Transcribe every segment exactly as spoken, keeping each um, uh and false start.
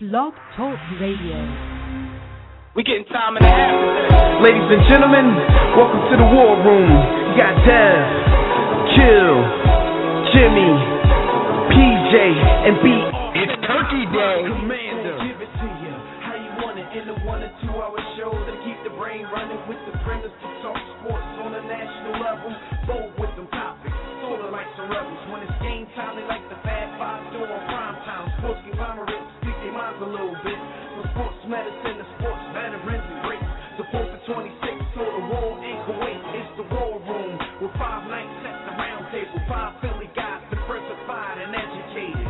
Blog Talk Radio. We getting time and a half today. Ladies and gentlemen, welcome to the War Room. You got Dev, Kill, Jimmy, P J, and B. It's Turkey Day. Commander. Give it to you how you want it in a one or two hour show to keep the brain running with the premise to talk sports on a national level. Bold with them topics, sorta like some rebels. When it's game time, they like the Fab Five door on prime time. Sports conglomerates speak their minds a little bit. From sports medicine to sports veterans and greats. The fourth for twenty-six, so the war in Kuwait. It's the War Room with five nights at the round table. Five Philly guys diversified and educated.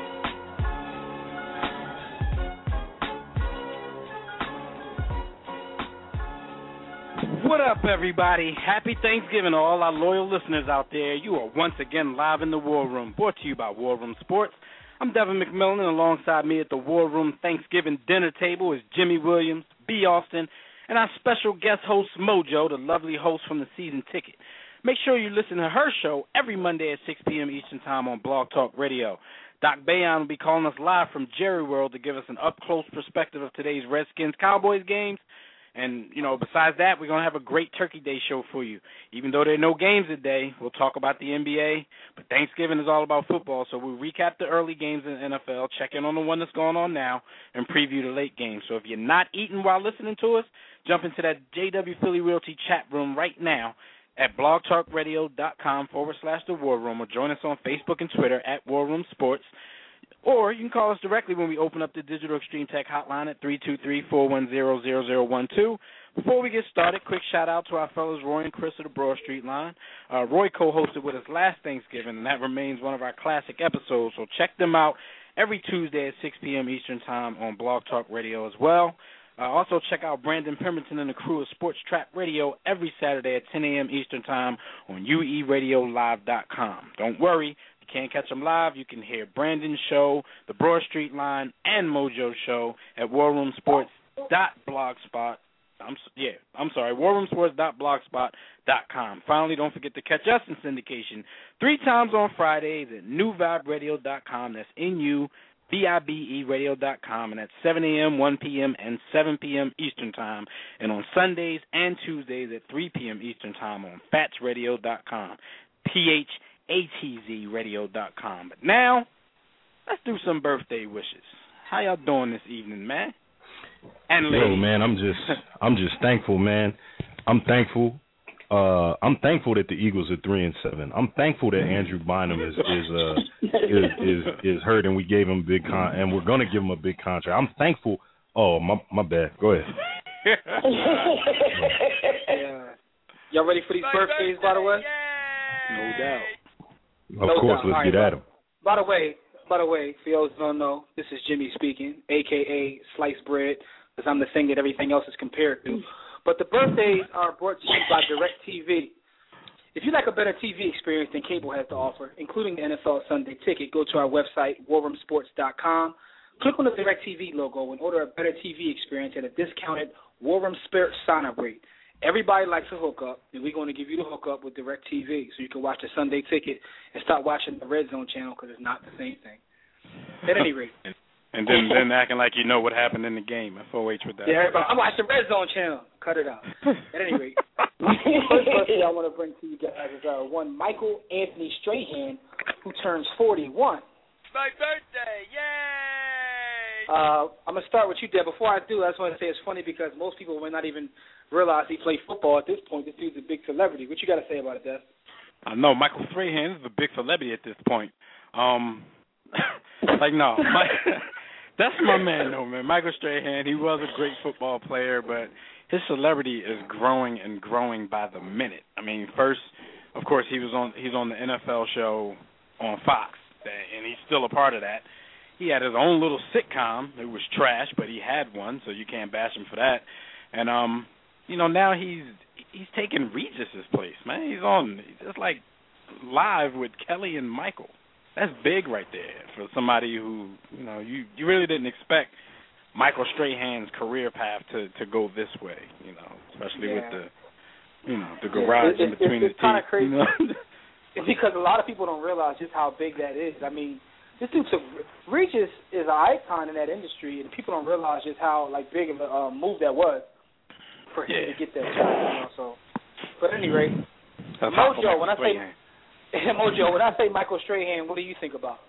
What up, everybody? Happy Thanksgiving to all our loyal listeners out there. You are once again live in the War Room, brought to you by War Room Sports. I'm Devin McMillan, and alongside me at the War Room Thanksgiving dinner table is Jimmy Williams, B. Austin, and our special guest host, Mojo, the lovely host from the Season Ticket. Make sure you listen to her show every Monday at six p.m. Eastern Time on Blog Talk Radio. Doc Bayon will be calling us live from Jerry World to give us an up-close perspective of today's Redskins-Cowboys games. And, you know, besides that, we're going to have a great Turkey Day show for you. Even though there are no games today, we'll talk about the N B A. But Thanksgiving is all about football, so we'll recap the early games in the N F L, check in on the one that's going on now, and preview the late games. So if you're not eating while listening to us, jump into that J W Philly Realty chat room right now at blogtalkradio.com forward slash the War Room, or join us on Facebook and Twitter at War Room Sports. Or you can call us directly when we open up the Digital Extreme Tech hotline at three two three, four one zero, zero zero one two. Before we get started, quick shout-out to our fellows Roy and Chris of the Broad Street Line. Uh, Roy co-hosted with us last Thanksgiving, and that remains one of our classic episodes, so check them out every Tuesday at six p.m. Eastern Time on Blog Talk Radio as well. Uh, also, check out Brandon Pemberton and the crew of Sports Trap Radio every Saturday at ten a.m. Eastern Time on U E radio live dot com. Don't worry. Can't catch them live, you can hear Brandon's show, the Broad Street Line, and Mojo's show at war room sports dot blogspot. I'm yeah, I'm sorry, war room sports dot blogspot dot com. Finally, don't forget to catch us in syndication three times on Fridays at new vibe radio dot com. That's N U V I B E radio dot com, and at seven a.m., one p.m., and seven p.m. Eastern Time, and on Sundays and Tuesdays at three p.m. Eastern Time on fats radio dot com. P H A T Z radio dot com. But now, let's do some birthday wishes. How y'all doing this evening, man? And ladies. Yo, man, I'm just, I'm just thankful, man. I'm thankful. Uh, I'm thankful that the Eagles are three and seven. I'm thankful that Andrew Bynum is is uh, is, is is hurt, and we gave him a big con, and we're gonna give him a big contract. I'm thankful. Oh, my my bad. Go ahead. Yeah. Y'all ready for these my birthdays, birthday, by the way? Yay! No doubt. Of no course, doubt. let's right, get at him. By the way, by the way, for those who don't know, this is Jimmy speaking, a k a. Sliced Bread, because I'm the thing that everything else is compared to. But the birthdays are brought to you by DirecTV. If you like a better T V experience than cable has to offer, including the N F L Sunday Ticket, go to our website, war room sports dot com. Click on the DirecTV logo and order a better T V experience at a discounted War Room Spirit sign-up rate. Everybody likes a hookup, and we're going to give you the hookup with DirecTV so you can watch the Sunday Ticket and stop watching the Red Zone channel because it's not the same thing. At any rate. and, and then, then acting like you know what happened in the game. F O H with that. Yeah, everybody, I'm watching the Red Zone channel. Cut it out. At any rate, first birthday I want to bring to you guys is uh, one Michael Anthony Strahan, who turns forty-one. My birthday, yay! Uh, I'm going to start with you, Deb. Before I do, I just want to say it's funny because most people may not even realize he played football at this point. This dude's a big celebrity. What you got to say about it, Deb? I know. Michael Strahan is a big celebrity at this point. Um, like, no. My, that's my man, though, man. Michael Strahan, he was a great football player, but his celebrity is growing and growing by the minute. I mean, first, of course, he was on he's on the N F L show on Fox, and he's still a part of that. He had his own little sitcom. It was trash, but he had one, so you can't bash him for that. And, um, you know, now he's he's taking Regis's place, man. He's on, he's just like live with Kelly and Michael. That's big right there for somebody who, you know, you, you really didn't expect Michael Strahan's career path to, to go this way, you know, especially yeah. with the, you know, the garage yeah, in between it's, it's the kind of teeth. crazy. You know? It's because a lot of people don't realize just how big that is. I mean, this dude took Regis is an icon in that industry, and people don't realize just how like big of a uh, move that was for him yeah. to get that job. You know, so, but at any rate, Mojo, when I say Mojo, when I say Michael Strahan, what do you think about?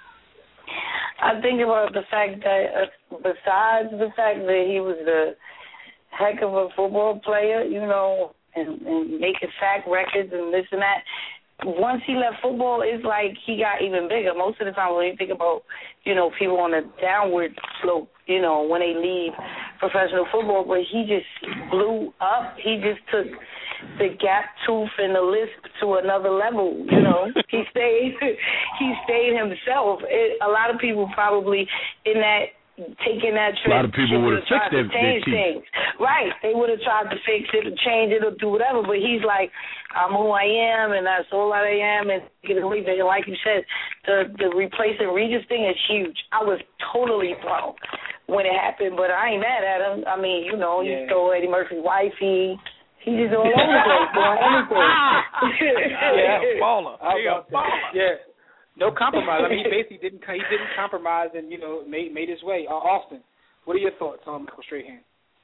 I think about the fact that uh, besides the fact that he was the heck of a football player, you know, and, and making sack records and this and that. Once he left football, it's like he got even bigger. Most of the time when you think about, you know, people on a downward slope, you know, when they leave professional football, but he just blew up. He just took the gap tooth and the lisp to another level, you know. he stayed he stayed himself. It, a lot of people probably in that taking that trip. A lot of people would have fixed their, their teeth. Things. Right. They would have tried to fix it or change it or do whatever, but he's like, I'm who I am and that's all I am, and like you said, the, the replacing Regis thing is huge. I was totally thrown when it happened, but I ain't mad at him. I mean, you know, yeah. he stole Eddie Murphy's wife. He, he just all over the place doing anything. yeah, baller. Yeah, baller. Yeah. No compromise. I mean, he basically didn't he didn't compromise and, you know, made made his way. Uh, Austin, what are your thoughts on Michael Strahan?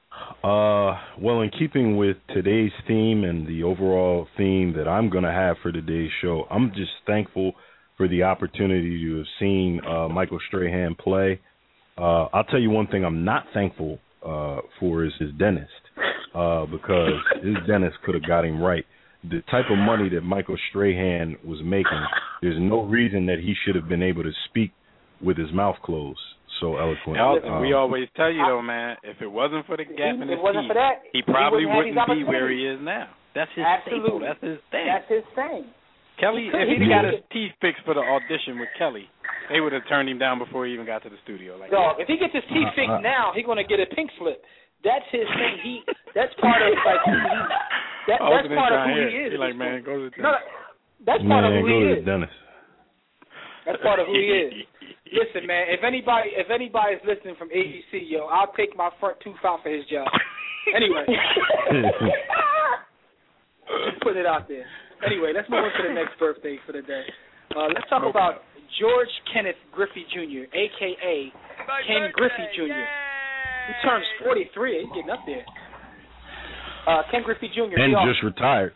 Uh, well, in keeping with today's theme and the overall theme that I'm going to have for today's show, I'm just thankful for the opportunity to have seen uh, Michael Strahan play. Uh, I'll tell you one thing I'm not thankful uh, for is his dentist, uh, because his dentist could have got him right. The type of money that Michael Strahan was making, there's no reason that he should have been able to speak with his mouth closed so eloquently. Um, we um, always tell you, though, man, if it wasn't for the gap in his teeth, that, he probably he wouldn't, wouldn't be where he is now. That's his Absolutely. staple. That's his thing. That's his thing. Kelly, he could, if he he'd could, got his teeth fixed for the audition with Kelly, they would have turned him down before he even got to the studio. Like, dog, if he gets his teeth fixed uh, uh, now, he's going to get a pink slip. That's his thing. He that's part of like who he, that, that's part of who he is. He's like, man, go to the dentist. No, that's part man, of who go he to is. The dentist. That's part of who he is. Listen, man, if anybody if anybody's listening from A B C, yo, I'll take my front tooth out for his job. Anyway. Just putting it out there. Anyway, let's move on to the next birthday for the day. Uh, let's talk okay. about George Kenneth Griffey Junior, a k a. My Ken birthday. Griffey Junior He turns forty-three. He's getting up there. Uh, Ken Griffey Junior And just retired.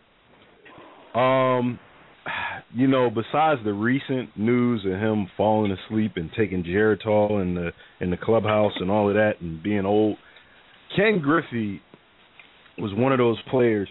Um, you know, besides the recent news of him falling asleep and taking Geritol in the in the clubhouse and all of that and being old, Ken Griffey was one of those players.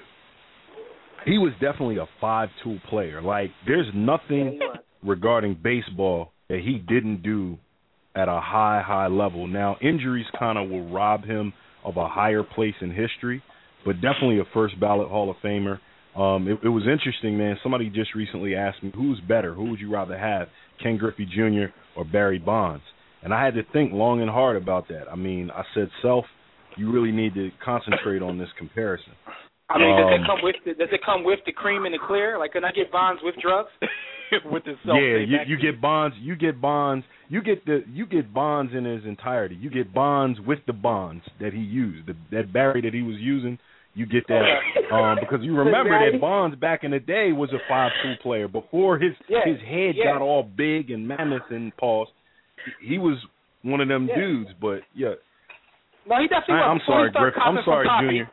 He was definitely a five-tool player. Like, there's nothing regarding baseball that he didn't do at a high, high level. Now, injuries kind of will rob him of a higher place in history, but definitely a first-ballot Hall of Famer. Um, it, it was interesting, man. Somebody just recently asked me, who's better? Who would you rather have, Ken Griffey Junior or Barry Bonds? And I had to think long and hard about that. I mean, I said, Self, you really need to concentrate on this comparison. I mean, does um, it come with the, does it come with the cream and the clear? Like, can I get Bonds with drugs? with the yeah, you, you get Bonds. You get Bonds. You get the you get Bonds in his entirety. You get Bonds with the Bonds that he used. The, that Barry that he was using. You get that um, because you remember that Bonds back in the day was a five-tool player before his yeah, his head yeah. got all big and mammoth and paws. He was one of them yeah. dudes, but yeah. No, he definitely I, was. I'm sorry, Griff. I'm sorry, Poppy, Junior.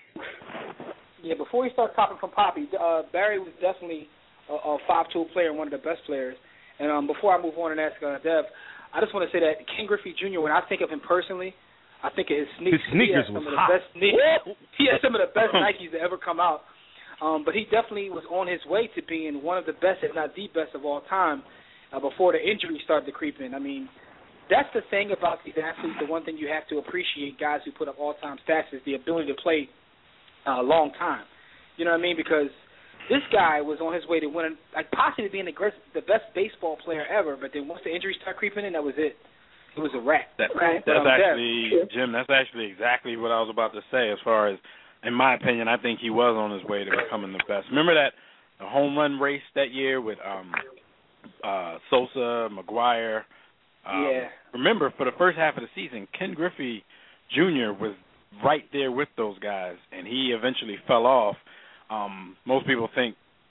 Yeah, before he started copping from Poppy, uh, Barry was definitely a, a five-tool player and one of the best players. And um, before I move on and ask uh, Dev, I just want to say that Ken Griffey Junior, when I think of him personally, I think of his sneakers. His sneakers was some of the hot. Best sneakers. He had some of the best Nikes that ever come out. Um, but he definitely was on his way to being one of the best, if not the best of all time, uh, before the injury started to creep in. I mean, that's the thing about these athletes. The one thing you have to appreciate, guys who put up all-time stats, is the ability to play a uh, long time. You know what I mean? Because this guy was on his way to winning, like possibly being the, the best baseball player ever, but then once the injuries started creeping in, that was it. It was a wrap. That, right? That's um, actually, Jim, that's actually exactly what I was about to say as far as, in my opinion, I think he was on his way to becoming the best. Remember that the home run race that year with um, uh, Sosa, McGuire? Um, yeah. Remember, for the first half of the season, Ken Griffey Junior was right there with those guys, and he eventually fell off. Um, most people think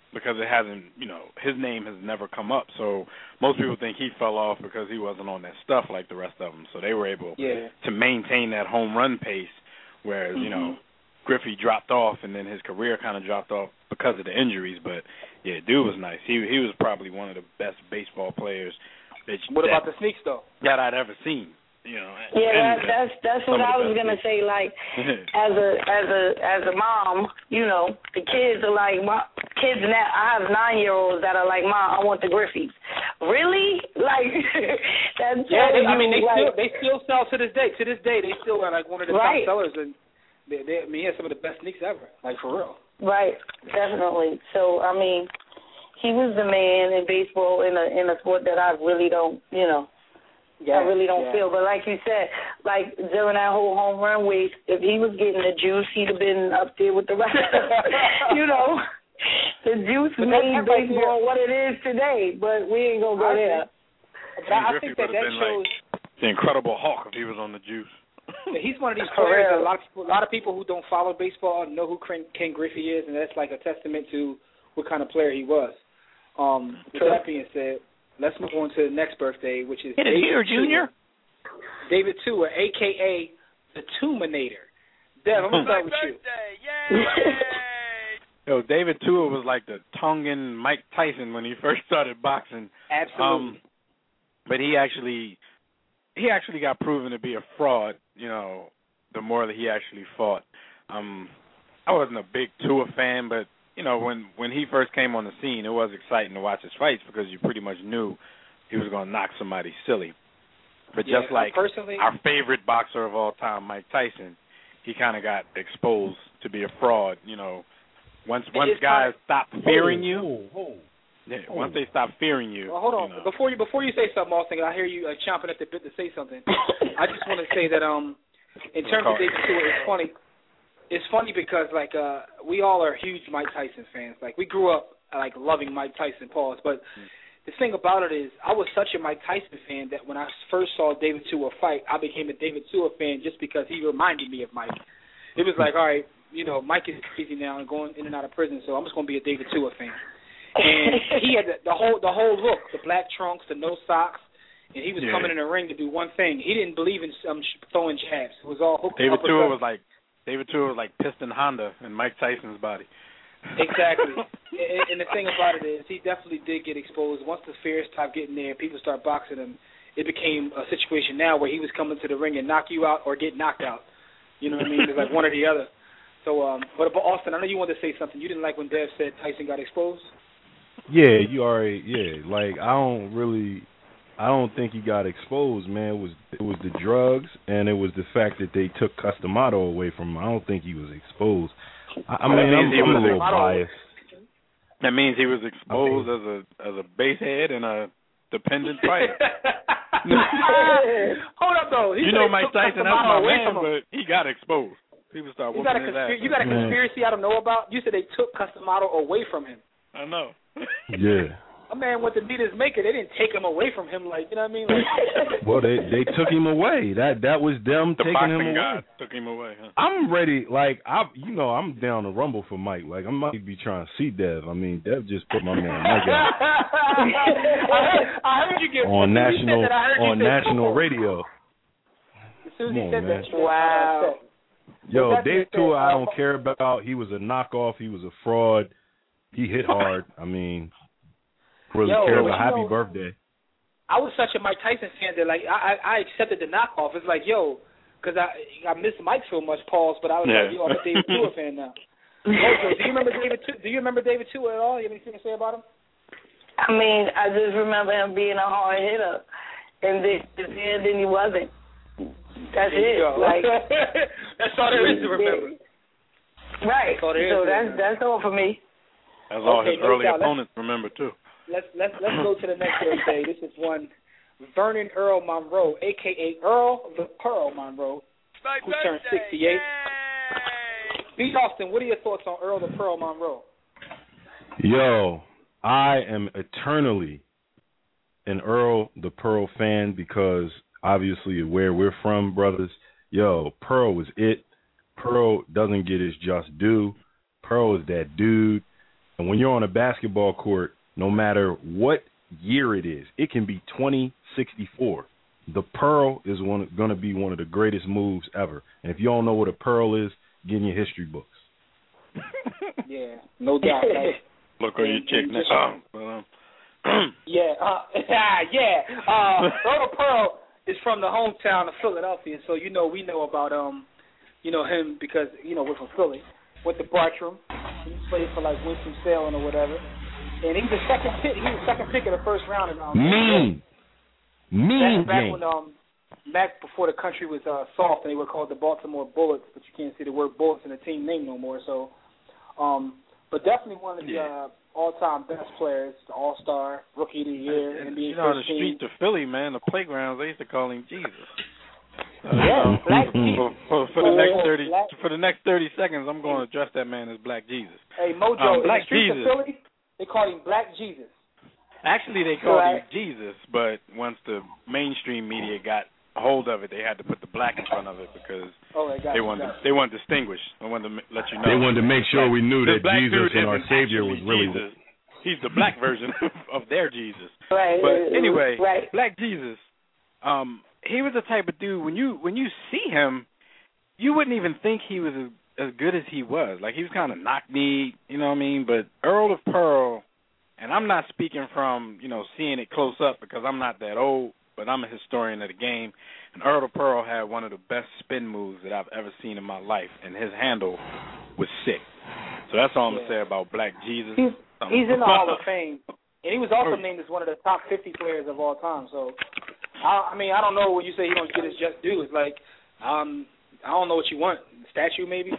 because it hasn't, you know, his name has never come up. So most people think he fell off because he wasn't on that stuff like the rest of them. So they were able yeah. to maintain that home run pace, whereas, mm-hmm. you know, Griffey dropped off and then his career kind of dropped off because of the injuries. But, yeah, dude was nice. He he was probably one of the best baseball players that, what that, about the sneaks, though? that I'd ever seen. You know, yeah, that, that's that's what I was gonna say. Like, as a as a as a mom, you know, the kids are like, my kids now. I have nine year olds that are like, Mom, I want the Griffies. Really? Like, that's yeah. They, I mean, they like, still they still sell to this day. To this day, they still are like one of the right. top sellers, and they, they I mean, he has some of the best sneaks ever. Like, for real. Right. Definitely. So I mean, he was the man in baseball in a in a sport that I really don't, you know. Yeah, I really don't yeah. feel, but like you said, like during that whole home run race, if he was getting the juice, he'd have been up there with the rest. You know, the juice but made baseball what it is today. But we ain't gonna go I there. Think, but I think that that shows like the Incredible Hulk if he was on the juice. He's one of these players that a lot of people, a lot of people who don't follow baseball know who Ken Griffey is, and that's like a testament to what kind of player he was. Um, with that being said, let's move on to the next birthday, which is David Tua Junior David Tua, a k a the Tuminator. Dev, I'm going to start with you. Yay! Yo, David Tua was like the Tongan Mike Tyson when he first started boxing. Absolutely. Um, but he actually he actually got proven to be a fraud, you know, the more that he actually fought. Um, I wasn't a big Tua fan, but you know, when, when he first came on the scene, it was exciting to watch his fights because you pretty much knew he was going to knock somebody silly. But yeah, just like personally, our favorite boxer of all time, Mike Tyson, he kind of got exposed to be a fraud. You know, once once guys stop fearing you, oh, oh, yeah, once they stop fearing you. Well, hold on, you know. before you before you say something, Austin, I hear you uh, chomping at the bit to say something. I just want to say that um, in terms of David Tua, it's funny. It's funny because, like, uh, we all are huge Mike Tyson fans. Like, we grew up, like, loving Mike Tyson, pause. But the thing about it is I was such a Mike Tyson fan that when I first saw David Tua fight, I became a David Tua fan just because he reminded me of Mike. It was like, all right, you know, Mike is crazy now and going in and out of prison, so I'm just going to be a David Tua fan. And he had the, the whole the whole look, the black trunks, the no socks, and he was yeah. coming in the ring to do one thing. He didn't believe in um, throwing jabs. It was all hook. David Tua was like, David Tua was like Piston Honda in Mike Tyson's body. Exactly. and, and the thing about it is he definitely did get exposed. Once the fear stopped getting there, people start boxing him, it became a situation now where he was coming to the ring and knock you out or get knocked out. You know what I mean? It's like one or the other. So, um, but, but Austin, I know you wanted to say something. You didn't like when Dev said Tyson got exposed? Yeah, you already, yeah. Like, I don't really... I don't think he got exposed, man. It was it was the drugs, and it was the fact that they took Customato away from him. I don't think he was exposed. I, I mean, I'm, I'm a little biased. That means he was exposed I mean, as a as a base head and a dependent fighter. Hold up, though. He you know Mike Tyson, that's my man, but he got exposed. People start you whooping got a his ass. You got a conspiracy I don't know about? You said they took Customato away from him. I know. Yeah. A man went to meet his maker. They didn't take him away from him, like, you know what I mean? Like, well, they they took him away. That that was them the taking him away. God took him away. Huh? I'm ready. Like I, you know, I'm down to rumble for Mike. Like I might be trying to see Dev. I mean, Dev just put my man Mike out. I heard you get on national that, on national radio. As soon as Come he on, said man. that, wow. Yo, Dave Tua, I don't care about. He was a knockoff. He was a fraud. He hit hard. I mean. Really Yo, care about happy know, birthday. I was such a Mike Tyson fan that like I I accepted the knockoff. It's like yo, because I I miss Mike so much, Pauls, but I was yeah. like yo, I'm a David Tua fan now. Mojo, do you remember David? Tua, do you remember David Tua at all? You have anything to say about him? I mean, I just remember him being a hard hitter, and then and then he wasn't. That's there it. Like that's all there is to remember. Right. That's all there is so to that's remember. that's all for me. That's all okay, his early no opponents remember too. Let's let's let's go to the next birthday. This is one Vernon Earl Monroe, aka Earl the Pearl Monroe, My who birthday. turned sixty-eight. Yay! B. Austin, what are your thoughts on Earl the Pearl Monroe? Yo, I am eternally an Earl the Pearl fan because obviously where we're from, brothers. Yo, Pearl was it. Pearl doesn't get his just due. Pearl is that dude. And when you're on a basketball court, no matter what year it is, it can be twenty sixty-four. The Pearl is one going to be one of the greatest moves ever. And if you don't know what a Pearl is, get in your history books. Yeah, no doubt. Like, look on your chick now. Um, yeah, uh, yeah. Uh, Earl Pearl is from the hometown of Philadelphia, so you know we know about um, you know him because you know we're from Philly. Went to Bartram. He played for like Winston-Salem or whatever, and he was the second pick. He was the second pick of the first round. And, um, mean, mean back, back game. when um, back before the country was uh, soft and they were called the Baltimore Bullets, but you can't see the word Bullets in the team name no more. So, um, but definitely one of the yeah. uh, all-time best players, the All-Star, Rookie of the Year, and, N B A you know, first the team. streets of Philly, man, the playgrounds, they used to call him Jesus. Uh, Yeah, um, Black for, Jesus. for, for the Oh, next thirty Black- for the next thirty seconds, I'm going to address that man as Black Jesus. Hey, Mojo, Um, in Black the streets Jesus. of Philly, they call him Black Jesus. Actually, they called Right. him Jesus, but once the mainstream media got hold of it, they had to put the black in front of it because Oh, they got they it, wanted got to, it. they wanted to distinguish. They wanted to m- let you know. They wanted to make sure Black- we knew this that black Jesus dude and our isn't Savior actually was really. Jesus. He's the black version of their Jesus. Right. But anyway, right. Black Jesus, um, he was the type of dude when you when you see him, you wouldn't even think he was as, as good as he was. Like he was kind of knock-kneed, you know what I mean? But Earl of Pearl, and I'm not speaking from you know seeing it close up because I'm not that old, but I'm a historian of the game. And Earl of Pearl had one of the best spin moves that I've ever seen in my life, and his handle was sick. So that's all I'm Yeah. gonna say about Black Jesus. He's, Um, he's in the Hall of Fame, and he was also named as one of the top fifty players of all time. So, I, I mean, I don't know when you say he don't get his just due. It's like, um, I don't know what you want. Statue, maybe.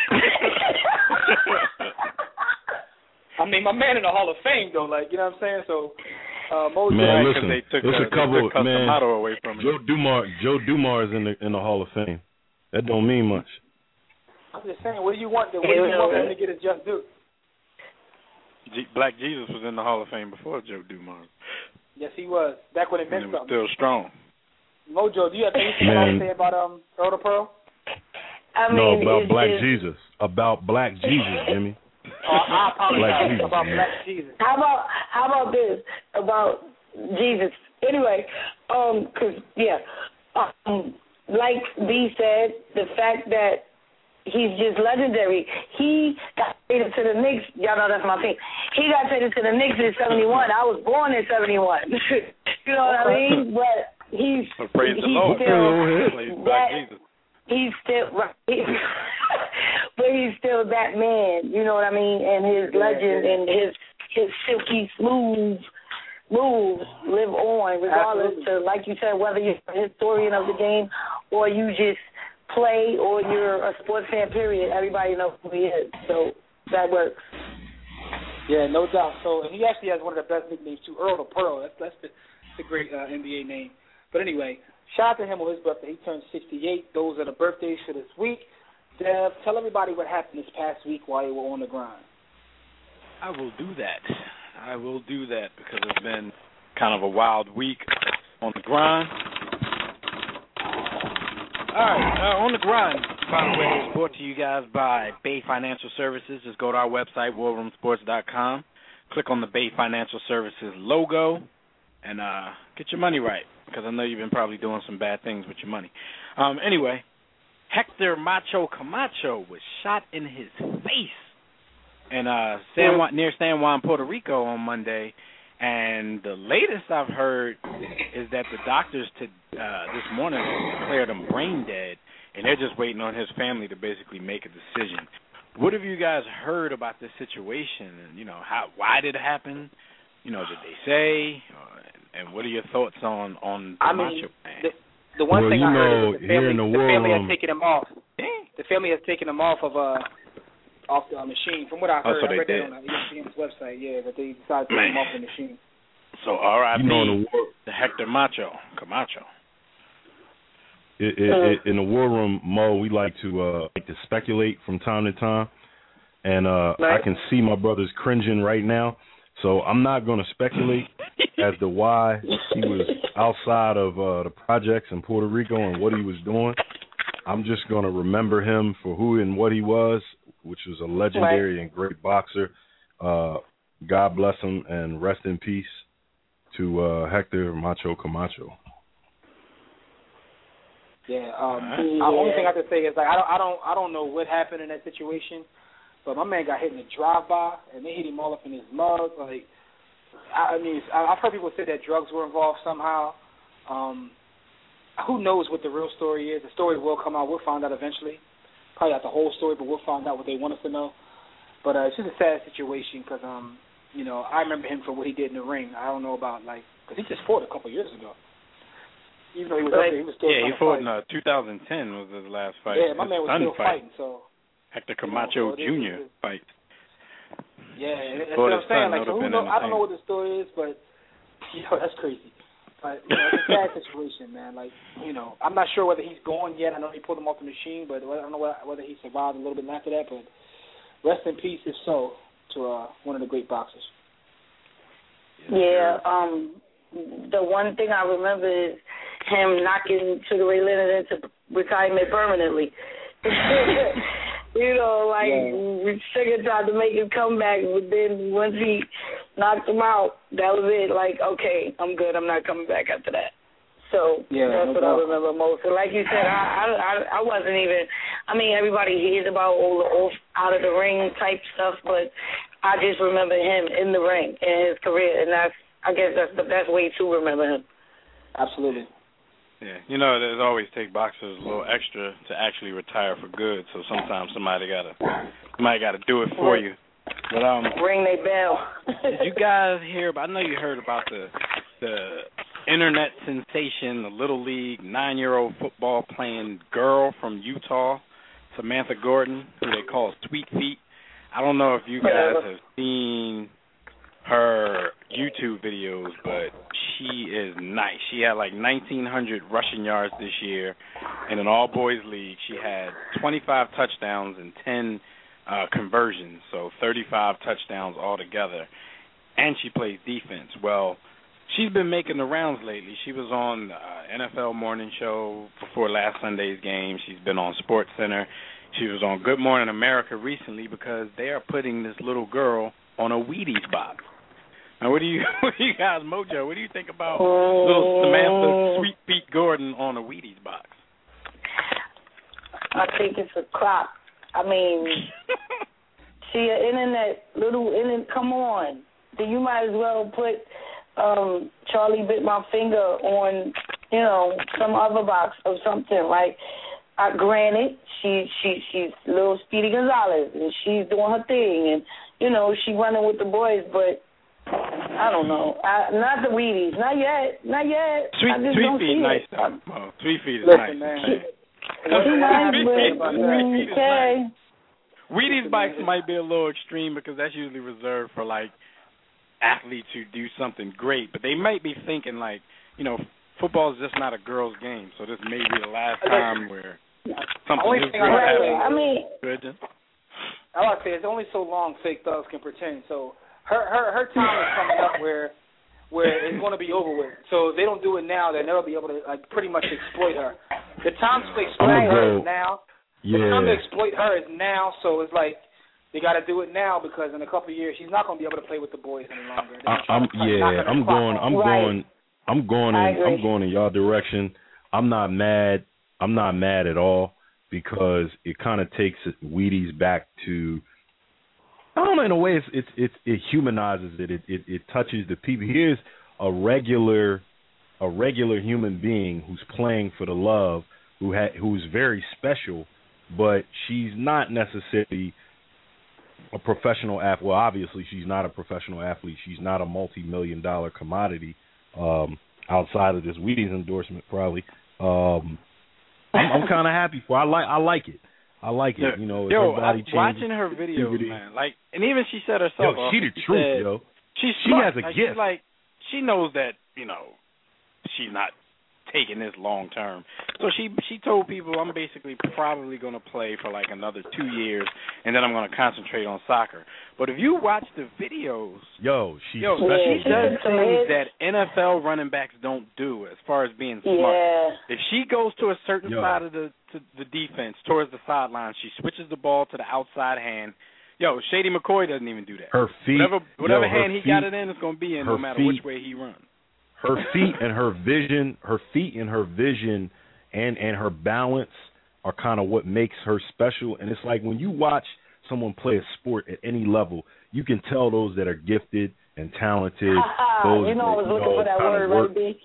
I mean, my man in the Hall of Fame, though. Like, you know what I'm saying? So, uh, Mojo. Man, Right, 'cause listen, they took, there's uh, a couple. they took Man, Customato away from him. Joe Dumars, Joe Dumars in the in the Hall of Fame. That don't mean much. I'm just saying, what do you want? What do you want him to get his just due? G- Black Jesus was in the Hall of Fame before Joe Dumars, Yes, he was. Back when it and meant it was something. still strong. Mojo, do you have anything else Man. to say about um Earl the Pearl? I mean, No, about it's Black just- Jesus. About Black Jesus, Jimmy. Oh, I apologize Black Jesus, about man. Black Jesus. How about how about this about Jesus? Anyway, um, 'cause yeah, um, like B said, the fact that he's just legendary. He got traded to the Knicks. Y'all know that's my team. He got traded to the Knicks in seventy-one. I was born in seventy-one. You know what I mean? But he's So praise he's the Lord. still Praise Black that- Jesus. he's still right. But he's still that man, you know what I mean? And his Yeah, legend yeah. and his his silky smooth moves live on, regardless Absolutely. to, like you said, whether you're a historian of the game or you just play or you're a sports fan, period. Everybody knows who he is. So that works. Yeah, no doubt. So he actually has one of the best nicknames too, Earl the Pearl. That's that's the, that's a great uh, N B A name. But anyway, shout out to him on his birthday. He turned sixty-eight. Those are the birthdays for this week. Dev, tell everybody what happened this past week while you were on the grind. I will do that. I will do that because it's been kind of a wild week on the grind. All right, uh, on the grind, by the way, is brought to you guys by Bay Financial Services. Just go to our website, war room sports dot com, click on the Bay Financial Services logo, and uh, get your money right because I know you've been probably doing some bad things with your money. Um, anyway, Hector Macho Camacho was shot in his face in uh, San Juan, near San Juan, Puerto Rico on Monday. And the latest I've heard is that the doctors to, uh, this morning declared him brain dead, and they're just waiting on his family to basically make a decision. What have you guys heard about this situation? And, you know, how why did it happen? You know, did they say? Uh, and what are your thoughts on, on I Macho mean, Man? the, the one Well, thing you I heard know, is that the here family, in the the war family room- has taken him off. The family has taken him off of uh off the uh, machine. From what I Oh, heard, so I they read did. that on uh, E S P N's website. Yeah, that they decided to take him Man. off the machine. So R I P You know, in the war, the Hector Macho Camacho. it, it, it, in the war room, Mo, we like to uh, like to speculate from time to time, and uh, Right. I can see my brothers cringing right now. So I'm not going to speculate as to why he was outside of uh, the projects in Puerto Rico and what he was doing. I'm just going to remember him for who and what he was, which was a legendary and great boxer. Uh, God bless him and rest in peace to uh, Hector Macho Camacho. Yeah. Um, Yeah. The only thing I can say is like I don't, I don't, I don't know what happened in that situation, but my man got hit in a drive-by and they hit him all up in his mug. Like, I, I mean, I, I've heard people say that drugs were involved somehow. Um, who knows what the real story is? The story will come out. We'll find out eventually. Probably not the whole story, but we'll find out what they want us to know. But uh, it's just a sad situation because, um, you know, I remember him for what he did in the ring. I don't know about like because he just fought a couple of years ago. Even though he was up there, he was still yeah, he trying to fought fight. in uh, two thousand ten was his last fight. Yeah, my his man was son still fight. fighting. So Hector you know, so Camacho this Junior is- fight. Yeah, that's Fought what his I'm saying. son, Like, that so who would've been know? I don't know what entertaining. the story is, but you know, that's crazy. But you know, it's a sad situation, man. Like, you know, I'm not sure whether he's gone yet. I know he pulled him off the machine, but I don't know whether he survived a little bit after that. But rest in peace, if so, to uh, one of the great boxers. Yeah, um, the one thing I remember is him knocking Sugar Ray Leonard into retirement permanently. You know, like, Yeah. Sugar tried to make him come back, but then once he knocked him out, that was it. Like, okay, I'm good. I'm not coming back after that. So Yeah, that's no what doubt. I remember most. And like you said, I, I I wasn't even. I mean, everybody hears about all the off out of the ring type stuff, but I just remember him in the ring in his career, and that's I guess that's the best way to remember him. Absolutely. Yeah, you know, there's always take boxers a little extra to actually retire for good. So sometimes somebody gotta somebody gotta do it for you. But um, Ring they bell. did you guys hear about? I know you heard about the the internet sensation, the little league nine-year-old football playing girl from Utah, Samantha Gordon, who they call Sweet Feet. I don't know if you guys have seen her YouTube videos, but she is nice. She had like nineteen hundred rushing yards this year in an all-boys league. She had twenty-five touchdowns and ten uh, conversions, so thirty-five touchdowns altogether, and she plays defense. Well, she's been making the rounds lately. She was on the uh, N F L Morning Show before last Sunday's game. She's been on Sports Center. She was on Good Morning America recently because they are putting this little girl on a Wheaties box. Now, what do you, what do you guys, Mojo? What do you think about little Samantha Sweet Feet Gordon on a Wheaties box? I think it's a crop. I mean, she an internet little internet. Come on, then you might as well put um, Charlie Bit My Finger on, you know, some other box or something. Like, uh, granted, she she she's little Speedy Gonzalez and she's doing her thing, and you know she running with the boys, but I don't know. I, not the Wheaties, not yet, not yet. Sweet I just Sweet don't Feet, see nice it. though. Oh, Sweet Feet is Listen, nice. man. She nice, Sweet but Feet, Sweet Feet is okay. nice. Wheaties bikes might be a little extreme because that's usually reserved for like athletes who do something great, but they might be thinking like, you know, football is just not a girl's game, so this may be the last time where something Only is thing great I would say- happens. I mean, Good. I like to say it's only so long fake thugs can pretend. So her her her time is coming up where where it's going to be over with. So if they don't do it now, they'll never be able to like pretty much exploit her. The time to exploit I'm gonna her go- is now. Yeah. The time to exploit her is now. So it's like they got to do it now because in a couple of years she's not going to be able to play with the boys any longer. They're I, gonna try I'm to play- knock yeah. her I'm clock going. off. I'm Right. going. I'm going I in. agree. I'm going in y'all direction. I'm not mad. I'm not mad at all because it kind of takes Wheaties back to. I don't know. In a way, it's, it's, it's it humanizes it. It, it. it touches the people. Here's a regular, a regular human being who's playing for the love, who ha, who's very special, but she's not necessarily a professional athlete. Well, obviously, she's not a professional athlete. She's not a multi-million dollar commodity um, outside of this Wheaties endorsement, probably. Um, I'm, I'm kind of happy for. I like. I like it. I like it. You know, yo, her body I'm changes, watching her videos, puberty. man. Like, and even she said Yo, herself, she uh, the truth, said, yo. She's She smart. has a like, gift. She's like, she knows that, you know, she's not taking this long term. So she she told people, I'm basically probably going to play for like another two years, and then I'm going to concentrate on soccer. But if you watch the videos, Yo, she's yo, special. she does Some things hits. that N F L running backs don't do as far as being smart. yeah. If she goes to a certain Yo. side of the to the defense, towards the sideline, she switches the ball to the outside hand. Yo, Shady McCoy doesn't even do that. Her feet, whatever, whatever yo, her hand he feet, got it in, it's gonna be in, no matter feet, which way he runs. Her feet and her vision, her feet and her vision, and and her balance are kind of what makes her special. And it's like when you watch someone play a sport at any level, you can tell those that are gifted and talented. Those you know, that, I was looking know, for that word, work. right, B?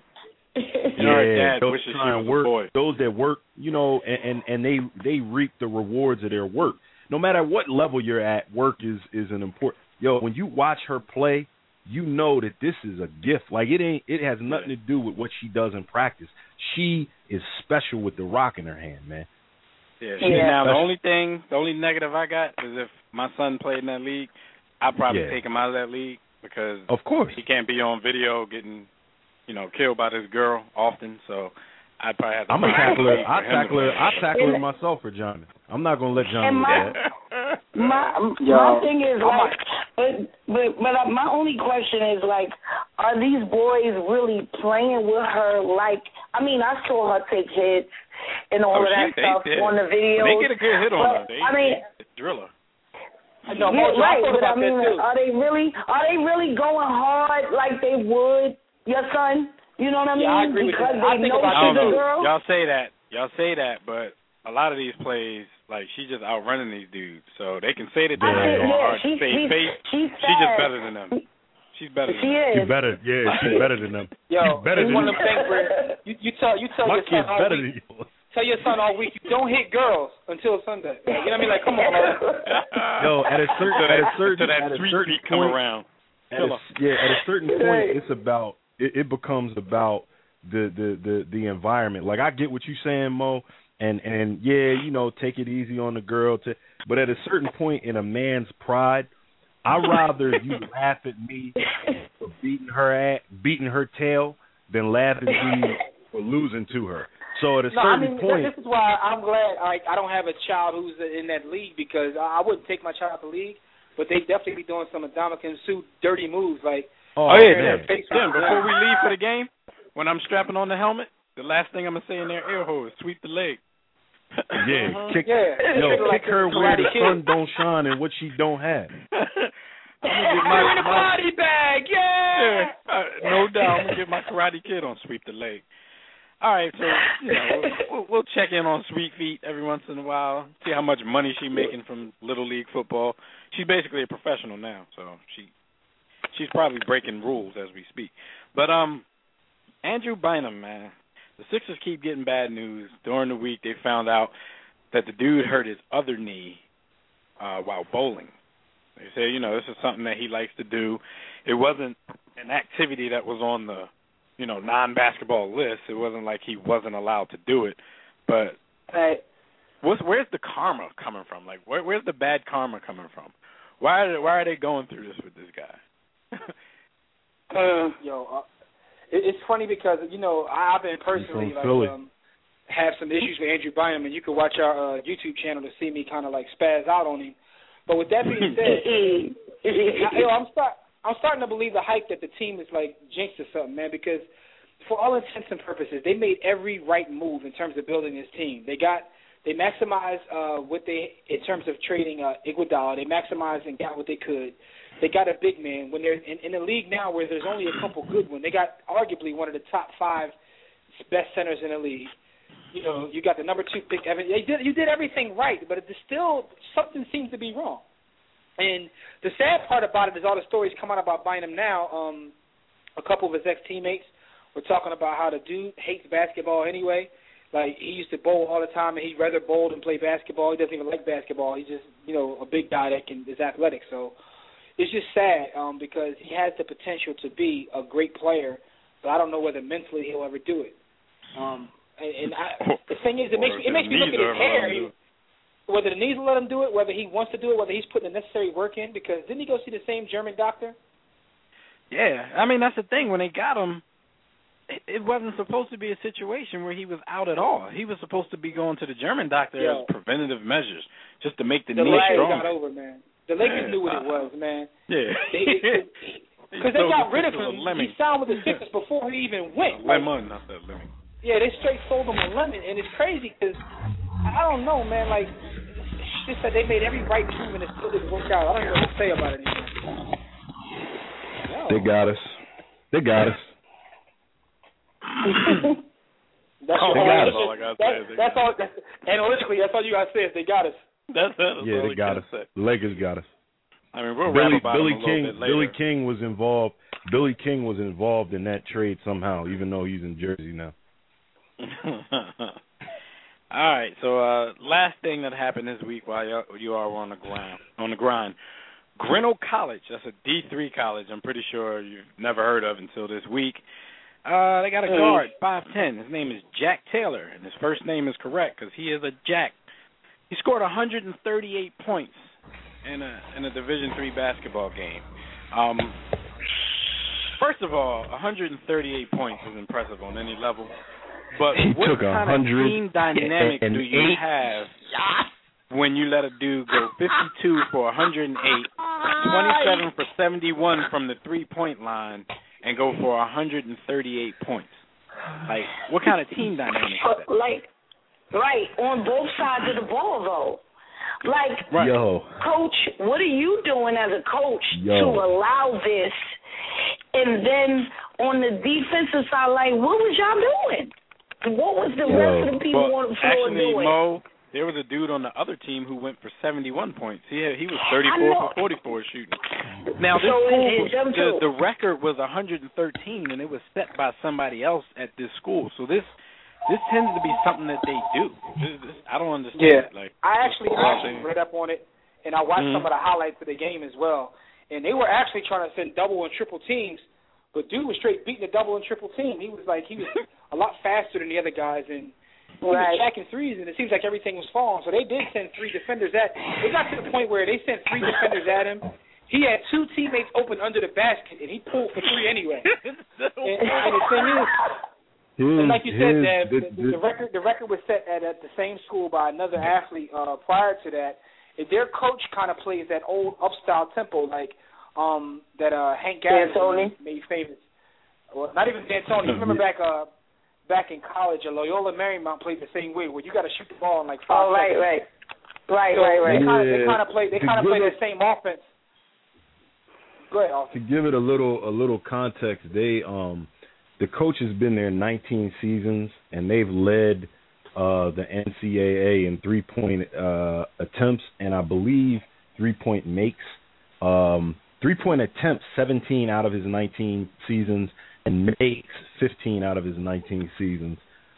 Yeah, dad those wishes try he and was a work. boy. Those that work, you know, and, and and they they reap the rewards of their work. No matter what level you're at, work is is an important. Yo, when you watch her play, you know that this is a gift. Like it ain't. It has nothing to do with what she does in practice. She is special with the rock in her hand, man. Yeah. She, Yeah. Now the only thing, the only negative I got is if my son played in that league, I'd probably Yeah. take him out of that league because Of course. he can't be on video getting, you know, killed by this girl often. So I'd probably have to. I'm a tackler. I for him to tackle her. play. I tackle her myself for Johnny. I'm not gonna let Johnny And do my- that. My Yo, my thing is I'm like, but but but uh, my only question is like, are these boys really playing with her? Like, I mean, I saw her take hits and all Oh, of that she- they stuff did. on the video. They get a good hit on but, her. They, I mean, they drill her. No, yeah, Mojo, I right, thought but I about mean, that too. are they really are they really going hard like they would your son? You know what I mean? Yeah, I agree with because you. I they think know about I don't she's a know. girl. Y'all say that. Y'all say that, but a lot of these plays, like, she's just outrunning these dudes. So they can say that they're I not think, going yeah, hard to she's, save she's, face. she's She's just fast. better than them. She's better than She them. is. She's better. Yeah, she's better than them. Yo, she's better it's than one of them things where you, you tell you tell My your son kid's all better week, than yours. tell your son all week, you don't hit girls until Sunday. You know what I mean? Like, come on, man. Yo, at a certain, at a certain, Until that at a sweet certain feet come point, around. at a, yeah, at a certain point, it's about it, it becomes about the, the the the environment. Like I get what you're saying, Mo, and and yeah, you know, take it easy on the girl. To but at a certain point in a man's pride, I'd rather you laugh at me for beating her at beating her tail than laugh at me for losing to her. So at a No, I certain mean, point, this is why I'm glad like, I don't have a child who's in that league because I, I wouldn't take my child out the league, but they definitely be doing some Ndamukong Suh dirty moves. Like, oh, Oh, yeah, man. Tim, Tim, before we leave for the game, when I'm strapping on the helmet, the last thing I'm going to say in their ear hole is sweep the leg. yeah, uh-huh. kick, yeah, yo, like kick her the where Karate the Kid. sun don't shine and what she don't have. I'm gonna get my, in a my- body bag, yeah. yeah, uh, no doubt. I'm going to get my Karate Kid on sweep the leg. All right, so, you know, we'll, we'll check in on Sweet Feet every once in a while, see how much money she's making from Little League football. She's basically a professional now, so she she's probably breaking rules as we speak. But um, Andrew Bynum, man, the Sixers keep getting bad news. During the week, they found out that the dude hurt his other knee uh, while bowling. They say, you know, this is something that he likes to do. It wasn't an activity that was on the, you know, non-basketball list. It wasn't like he wasn't allowed to do it. But Right. what's, where's the karma coming from? Like, where, where's the bad karma coming from? Why are they, why are they going through this with this guy? Mm. Yo, uh, it, it's funny because you know I, I've been personally from like Philly. um, have some issues with Andrew Bynum, and you can watch our uh, YouTube channel to see me kind of like spaz out on him. But with that being said, I, yo, I'm start I'm starting to believe the hype that the team is like jinxed or something, man. Because for all intents and purposes, they made every right move in terms of building this team. They got they maximized uh, what they in terms of trading uh, Iguodala. They maximized and got what they could. They got a big man. When they're in, in a league now where there's only a couple good ones, they got arguably one of the top five best centers in the league. You know, you got the number two pick. Evan. They did, you did everything right, but it's still something seems to be wrong. And the sad part about it is all the stories come out about Bynum now. Um, a couple of his ex-teammates were talking about how the dude hates basketball anyway. Like, he used to bowl all the time, and he'd rather bowl than play basketball. He doesn't even like basketball. He's just, you know, a big guy that can is athletic. So it's just sad um, because he has the potential to be a great player, but I don't know whether mentally he'll ever do it. Um, and and I, the thing is, it makes me, it makes me look at his hair. He, whether the knees will let him do it, whether he wants to do it, whether he's putting the necessary work in. Because didn't he go see the same German doctor? Yeah, I mean, that's the thing. When they got him, it, it wasn't supposed to be a situation where he was out at all. He was supposed to be going to the German doctor Yeah. as preventative measures, just to make the, The knee Lakers stronger. got over, man. The Lakers Yeah. knew what it was, man. Yeah. Because they got rid of him. He signed with the Sixers before he even went. Like, Lemon, not that lemon. yeah, they straight sold him a lemon, and it's crazy because I don't know, man. Like, just said they made every right move and it still didn't work out. I don't know what to say about it anymore. No. They got us. They got us. That's Oh, all, that's that's, all I gotta that, say. that's all. That's, analytically, that's all you gotta say is they got us. That's, that's Yeah, all they we got can us. say. The Lakers got us. I mean, we'll Billy rap about Billy him a King little bit later. Billy King was involved. Billy King was involved in that trade somehow, even though he's in Jersey now. All right, so uh, last thing that happened this week while you, you are on the grind, on the grind, Grinnell College, that's a D three college I'm pretty sure you've never heard of until this week. Uh, they got a guard, five ten. His name is Jack Taylor, and his first name is correct because he is a Jack. He scored one hundred thirty-eight points in a in a Division three basketball game. Um, first of all, one hundred thirty-eight points is impressive on any level. But He what took kind of team dynamic do you have when you let a dude go fifty-two for one hundred eight, twenty-seven for seventy-one from the three-point line, and go for one hundred thirty-eight points? Like, what kind of team dynamic is that? Like, right, on both sides of the ball, though. Like, Right. Yo, Coach, what are you doing as a coach Yo. to allow this? And then on the defensive side, like, what was y'all doing? What was the Yo. rest of the people Well, on the floor actually, doing? Mo, there was a dude on the other team who went for seventy-one points. He had, he was I thirty-four know. for forty-four shooting. Now, this So school, it- was- it- them the, too. the record was one hundred thirteen, and it was set by somebody else at this school. So this this tends to be something that they do. This, this, I don't understand. Yeah, it. Like, I actually, Well, I actually they- read up on it, and I watched Mhm. some of the highlights of the game as well. And they were actually trying to send double and triple teams, but dude was straight beating the double and triple team. He was like, he was a lot faster than the other guys, and he was Right. jacking threes, and it seems like everything was falling. So they did send three defenders at. It got to the point where they sent three defenders at him. He had two teammates open under the basket, and he pulled for three anyway. And, and the thing is, his, and like you said, his, Dad, the, the, the record the record was set at, at the same school by another athlete uh, prior to that. And their coach kind of plays that old upstyle tempo, like um, that uh, Hank Gadsden made famous. Well, not even D'Antoni. You remember back uh, back in college, uh, Loyola Marymount played the same way, where you got to shoot the ball in like five Oh, right, seconds. right. Right, So right, right. They kind of Yeah. they kind of play they To kind of give play it- the same offense. Go ahead, to Austin. give it a little a little context, they um the coach has been there nineteen seasons, and they've led uh, the N C double A in three point uh, attempts, and I believe three point makes. Um, three point attempts seventeen out of his nineteen seasons, and makes fifteen out of his nineteen seasons.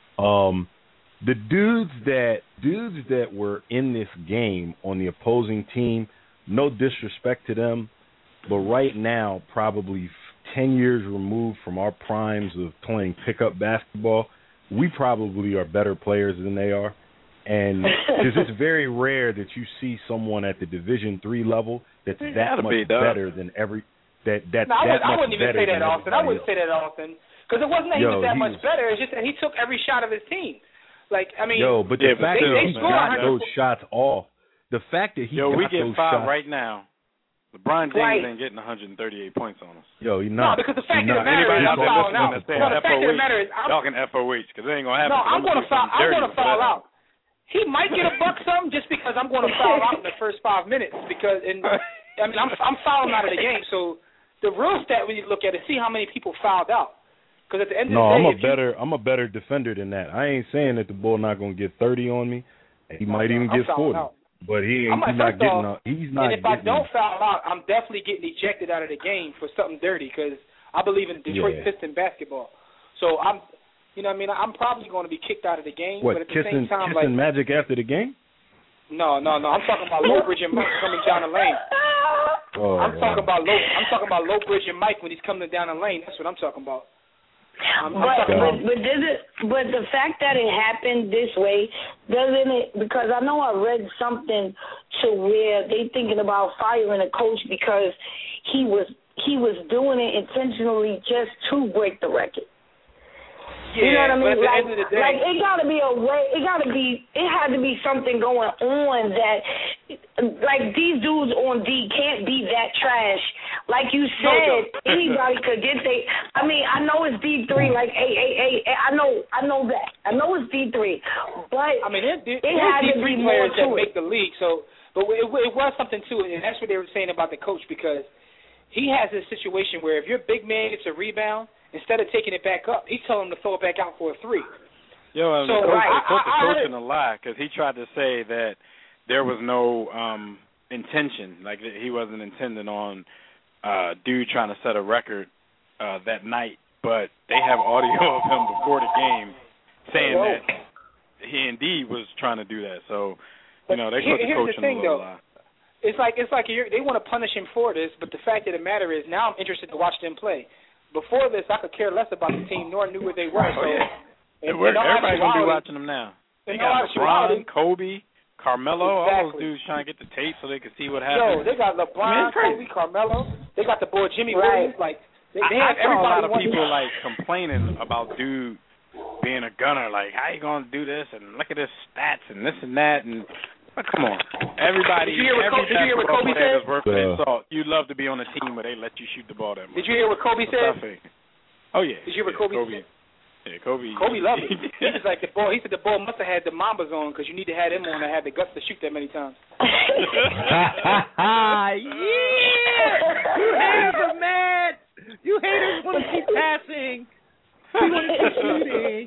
Um, the dudes that dudes that were in this game on the opposing team, no disrespect to them, but right now, probably ten years removed from our primes of playing pickup basketball, we probably are better players than they are. And because it's very rare that you see someone at the Division three level that's It that gotta much be, dog. better than every that that's No, I, that would, I much wouldn't even better say than that, Austin. I everybody wouldn't else. say that, Austin, because it wasn't that he Yo, was that he much was- better. It's just that he took every shot of his team. Like, I mean, Yo, but Yeah, the but fact still, that they he score got one hundred those shots off, the fact that he Yo, got we getting those five shots, right now. LeBron James Right. ain't getting one hundred thirty-eight points on us. yo, he's no, not. because the fact He's of not. the matter Anybody is out I'm there fouling listening out. that's saying No, the fact of the F O H, matter is I'm, y'all can F O H because it ain't gonna happen. no, 'cause I'm going to gonna foul. do I'm something going to dirty for foul that. out. He might get a buck some just because I'm going to foul out in the first five minutes because and I mean I'm I'm fouling out of the game. So the real stat when you look at it, see how many people fouled out. Because at the end No, of the day, I'm a if you- better I'm a better defender than that. I ain't saying that the bull not gonna get thirty on me. He might even I'm get fouling forty, out. but he I'm ain't he's like, not first getting off, out. He's not. And if I getting don't foul out, I'm definitely getting ejected out of the game for something dirty because I believe in Detroit Yeah. Piston basketball. So I'm, you know, what I mean, I'm probably going to be kicked out of the game. what but at the kissing same time, kissing like, Magic after the game? no, no, no, I'm talking about Low Bridge and Mike coming down the lane. Oh, I'm wow. talking about low. I'm talking about Low Bridge and Mike when he's coming down the lane. That's what I'm talking about. I'm, I'm But talking but, about. but does it? But the fact that it happened this way doesn't it? Because I know I read something to where they thinking about firing a coach because he was he was doing it intentionally just to break the record. Yeah, You know what I mean? but at the Like, end of the day, like it gotta be a way. It gotta be. It had to be something going on that, like these dudes on D can't be that trash. Like you said, no. anybody could get they. I mean, I know it's D three. Like, hey, hey, hey, I know, I know that. I know it's D three, but I mean, there's, there's it had to D three be more players that to make it. the league. So But it, it was something too, and that's what they were saying about the coach, because he has this situation where if your big man gets a rebound, instead of taking it back up, he told him to throw it back out for a three. Yo, and so, the coach, right, they put the I, I, coach I, in a lie because he tried to say that there was no um, intention, like that he wasn't intending on uh, dude trying to set a record uh, that night. But they have audio of him before the game saying Whoa. that he indeed was trying to do that. So, you know, they Here, put the coach here's the in thing, a little though. lie. It's like it's like you're, they want to punish him for this, but the fact of the matter is now I'm interested to watch them play. Before this, I could care less about the team, nor knew where they were. Oh, so, yeah. and, We're, and everybody's going to be watching them now. They got LeBron, Kobe, Carmelo, exactly. all those dudes trying to get the tape so they can see what happens. Yo, they got LeBron, I mean, Kobe, Carmelo. They got the boy Jimmy right. Williams. Like, they, they I, have I saw a lot of everybody people like complaining about dude being a gunner. Like, how you gonna do this? And look at his stats and this and that. And but come on, everybody. Did you hear what, every Kobe, did you hear what Kobe player said? is worth their Uh, salt. You'd love to be on a team where they let you shoot the ball that much. Did you hear what Kobe Stop said? it. Oh yeah. Did you hear what yeah, Kobe, Kobe said? Yeah, Kobe. Kobe loved it. He was like the ball. He said the ball must have had the Mambas on because you need to have them on to have the guts to shoot that many times. yeah! You haters are mad. You haters want to keep passing. You want to keep shooting.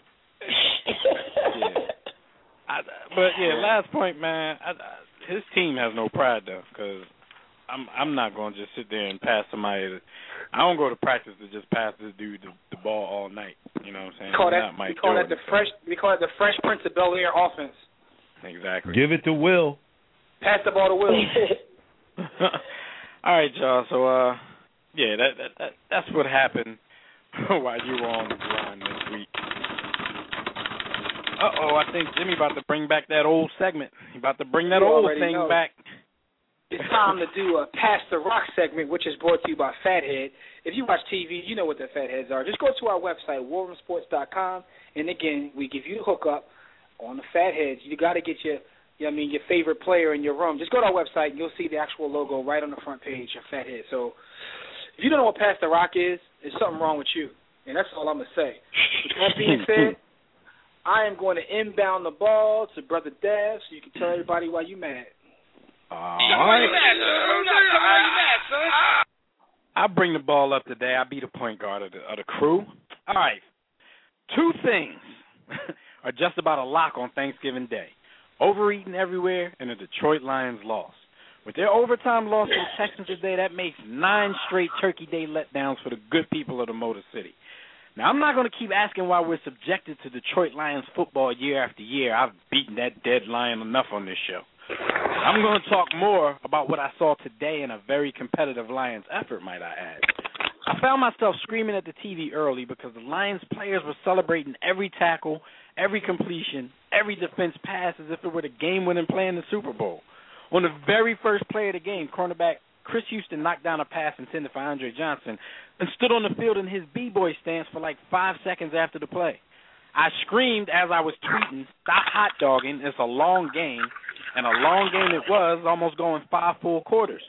Yeah. I, but yeah, last point, man. I, I, his team has no pride though, because I'm I'm not going to just sit there and pass somebody. To, I don't go to practice to just pass this dude the, the ball all night. You know what I'm saying? We call that, not Mike we call Jordan, that the fresh. We call it the Fresh Prince of Bel Air offense. Exactly. Give it to Will. Pass the ball to Will. All right, y'all. So uh, yeah, that, that that that's what happened while you were on the line this week. Uh oh, I think Jimmy about to bring back that old segment. He about to bring that You old already thing know. back. It's time to do a Pass the Rock segment, which is brought to you by Fathead. If you watch T V, you know what the Fatheads are. Just go to our website, war room sports dot com, and again, we give you the hookup on the Fatheads. You got to get your, you know what I mean, your favorite player in your room. Just go to our website, and you'll see the actual logo right on the front page of Fathead. So if you don't know what Pass the Rock is, there's something wrong with you, and that's all I'm going to say. With that being said, I am going to inbound the ball to Brother Dev so you can tell everybody why you mad. All right. I bring the ball up today. I be the point guard of the, of the crew. All right. Two things are just about a lock on Thanksgiving Day. Overeating everywhere and the Detroit Lions loss. With their overtime loss to the Texans today, that makes nine straight Turkey Day letdowns for the good people of the Motor City. Now, I'm not going to keep asking why we're subjected to Detroit Lions football year after year. I've beaten that dead lion enough on this show. I'm going to talk more about what I saw today in a very competitive Lions effort, might I add. I found myself screaming at the T V early because the Lions players were celebrating every tackle, every completion, every defense pass as if it were the game-winning play in the Super Bowl. On the very first play of the game, cornerback Chris Houston knocked down a pass intended for Andre Johnson and stood on the field in his b-boy stance for like five seconds after the play. I screamed as I was tweeting, "Stop hot dogging, it's a long game," and a long game it was, almost going five full quarters.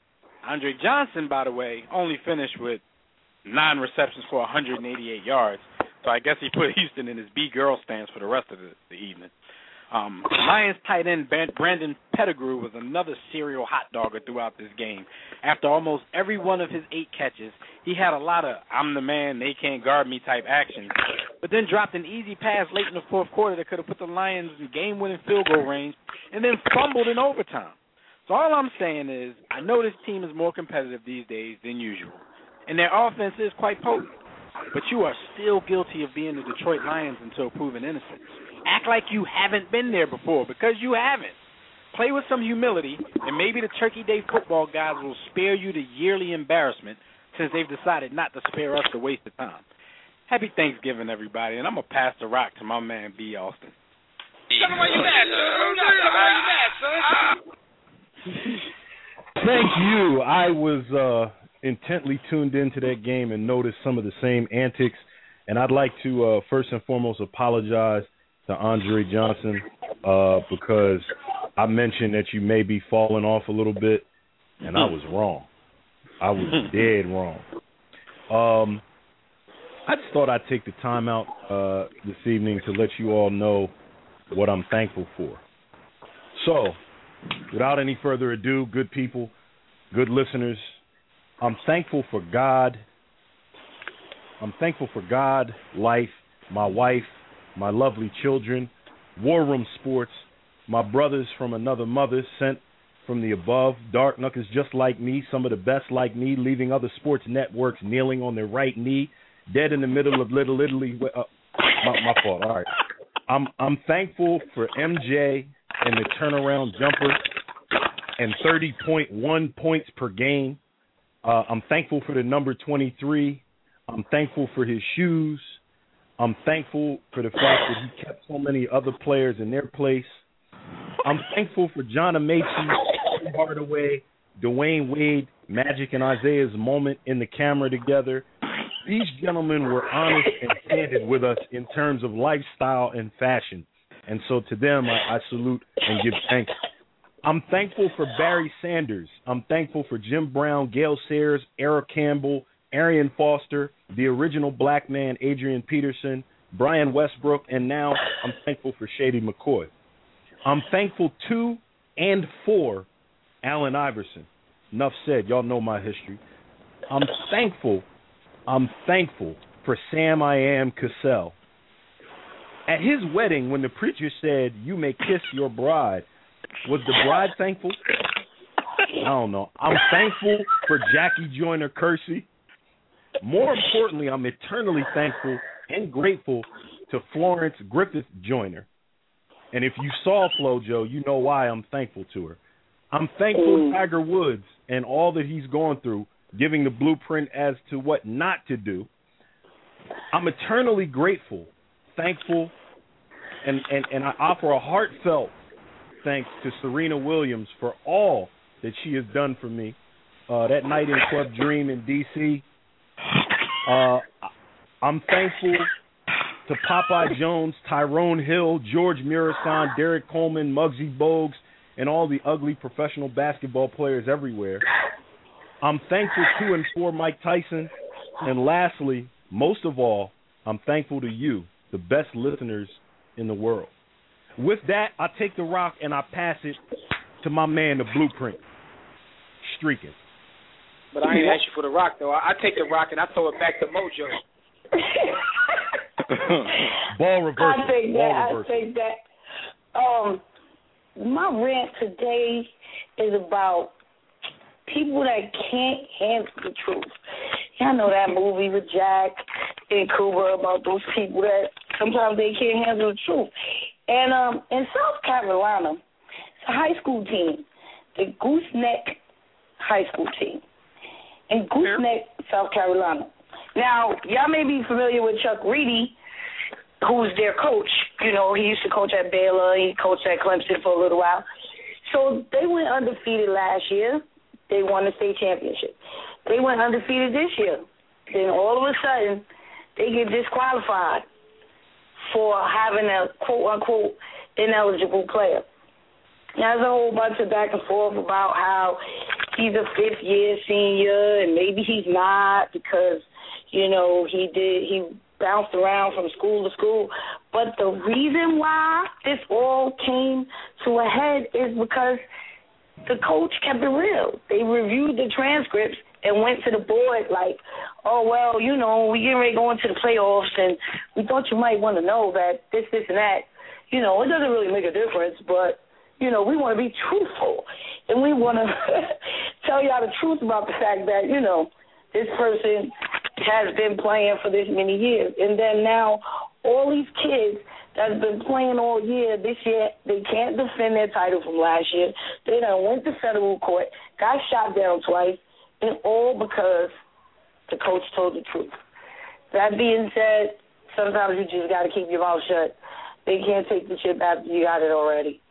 Andre Johnson, by the way, only finished with nine receptions for one hundred eighty-eight yards, so I guess he put Houston in his B-girl stance for the rest of the, the evening. Um, Lions tight end Brandon Pettigrew was another serial hot dogger throughout this game. After almost every one of his eight catches, he had a lot of "I'm the man, they can't guard me" type actions, but then dropped an easy pass late in the fourth quarter that could have put the Lions in game-winning field goal range and then fumbled in overtime. So all I'm saying is I know this team is more competitive these days than usual, and their offense is quite potent, but you are still guilty of being the Detroit Lions until proven innocent. Act like you haven't been there before, because you haven't. Play with some humility, and maybe the Turkey Day football guys will spare you the yearly embarrassment since they've decided not to spare us the waste of time. Happy Thanksgiving, everybody, and I'm going to pass the rock to my man, B. Austin. Tell me why you mad, son. Tell me why you mad, son. Thank you. I was uh, intently tuned into that game and noticed some of the same antics, and I'd like to uh, first and foremost apologize to Andre Johnson uh, because I mentioned that you may be falling off a little bit, and I was wrong. I was dead wrong. Um, I just thought I'd take the time out uh, this evening to let you all know what I'm thankful for. So, without any further ado, good people, good listeners, I'm thankful for God. I'm thankful for God, life, my wife, my lovely children, War Room Sports, my brothers from another mother sent from the above, dark knuckles just like me, some of the best like me, leaving other sports networks kneeling on their right knee, dead in the middle of Little Italy. Uh, my, my fault. All right. I'm I'm thankful for M J and the turnaround jumper and thirty point one points per game. Uh, I'm thankful for the number twenty-three. I'm thankful for his shoes. I'm thankful for the fact that he kept so many other players in their place. I'm thankful for John Amaechi, Tim Hardaway, Dwayne Wade, Magic, and Isaiah's moment in the camera together. These gentlemen were honest and candid with us in terms of lifestyle and fashion. And so to them, I, I salute and give thanks. I'm thankful for Barry Sanders. I'm thankful for Jim Brown, Gale Sayers, Eric Campbell, Arian Foster, the original black man, Adrian Peterson, Brian Westbrook, and now I'm thankful for Shady McCoy. I'm thankful to and for Allen Iverson. Enough said. Y'all know my history. I'm thankful, I'm thankful for Sam I Am Cassell. At his wedding, when the preacher said, "You may kiss your bride," was the bride thankful? I don't know. I'm thankful for Jackie Joyner Kersey. More importantly, I'm eternally thankful and grateful to Florence Griffith Joyner. And if you saw FloJo, you know why I'm thankful to her. I'm thankful to Tiger Woods and all that he's gone through, giving the blueprint as to what not to do. I'm eternally grateful, thankful, and, and, and I offer a heartfelt thanks to Serena Williams for all that she has done for me. Uh, that night in Club Dream in D C, uh, I'm thankful to Popeye Jones, Tyrone Hill, George Murison, Derek Coleman, Muggsy Bogues, and all the ugly professional basketball players everywhere. I'm thankful to and for Mike Tyson. And lastly, most of all, I'm thankful to you, the best listeners in the world. With that, I take the rock and I pass it to my man, the Blueprint, Streaking. But I ain't ask you for the rock, though. I, I take the rock and I throw it back to Mojo. Ball reversal. I think Ball that. reversal. I think that. Um, my rant today is about people that can't handle the truth. Y'all know that movie with Jack and Cuba about those people that sometimes they can't handle the truth. And um, in South Carolina, it's a high school team, the Gooseneck High School team, in Gooseneck, South Carolina. Now, y'all may be familiar with Chuck Reedy, who's their coach. You know, he used to coach at Baylor. He coached at Clemson for a little while. So they went undefeated last year. They won the state championship. They went undefeated this year. Then all of a sudden, they get disqualified for having a quote-unquote ineligible player. Now, there's a whole bunch of back and forth about how he's a fifth-year senior and maybe he's not because, you know, he did he bounced around from school to school. But the reason why this all came to a head is because the coach kept it real. They reviewed the transcripts and went to the board like, oh, well, you know, we getting ready to go into the playoffs, and we thought you might want to know that this, this, and that. You know, it doesn't really make a difference, but, you know, we want to be truthful. And we want to tell y'all the truth about the fact that, you know, this person has been playing for this many years. And then now all these kids that's been playing all year, this year, they can't defend their title from last year. They done went to federal court, got shot down twice, and all because the coach told the truth. That being said, sometimes you just got to keep your mouth shut. They can't take the chip after you got it already.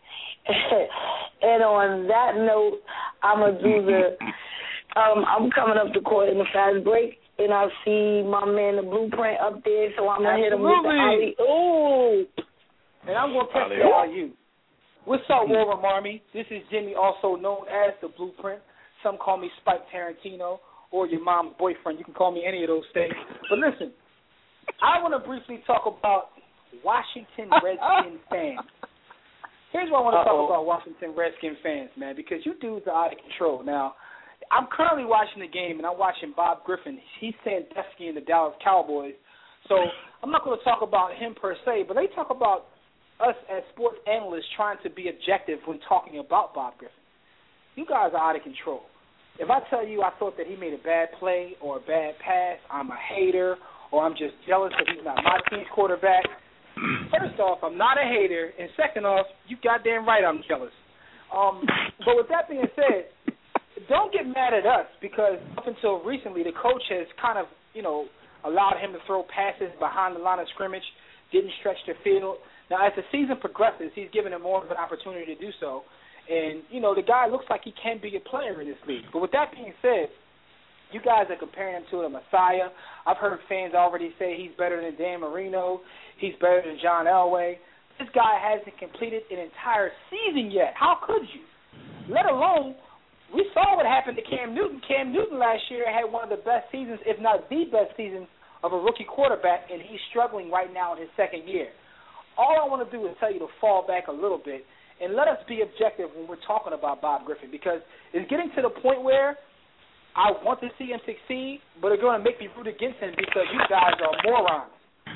And on that note, I'm going to do the, um, I'm coming up to court in the fast break, and I see my man, the Blueprint, up there, so I'm going to hit him with the alley. Ooh! And I'm going to press the all you. What's up, War Room Army? This is Jimmy, also known as the Blueprint. Some call me Spike Tarantino or your mom's boyfriend. You can call me any of those things. But listen, I want to briefly talk about Washington Redskins fans. Here's here's what I want to Uh-oh. talk about Washington Redskin fans, man, because you dudes are out of control. Now, I'm currently watching the game, and I'm watching Bob Griffin. He's Sandusky and the Dallas Cowboys. So I'm not going to talk about him per se, but they talk about us as sports analysts trying to be objective when talking about Bob Griffin. You guys are out of control. If I tell you I thought that he made a bad play or a bad pass, I'm a hater, or I'm just jealous that he's not my team's quarterback. First off, I'm not a hater, and second off, you goddamn right I'm jealous. Um, but with that being said, don't get mad at us because up until recently, the coach has kind of, you know, allowed him to throw passes behind the line of scrimmage, didn't stretch the field. Now, as the season progresses, he's given him more of an opportunity to do so. And, you know, the guy looks like he can be a player in this league. But with that being said, you guys are comparing him to the Messiah. I've heard fans already say he's better than Dan Marino. He's better than John Elway. This guy hasn't completed an entire season yet. How could you? Let alone, we saw what happened to Cam Newton. Cam Newton last year had one of the best seasons, if not the best season, of a rookie quarterback, and he's struggling right now in his second year. All I want to do is tell you to fall back a little bit and let us be objective when we're talking about Bob Griffin, because it's getting to the point where I want to see him succeed, but it's going to make me root against him because you guys are morons.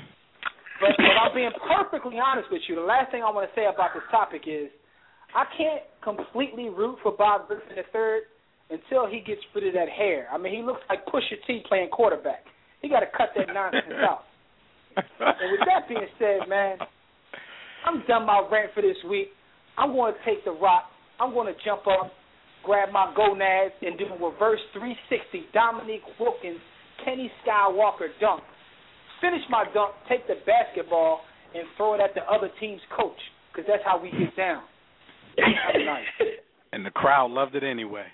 But if I'm being perfectly honest with you, the last thing I want to say about this topic is I can't completely root for Bob Griffin the third until he gets rid of that hair. I mean, he looks like Pusha T playing quarterback. He got to cut that nonsense out. And with that being said, man, I'm done my rant for this week. I'm going to take the rock. I'm going to jump up, grab my gonads, and do a reverse three sixty Dominique Wilkins, Kenny Skywalker dunk. Finish my dunk, take the basketball, and throw it at the other team's coach, because that's how we get down. Nice. And the crowd loved it anyway.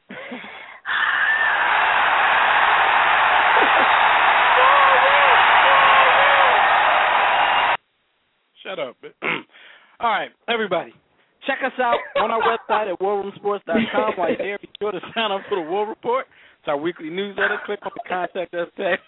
Shut up. All right, everybody. Check us out on our website at war room sports dot com. While you're there, be sure to sign up for the War Report. It's our weekly newsletter. Click on the Contact Us tab.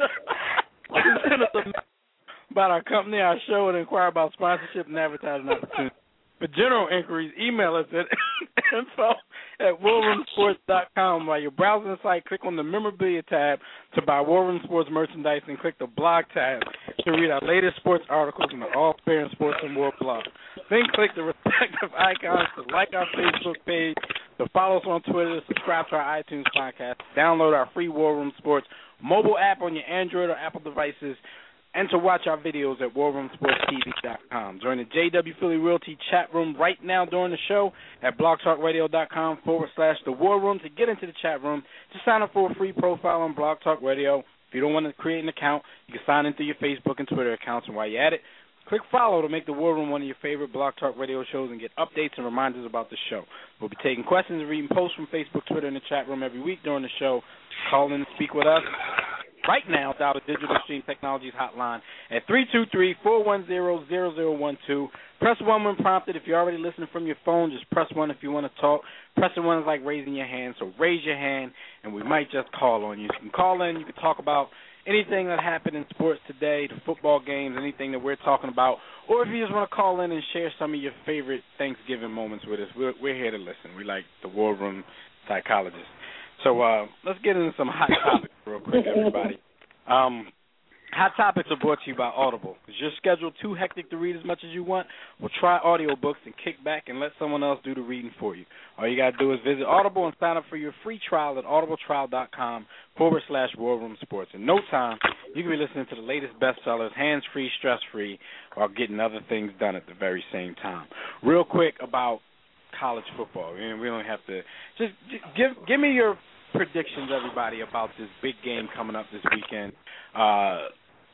Send us a message about our company, our show, and inquire about sponsorship and advertising opportunities. For general inquiries, email us at info at war room sports dot com. While you're browsing the site, click on the Memorabilia tab to buy War Room Sports merchandise and click the Blog tab to read our latest sports articles in the All Fair and Sports and More blog. Then click the respective icons to like our Facebook page, to follow us on Twitter, to subscribe to our iTunes podcast, download our free War Room Sports mobile app on your Android or Apple devices, and to watch our videos at war room sports t v dot com. Join the J W Philly Realty chat room right now during the show at blogtalkradio.com forward slash the War Room. To get into the chat room, just sign up for a free profile on Blog Talk Radio. If you don't want to create an account, you can sign in through your Facebook and Twitter accounts. And while you're at it, click follow to make the War Room one of your favorite Blog Talk Radio shows and get updates and reminders about the show. We'll be taking questions and reading posts from Facebook, Twitter, and the chat room every week during the show. Call in and speak with us right now. Dial the Digital Stream Technologies hotline at three two three, four one zero, zero zero one two. Press one when prompted. If you're already listening from your phone, just press one if you want to talk. Pressing one is like raising your hand, so raise your hand, and we might just call on you. You can call in. You can talk about anything that happened in sports today, the football games, anything that we're talking about, or if you just want to call in and share some of your favorite Thanksgiving moments with us, we're, we're here to listen. We like the War Room psychologists. So uh, let's get into some hot topics real quick, everybody. Um, hot topics are brought to you by Audible. Is your schedule too hectic to read as much as you want? Well, try audiobooks and kick back and let someone else do the reading for you. All you got to do is visit Audible and sign up for your free trial at audibletrial.com forward slash War Room Sports. In no time, you can be listening to the latest bestsellers, hands-free, stress-free, while getting other things done at the very same time. Real quick about college football. I mean, we don't have to just, just give give me your predictions, everybody, about this big game coming up this weekend. Uh,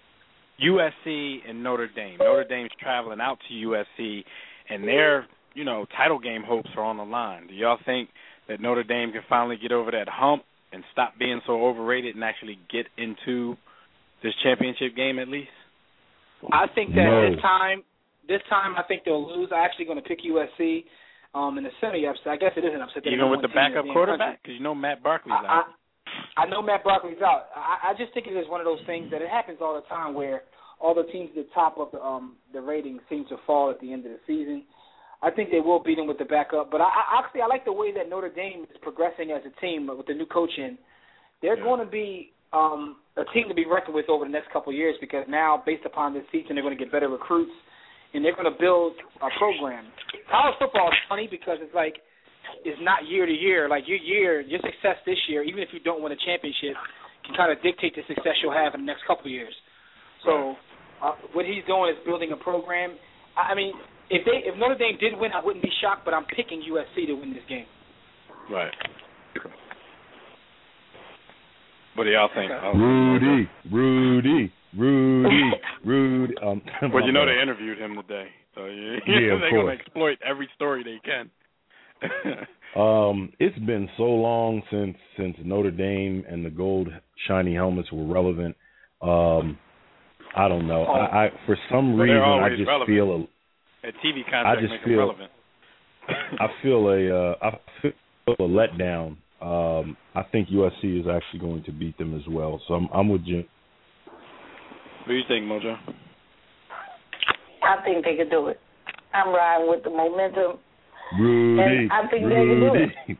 U S C and Notre Dame. Notre Dame's traveling out to U S C, and their, you know, title game hopes are on the line. Do y'all think that Notre Dame can finally get over that hump and stop being so overrated and actually get into this championship game at least? I think that No. this time, this time I think they'll lose. I'm actually going to pick U S C um, in the semi-upset. I guess it is an upset. Even with the backup quarterback? Because you know Matt Barkley's I, out. I, I know Matt Barkley's out. I, I just think it is one of those things that it happens all the time where all the teams at the top of the um, the ratings seem to fall at the end of the season. I think they will beat them with the backup. But I, I actually I like the way that Notre Dame is progressing as a team with the new coach in. They're yeah. going to be um, a team to be reckoned with over the next couple of years because now, based upon this season, they're going to get better recruits and they're going to build a program. College football is funny because it's like it's not year to year. Like your year, your success this year, even if you don't win a championship, can kind of dictate the success you'll have in the next couple of years. So uh, what he's doing is building a program. I, I mean, if they if Notre Dame did win, I wouldn't be shocked, but I'm picking U S C to win this game. Right. What do y'all think? Okay. Rudy, Rudy, Rudy, Rudy. Um, well, you know they interviewed him today, so yeah, yeah they're going to exploit every story they can. um, it's been so long since since Notre Dame and the gold shiny helmets were relevant. Um, I don't know. I, I for some but reason I just relevant. feel a a T V contract I just makes feel them relevant. I feel a uh, I feel a letdown. Um, I think U S C is actually going to beat them as well. So I'm, I'm with Jim. What do you think, Mojo? I think they could do it. I'm riding with the momentum. Rudy, and I think Rudy. they can do it.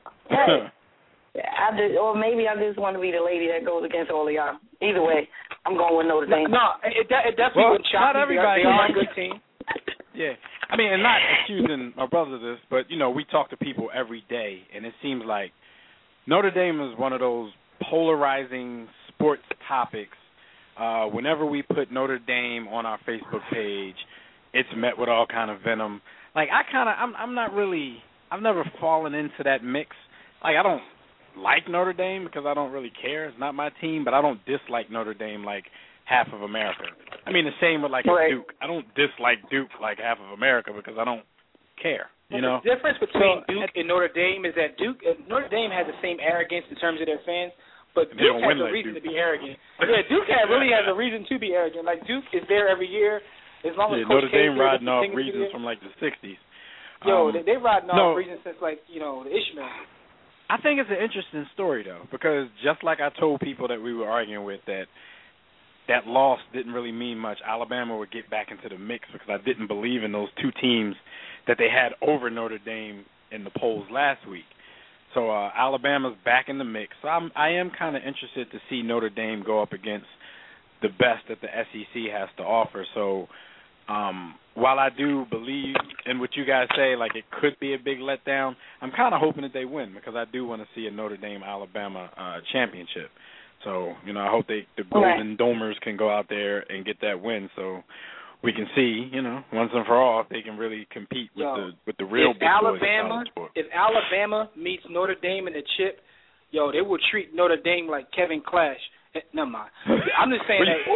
Hey, I just, or maybe I just want to be the lady that goes against all of y'all. Either way, I'm going with Notre Dame. No, it, it definitely well, wouldn't shock not me. everybody. They are a good team. Yeah. I mean, and not accusing my brother of this, but, you know, we talk to people every day, and it seems like Notre Dame is one of those polarizing sports topics. Uh, whenever we put Notre Dame on our Facebook page, it's met with all kind of venom. Like, I kind of, I'm, I'm not really, I've never fallen into that mix. Like, I don't like Notre Dame because I don't really care. It's not my team, but I don't dislike Notre Dame like half of America. I mean, the same with, like, right. Duke. I don't dislike Duke like half of America because I don't care. You know? The difference between so, Duke and Notre Dame is that Duke, uh, Notre Dame has the same arrogance in terms of their fans, but they Duke don't has win a like reason Duke. to be arrogant. Yeah, Duke has, really has a reason to be arrogant. Like, Duke is there every year as long as yeah, Coach Notre Dame K riding off there, reasons from, like, the sixties. Yo, um, they, they riding no, off reasons since, like, you know, the Ishmael. I think it's an interesting story, though, because just like I told people that we were arguing with that that loss didn't really mean much. Alabama would get back into the mix because I didn't believe in those two teams that they had over Notre Dame in the polls last week. So uh, Alabama's back in the mix. So I'm, I am kind of interested to see Notre Dame go up against the best that the S E C has to offer. So um, while I do believe in what you guys say, like it could be a big letdown, I'm kind of hoping that they win because I do want to see a Notre Dame-Alabama uh, championship. So, you know, I hope they the Golden right. Domers can go out there and get that win so we can see, you know, once and for all if they can really compete with yo, the with the real if big Alabama, boys of college sport. If Alabama meets Notre Dame in the chip, yo, they will treat Notre Dame like Kevin Clash. Eh, never mind. I'm just saying that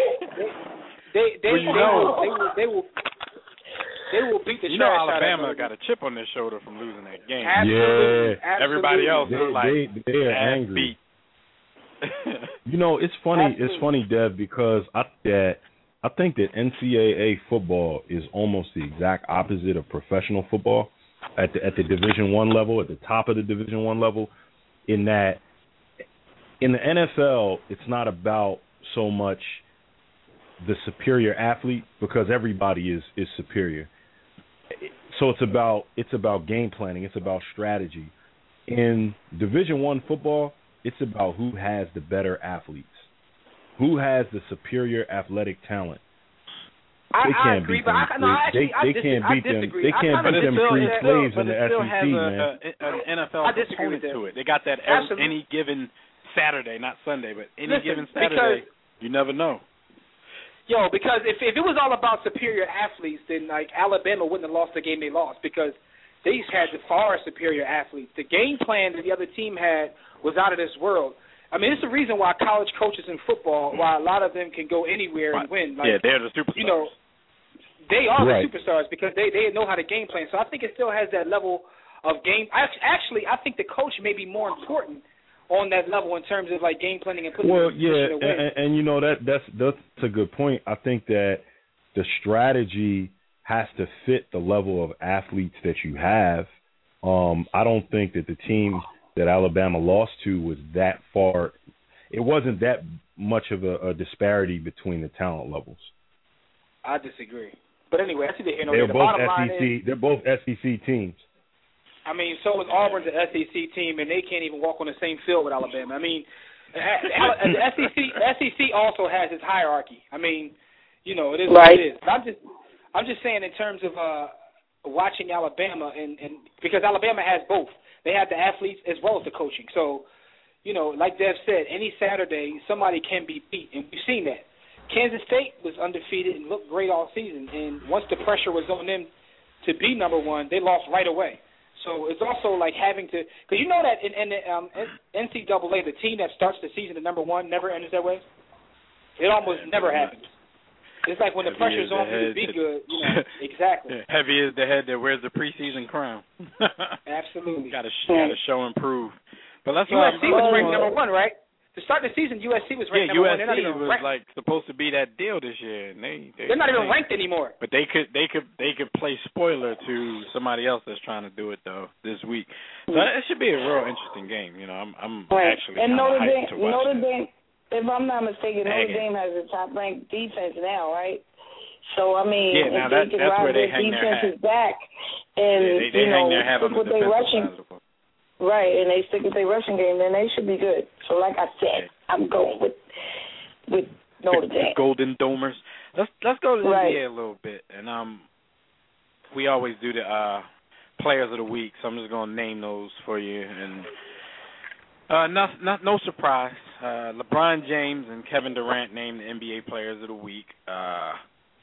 they they they, well, you they, know, will, they will they will they will beat the you know trash out of Alabama Notre got a chip on their shoulder from losing that game. Absolutely, yeah. absolutely. Everybody else they, is like they, they are ass angry. beat. You know, it's funny. Absolutely. It's funny, Dev, because I that I think that N C double A football is almost the exact opposite of professional football at the at the Division One level, at the top of the Division One level. In that, in the N F L, it's not about so much the superior athlete because everybody is is superior. So it's about it's about game planning. It's about strategy. In Division One football, it's about who has the better athletes, who has the superior athletic talent. I, They I can't agree, beat but them. I, no, actually, they I they dis- can't I beat them. disagree. They I can't kinda beat them disagree free with that. slaves but in the it still S E C, has a, man. a, an N F L I disagree with component to that. it. They got that every, Absolutely. any given Saturday, not Sunday, but any Listen, given Saturday. because, You never know. Yo, because if if it was all about superior athletes, then like Alabama wouldn't have lost the game they lost because they had the far superior athletes. The game plan that the other team had was out of this world. I mean, it's the reason why college coaches in football, why a lot of them can go anywhere and win. Like, yeah, they're the superstars. You know, they are Right. the superstars because they, they know how to game plan. So I think it still has that level of game. Actually, I think the coach may be more important on that level in terms of like game planning and putting Well, them in a yeah, position to win. and, and you know that that's that's a good point. I think that the strategy has to fit the level of athletes that you have. Um, I don't think that the team that Alabama lost to was that far. It wasn't that much of a, a disparity between the talent levels. I disagree. But anyway, that's either here nor They're there. The both bottom line S E C. is, They're both S E C teams. I mean, so is Auburn's an S E C team, and they can't even walk on the same field with Alabama. I mean, the S E C the S E C also has its hierarchy. I mean, you know, it is right. what it is. But I'm just I'm just saying in terms of uh, watching Alabama, and, and because Alabama has both. They have the athletes as well as the coaching. So, you know, like Dev said, any Saturday somebody can be beat, and we've seen that. Kansas State was undefeated and looked great all season, and once the pressure was on them to be number one, they lost right away. So it's also like having to – because you know that in, in the um, N C double A, the team that starts the season at number one never ends that way? It almost never happens. It's like when the Heavy pressure's is the on you to head be that- good, you know, exactly. Heavy is the head that wears the preseason crown. Absolutely. Got to got to show and prove. But let's U S C um, was let's- ranked number one, right? To start the season, U S C was ranked Yeah, number U S C one. They're not even was ranked. like supposed to be that deal this year, and they, they They're not even they, ranked anymore. But they could they could they could play spoiler to somebody else that's trying to do it though this week. So it should be a real interesting game. You know, I'm I'm Right. actually And kinda Notre hyped Dame, to watch Notre that. Dame, if I'm not mistaken, Dang Notre it. Dame has the top ranked defense now, right? So I mean, Yeah, if now they that- can that's ride where they their hang their defenses hat. back, and Yeah, they they you hang know, their hat stick on the with their defensive rushing, side of the ball. right? And they stick with their rushing game, then they should be good. So like I said, I'm going with with Notre the, Dame. the Golden Domers. Let's let's go to the Right. N B A a little bit, and um, we always do the uh players of the week, so I'm just gonna name those for you, and uh, not not no surprise. Uh, LeBron James and Kevin Durant named the N B A players of the week. Uh,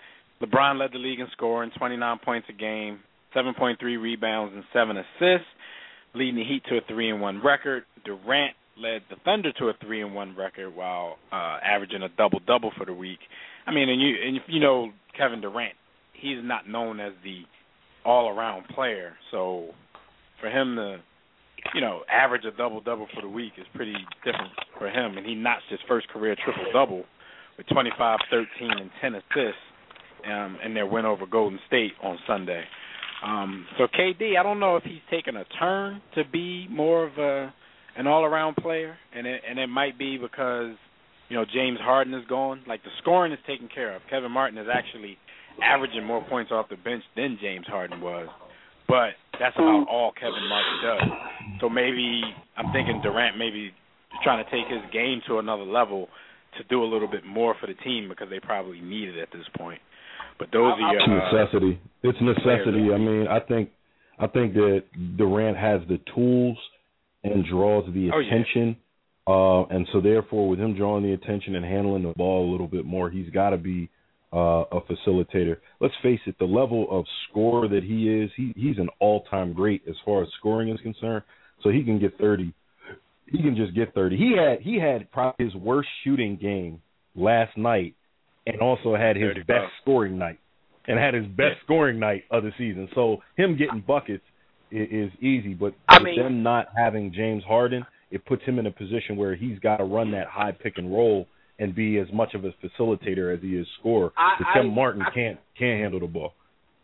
LeBron led the league in scoring, twenty-nine points a game, seven point three rebounds, and seven assists, leading the Heat to a three and one record. Durant led the Thunder to a three and one record while uh, averaging a double double for the week. I mean, and you and you know Kevin Durant, he's not known as the all around player, so for him to you know average a double double for the week is pretty different for him, and he notched his first career triple double with twenty-five, thirteen, and ten assists um, in their win over Golden State on Sunday. Um, so K D, I don't know if he's taken a turn to be more of a an all-around player, and it, and it might be because, you know, James Harden is gone. Like, the scoring is taken care of. Kevin Martin is actually averaging more points off the bench than James Harden was, but that's about all Kevin Martin does. So maybe, I'm thinking Durant maybe trying to take his game to another level to do a little bit more for the team because they probably need it at this point. But those are your... It's Uh, necessity. It's necessity. I mean, I think I think that Durant has the tools and draws the Oh, yeah. attention. Uh, and so, therefore, with him drawing the attention and handling the ball a little bit more, he's got to be uh, a facilitator. Let's face it, the level of scorer that he is, he, he's an all-time great as far as scoring is concerned. So he can get thirty. He can just get thirty. He had he had probably his worst shooting game last night, and also had his thirty-five. best scoring night, and had his best Yeah. scoring night of the season. So him getting buckets is, is easy, but I with mean- them not having James Harden, it puts him in a position where he's got to run that high pick and roll and be as much of a facilitator as he is scorer. I- Because Kevin I- Martin I- can't can't handle the ball.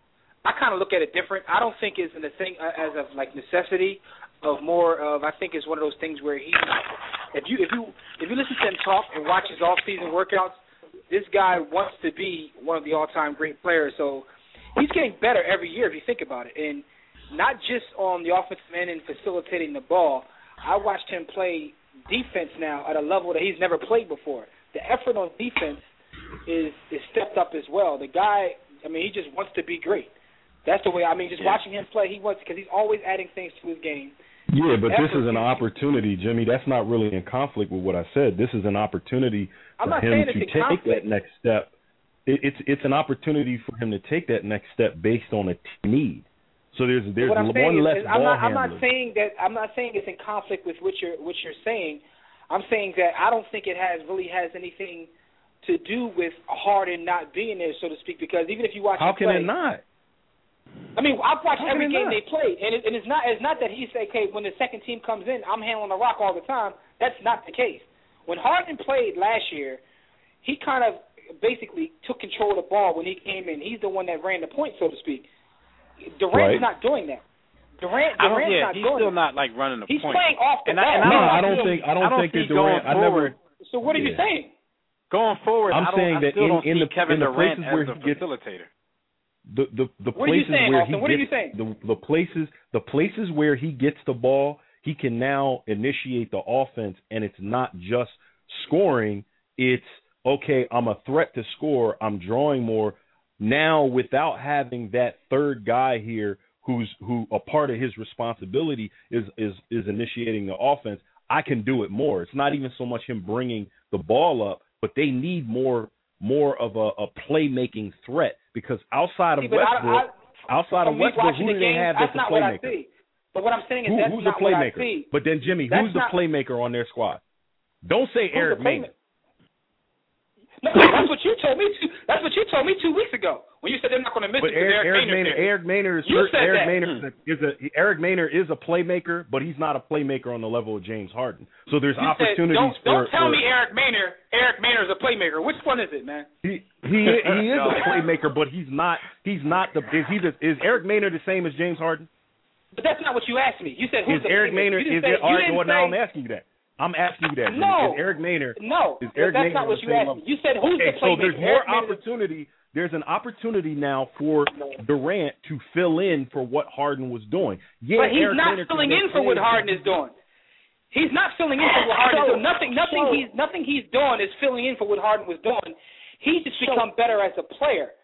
I kind of look at it different. I don't think it's in the thing uh, as of like necessity of more of. I think it's one of those things where he, if you if you if you listen to him talk and watch his off season workouts, this guy wants to be one of the all time great players. So he's getting better every year if you think about it, and not just on the offensive end and facilitating the ball. I watched him play defense now at a level that he's never played before. The effort on defense is is stepped up as well. The guy, I mean, he just wants to be great. That's the way, I mean, just Yeah. watching him play, he wants, because he's always adding things to his game. Yeah, but this Effort is an is- opportunity, Jimmy. That's not really in conflict with what I said. This is an opportunity I'm for not him saying to it's in take conflict. that next step. It, it's it's an opportunity for him to take that next step based on a team need. So there's there's what I'm saying one is, less is ball I'm not, I'm handler. not saying that I'm not saying it's in conflict with what you're what you're saying. I'm saying that I don't think it has really has anything to do with Harden not being there, so to speak. Because even if you watch How him can play, it not? I mean, I've watched How every can it game not? they play, and, it, and it's not it's not that he say, okay, when the second team comes in, I'm handling the rock all the time. That's not the case. When Harden played last year, he kind of basically took control of the ball when he came in. He's the one that ran the point, so to speak. Durant's Right. not doing that. Durant, I don't, Durant's yeah, not he's doing still it. not like running the He's point. playing off the And I- ball. and I No, don't I don't see- think I don't, I don't think see that Durant. going I forward. never. So what are you Yeah. saying? Going forward, I'm I don't, saying I that still in- don't in see the- Kevin in the Durant places as where the he gets- facilitator. the the, the What are you places saying, where Austin? he What are gets you saying? the the places the places where he gets the ball, he can now initiate the offense, and it's not just scoring. It's okay, I'm a threat to score. I'm drawing more now without having that third guy here who's who a part of his responsibility is is is initiating the offense. I can do it more. It's not even so much him bringing the ball up, but they need more more of a, a playmaking threat because outside of See, but Westbrook, I, I, outside of Westbrook, who the do game, they have that's that's a not what I playmaker? see. But what I'm saying is Who, that's who's not the playmaker? what I see. But then Jimmy, That's who's the not, playmaker on their squad? Don't say who's Eric the Maynard. No, that's what you told me. Two, that's what you told me two weeks ago when you said they're not going to miss But it. Eric, Eric, Eric Maynard, Eric Maynard is you said Eric that. Maynard is a, is a Eric Maynard is a playmaker, but he's not a playmaker on the level of James Harden. So there's you opportunities said, don't, for. Don't tell for, me Eric Maynard. Eric Maynard is a playmaker. Which one is it, man? He he he is a playmaker, but he's not he's not the is he the, is Eric Maynard the same as James Harden? But that's not what you asked me. You said who's Is the Eric playmaker? Maynard You is didn't it say, all you right? didn't Well, say, now I'm asking you that. I'm asking you that. Jimmy. No. Is Eric Maynard? No, is Eric that's Maynard not what the you same asked level? me. You said who's Okay, the so playmaker? there's more Eric Maynard is- opportunity. There's an opportunity now for Durant to fill in for what Harden was doing. Yeah, but he's Eric not Maynard filling can in make for what plays. Harden is doing. He's not filling in for what Harden So- is doing. Nothing, nothing so- he's nothing he's doing is filling in for what Harden was doing. He's just So- become better as a player.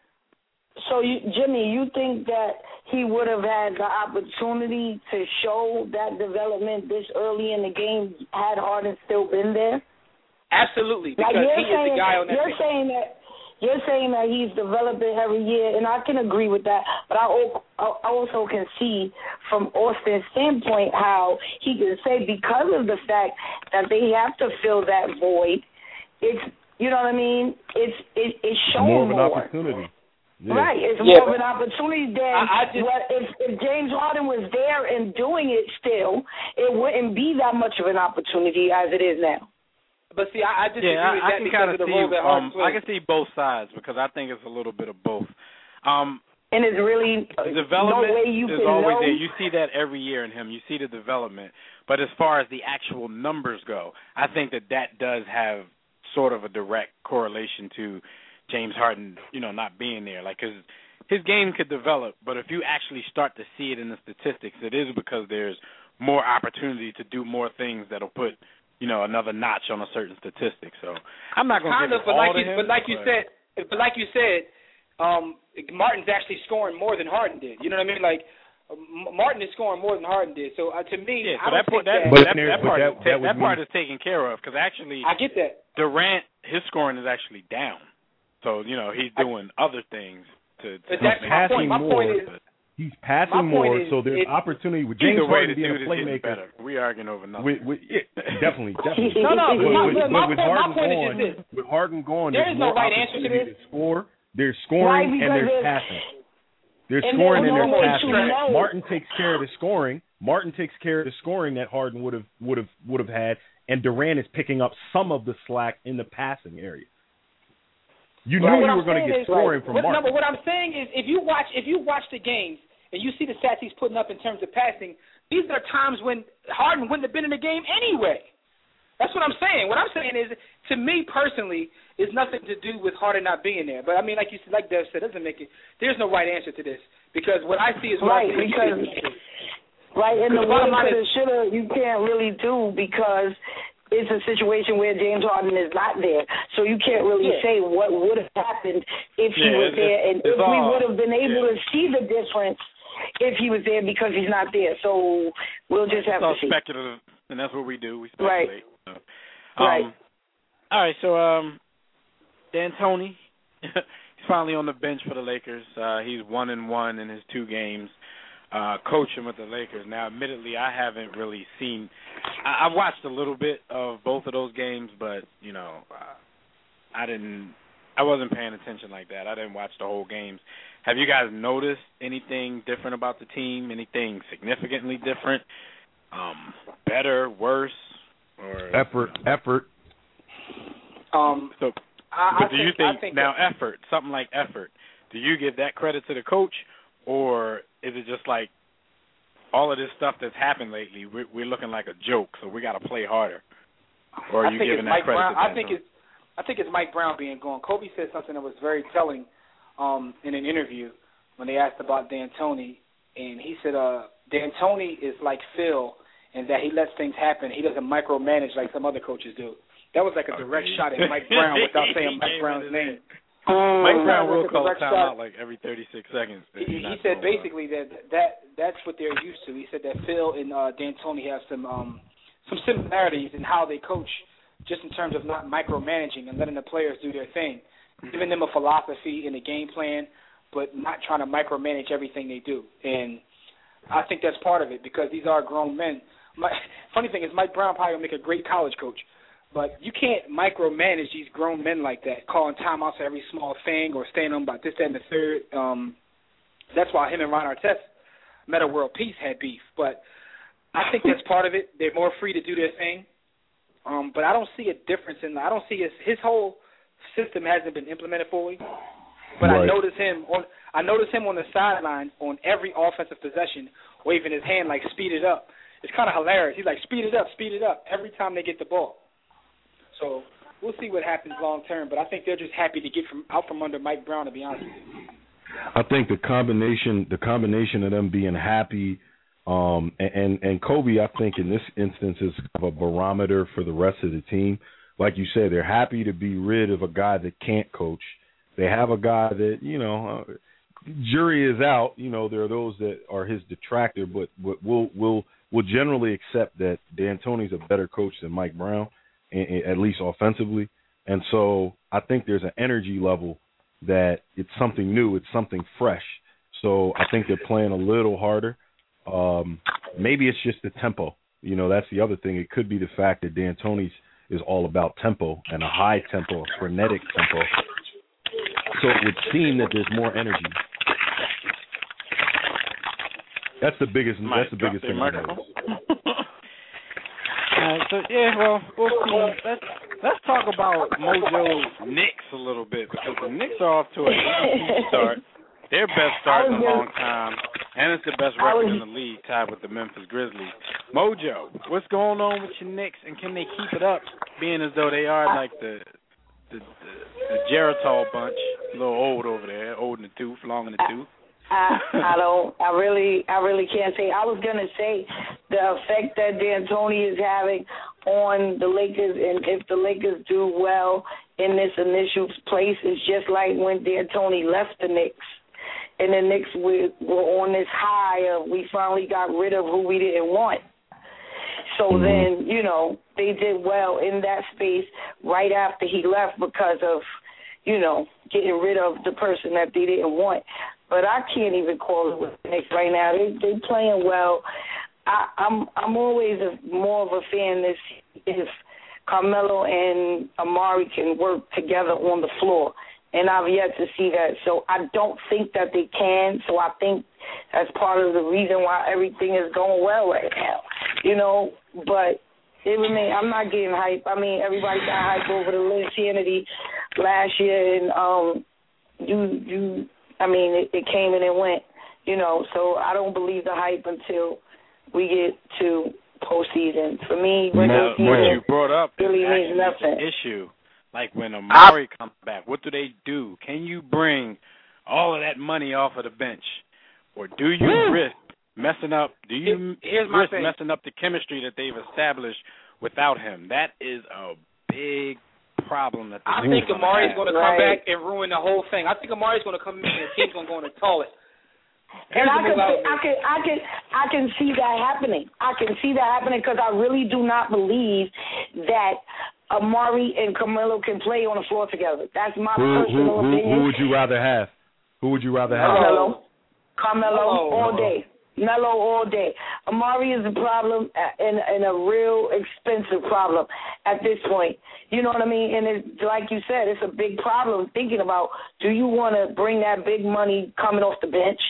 So, you, Jimmy, you think that he would have had the opportunity to show that development this early in the game had Harden still been there? Absolutely, Like because you're he is saying, the guy on that you're team. saying that you're saying that he's developing every year, and I can agree with that. But I al- I also can see from Austin's standpoint how he can say because of the fact that they have to fill that void, it's you know what I mean. It's it, it's showing more of an more. opportunity. Yeah. Right, it's Yeah, more of an opportunity than I- I just- what if, if James Harden was there and doing it still, it wouldn't be that much of an opportunity as it is now. But see, I, I disagree Yeah, with I, I that can because kind of of the see. role that Harden Um, plays. I can see both sides because I think it's a little bit of both. Um, And it's really the no development way you is can always know. there. You see that every year in him. You see the development. But as far as the actual numbers go, I think that that does have sort of a direct correlation to James Harden, you know, not being there. Like, cause his game could develop, but if you actually start to see it in the statistics, it is because there's more opportunity to do more things that'll put, you know, another notch on a certain statistic. So I'm not going to kind give of, it but all like to you, him. but like you but- said, but like you said, um, Martin's actually scoring more than Harden did. You know what I mean? Like um, Martin is scoring more than Harden did. So uh, to me, Yeah, I so don't that, think part, that, that. But that, there- that, but part, that- is, that ta- would that part mean- is taken care of because actually I get that. Durant, his scoring is actually down. So, you know, he's doing other things to, to But that's make my it point. My more. point is, He's passing My point more, is, so there's it- opportunity with James Either way, Harden the being a dude is getting playmaker. better. We arguing over nothing. With, with, yeah, definitely, definitely. no, no. With, My, with, my, with point, Harden my point gone, is just this. with Harden gone, There there's is no more right answer to opportunity this. to score. There's scoring Right, and there's because passing. There's and scoring there's and no there's way passing. to know. Martin takes care of the scoring. Martin takes care of the scoring that Harden would have would have would have had, and Durant is picking up some of the slack in the passing area. You Well, knew what you I'm were going to saying get is, scoring right, from what, Martin. No, but what I'm saying is, if you watch, if you watch the games and you see the stats he's putting up in terms of passing, these are times when Harden wouldn't have been in the game anyway. That's what I'm saying. What I'm saying is, to me personally, it's nothing to do with Harden not being there. But I mean, like you said, like Dev said, doesn't make it. There's no right answer to this because what I see is what Right, I see. because right, and the Because bottom would line coulda, is- shoulda, you can't really do because it's a situation where James Harden is not there, so you can't really Yeah. say what would have happened if he Yeah, was it's- there, and it's if we all- would have been able yeah. to see the difference if he was there because he's not there. So we'll just have It's all to see. speculative, and that's what we do. We Right. speculate. So. Um, Right. All right, so um, D'Antoni, he's finally on the bench for the Lakers. Uh, he's one and one in his two games. Uh, coaching with the Lakers. Now, admittedly, I haven't really seen. I, I've watched a little bit of both of those games, but you know, uh, I didn't. I wasn't paying attention like that. I didn't watch the whole games. Have you guys noticed anything different about the team? Anything significantly different? Um, better, worse, or Effort, effort. Um, So, I, but I do think, you think, I think now that, effort, something like effort, do you give that credit to the coach, or is it just like all of this stuff that's happened lately, we're, we're looking like a joke, so we got to play harder? Or are I you think giving it's that Mike credit Brown. to I think D'Antoni? it's I think it's Mike Brown being gone. Kobe said something that was very telling um, in an interview when they asked about D'Antoni, and he said, uh, D'Antoni is like Phil in that he lets things happen. He doesn't micromanage like some other coaches do. That was like a direct okay. shot at Mike Brown without saying Mike Brown's name. Um, Mike Brown will call a timeout like every thirty-six seconds. He, he said basically that that that's what they're used to. He said that Phil and uh, D'Antoni have some um, some similarities in how they coach, just in terms of not micromanaging and letting the players do their thing, giving them a philosophy and a game plan, but not trying to micromanage everything they do. And I think that's part of it because these are grown men. My, funny thing is Mike Brown probably will make a great college coach. But you can't micromanage these grown men like that, calling timeouts for every small thing or staying on about this, that, and the third. Um, that's why him and Ron Artest, Meta World Peace, had beef. But I think that's part of it. They're more free to do their thing. Um, but I don't see a difference in the, I don't see his, his whole system hasn't been implemented fully. But right. I notice him on I notice him on the sideline on every offensive possession, waving his hand like speed it up. It's kind of hilarious. He's like speed it up, speed it up every time they get the ball. So we'll see what happens long term, but I think they're just happy to get from out from under Mike Brown, to be honest with you. I think the combination the combination of them being happy um, and, and Kobe, I think in this instance is kind of a barometer for the rest of the team. Like you said, they're happy to be rid of a guy that can't coach. They have a guy that, you know, uh, jury is out. You know, there are those that are his detractor, but, but we'll, we'll, we'll generally accept that D'Antoni's a better coach than Mike Brown, at least offensively. And so I think there's an energy level that it's something new, it's something fresh. So I think they're playing a little harder. Um, maybe it's just the tempo. You know, that's the other thing. It could be the fact that D'Antoni's is all about tempo and a high tempo, a frenetic tempo. So it would seem that there's more energy. That's the biggest. Might that's the biggest thing. Uh, so yeah, well, we'll see. Let's let's talk about Mojo Knicks a little bit because the Knicks are off to a good start. Their best start in a long time, and it's the best record in the league, tied with the Memphis Grizzlies. Mojo, what's going on with your Knicks, and can they keep it up, being as though they are like the the, the, the Geritol bunch, a little old over there, old in the tooth, long in the tooth? I, I don't. I really, I really can't say. I was gonna say the effect that D'Antoni is having on the Lakers, and if the Lakers do well in this initial place, is just like when D'Antoni left the Knicks, and the Knicks were, were on this high of we finally got rid of who we didn't want. So then, you know, they did well in that space right after he left because of, you know, getting rid of the person that they didn't want. But I can't even call it with the Knicks right now. They they playing well. I, I'm I'm always a, more of a fan if if Carmelo and Amari can work together on the floor, and I've yet to see that. So I don't think that they can. So I think that's part of the reason why everything is going well right now. You know, but it remain. I'm not getting hype. I mean, everybody got hype over the Lynn Kennedy last year, and um, you you. I mean, it, it came and it went, you know, so I don't believe the hype until we get to postseason. For me, regular season what you brought up really is means nothing. The issue. Like when Amari comes back, what do they do? Can you bring all of that money off of the bench? Or do you risk messing up, do you Here's my risk thing. messing up the chemistry that they've established without him? That is a big problem. That I think Amari's going to come right. back and ruin the whole thing. I think Amari's going to come in and the team's going to go in the toilet. And I can, I can, I can, I can see that happening. I can see that happening because I really do not believe that Amari and Carmelo can play on the floor together. That's my who, personal who, who, opinion. Who would you rather have? Who would you rather have? Carmelo. Carmelo Oh, all no. day. Melo all day. Amari is a problem and, and a real expensive problem at this point. You know what I mean? And it's, like you said, it's a big problem thinking about, do you want to bring that big money coming off the bench,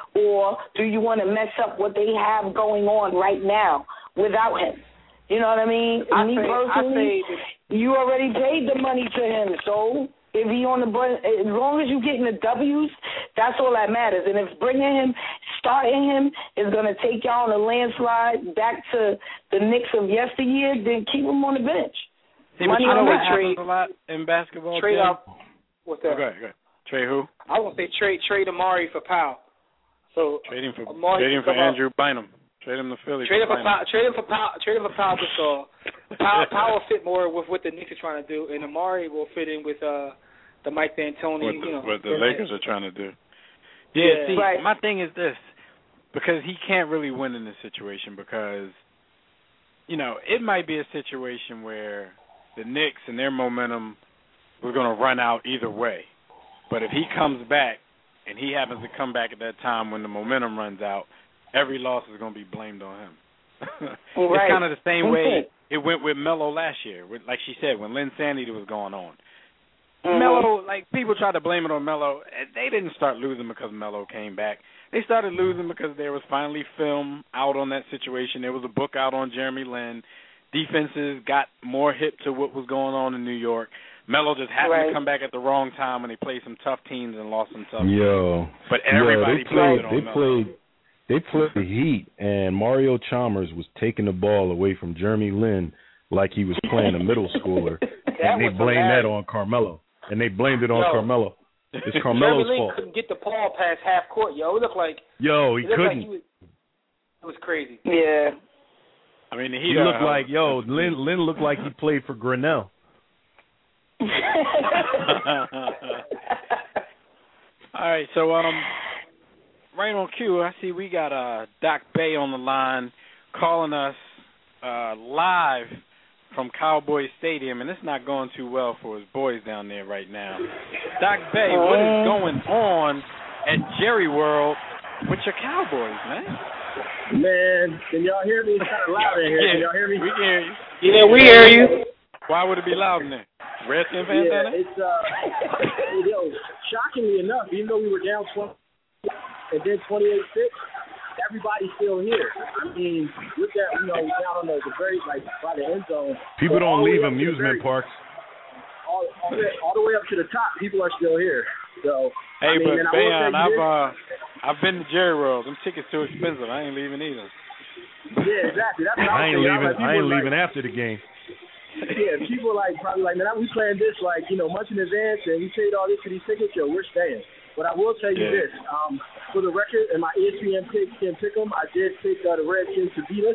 or do you want to mess up what they have going on right now without him? You know what I mean? I Me say, personally, I say you already paid the money to him, so if he on the bus, as long as you getting the W's, that's all that matters. And if bringing him, starting him is going to take y'all on a landslide back to the Knicks of yesteryear, then keep him on the bench. See, Money but you know on what that. happens a lot in basketball? trade Jim? out. What's that? Oh, go ahead, go ahead. Trade who? I won't say trade trade Amari for Powell. So Trade him for Amari trade him for come up- Andrew Bynum. Trade him to Philly. Trade him for Bynum. Pau, trade him for Pau, trade him for Pau Gasol. Powell, Powell will fit more with what the Knicks are trying to do, and Amari will fit in with uh, the Mike D'Antoni. What you the, know, what the Lakers are trying to do. Yeah, Yeah. see, Right. my thing is this, because he can't really win in this situation because, you know, it might be a situation where the Knicks and their momentum was going to run out either way. But if he comes back and he happens to come back at that time when the momentum runs out, every loss is going to be blamed on him. Right. It's kind of the same way Okay. it went with Melo last year. With, like she said, when Lynn Sanity was going on. Mhm. Melo, like, people tried to blame it on Melo. They didn't start losing because Melo came back. They started losing because there was finally film out on that situation. There was a book out on Jeremy Lin. Defenses got more hip to what was going on in New York. Melo just happened Right. to come back at the wrong time when they played some tough teams and lost some tough Yo, teams. But everybody yo, they played. blamed it on They Melo. played. They played the Heat, and Mario Chalmers was taking the ball away from Jeremy Lin like he was playing a middle schooler, and they was blamed hilarious. that on Carmelo, and they blamed it on Yo. Carmelo. It's Jeremy Carmelo's Lin fault. couldn't get the ball past half court, yo. It looked like Yo, he it looked couldn't. Like he was, it was crazy. Yeah. I mean, the He Heat are- looked like yo. Lin Lin looked like he played for Grinnell. All right, so um, right on cue, I see we got uh Doc Bay on the line calling us uh, live from Cowboy Stadium, and it's not going too well for his boys down there right now. Doc Bay, what is going on at Jerry World with your Cowboys, man? Man, can y'all hear me? It's kind of loud in here. Yeah, Can y'all hear me? we can hear you. Yeah, we hear you. Why would it be loud in there? Redskin fans Yeah, down there? it's uh, yo, shockingly enough, even though we were down twenty and then twenty-eight six, everybody's still here. I mean, look at you know down on the, the very like by the end zone. People So all don't the way leave up to the amusement very- parks. All, all, the, all the way up to the top, people are still here. So Hey, I mean, but and I will man, say I've this- uh, I've been to Jerry World. Them tickets too expensive. I ain't leaving either. yeah, exactly. That's what I I'm ain't saying. I'm leaving. like, I people ain't like- leaving after the game. Yeah, people like probably like, man, we playing this like, you know, much in advance and we paid all this for these tickets, yo, we're staying. But I will tell you Yeah. this, um, for the record, in my E S P N pick, can pick 'em, I did pick uh, the Redskins to beat us.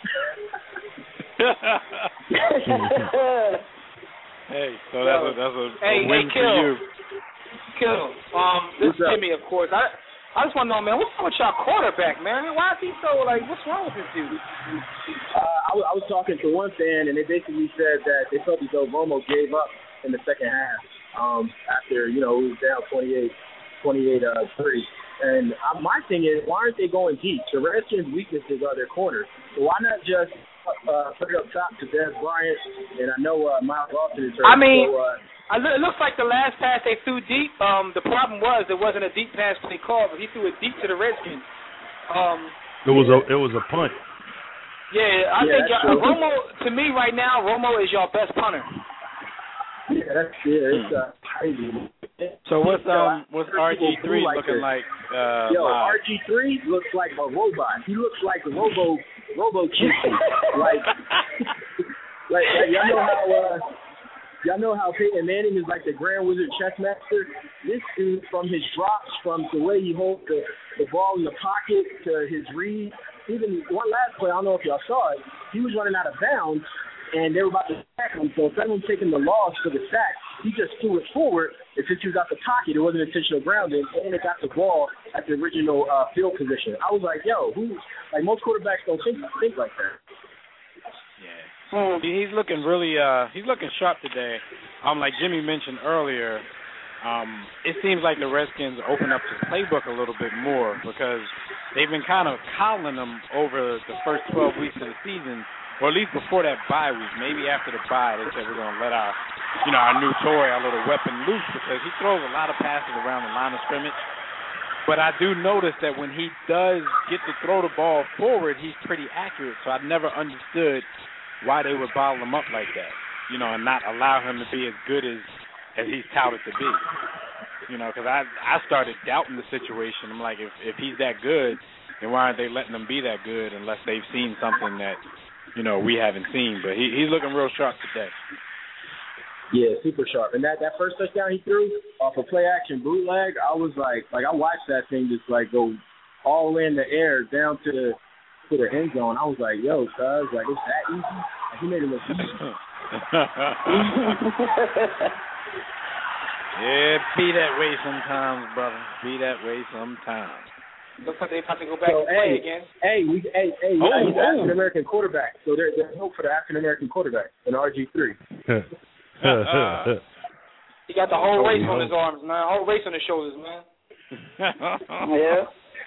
Hey, so that's a that's a, Hey, a win hey, for Kill. you. Kill. Um, this What's is up? Jimmy, of course. I I just want to know, man, what's wrong with y'all quarterback, man? Why is he so like? What's wrong with this dude? Uh, I, w- I was talking to one fan, and they basically said that they felt as though Romo gave up in the second half um, after, you know, he was down twenty-eight, twenty-eight, uh, three. And uh, my thing is, why aren't they going deep? The Redskins' weaknesses are their corners. So why not just uh, put it up top to Dez Bryant? And I know uh, Miles Austin is hurt. I mean- so, uh, I, it looks like the last pass they threw deep. Um, the problem was it wasn't a deep pass they called, but he threw it deep to the Redskins. Um, It was a it was a punt. yeah, I Yeah, think that's y'all, true. Romo. To me, right now, Romo is your best punter. yeah, that's yeah, it's uh, crazy. So what's Yo, I um what's heard R G people three boo like looking this. like? Uh, Yo, live? R G three looks like a robot. He looks like a robo robo cheat. like, like, like y'all know how uh, y'all know how Peyton Manning is like the Grand Wizard chess master. This dude, from his drops, from the way he holds the, the ball in the pocket to his read. Even one last play, I don't know if y'all saw it. He was running out of bounds, and they were about to sack him. So instead of him taking the loss for the sack, he just threw it forward. And since he was out the pocket, it wasn't intentional grounding, and it got the ball at the original uh, field position. I was like, yo, who? Like most quarterbacks don't think think like that. Yeah. Hmm. He, he's looking really uh he's looking sharp today. Um, like Jimmy mentioned earlier, um, it seems like the Redskins open up the playbook a little bit more because they've been kind of coddling them over the first twelve weeks of the season, or at least before that bye week. Maybe after the bye, they said we're going to let our, you know, our new toy, our little weapon loose because he throws a lot of passes around the line of scrimmage. But I do notice that when he does get to throw the ball forward, he's pretty accurate. So I've never understood why they would bottle him up like that, you know, and not allow him to be as good as, as he's touted to be. You know, because I I started doubting the situation. I'm like, if if he's that good, then why aren't they letting him be that good unless they've seen something that, you know, we haven't seen. But he he's looking real sharp today. Yeah, super sharp. And that, that first touchdown he threw off a play action bootleg, I was like, like I watched that thing just like go all the way in the air down to the to the end zone. I was like, yo, cuz, like, it's that easy? Like, he made it look easy. Yeah, be that way sometimes, brother. Be that way sometimes. Looks like they have to go back so, and play hey, again. Hey, we, hey, hey, oh, yeah, he's an oh. African American quarterback. So there, there's hope for the African American quarterback in R G three. He got the whole race on his arms, man. Whole race on his shoulders, man. Yeah.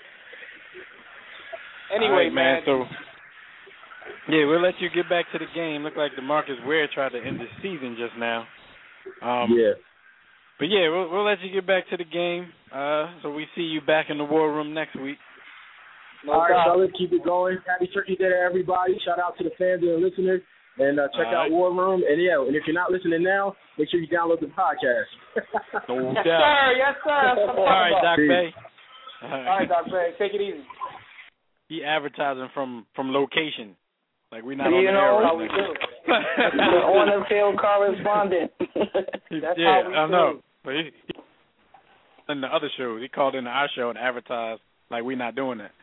Anyway, right, man. So, yeah, we'll let you get back to the game. Look like DeMarcus Ware tried to end the season just now. Um, yeah. But yeah, we'll, we'll let you get back to the game. Uh, so we see you back in the war room next week. No All right, doubt. fellas, keep it going. Happy Turkey Day to everybody. Shout out to the fans and the listeners. And uh, check All out right. War Room. And, yeah, and if you're not listening now, make sure you download the podcast. No Yes, doubt. sir. Yes, sir. That's what I'm All right, talking Doc Peace. Bay. about. All right, Doc Bay. Take it easy. He advertising from, from location. Like we're not You on the know air how right we now. do. The on-the-field correspondent. That's yeah, how we I do. know. But he, he, in the other show, he called into our show and advertised like we're not doing that.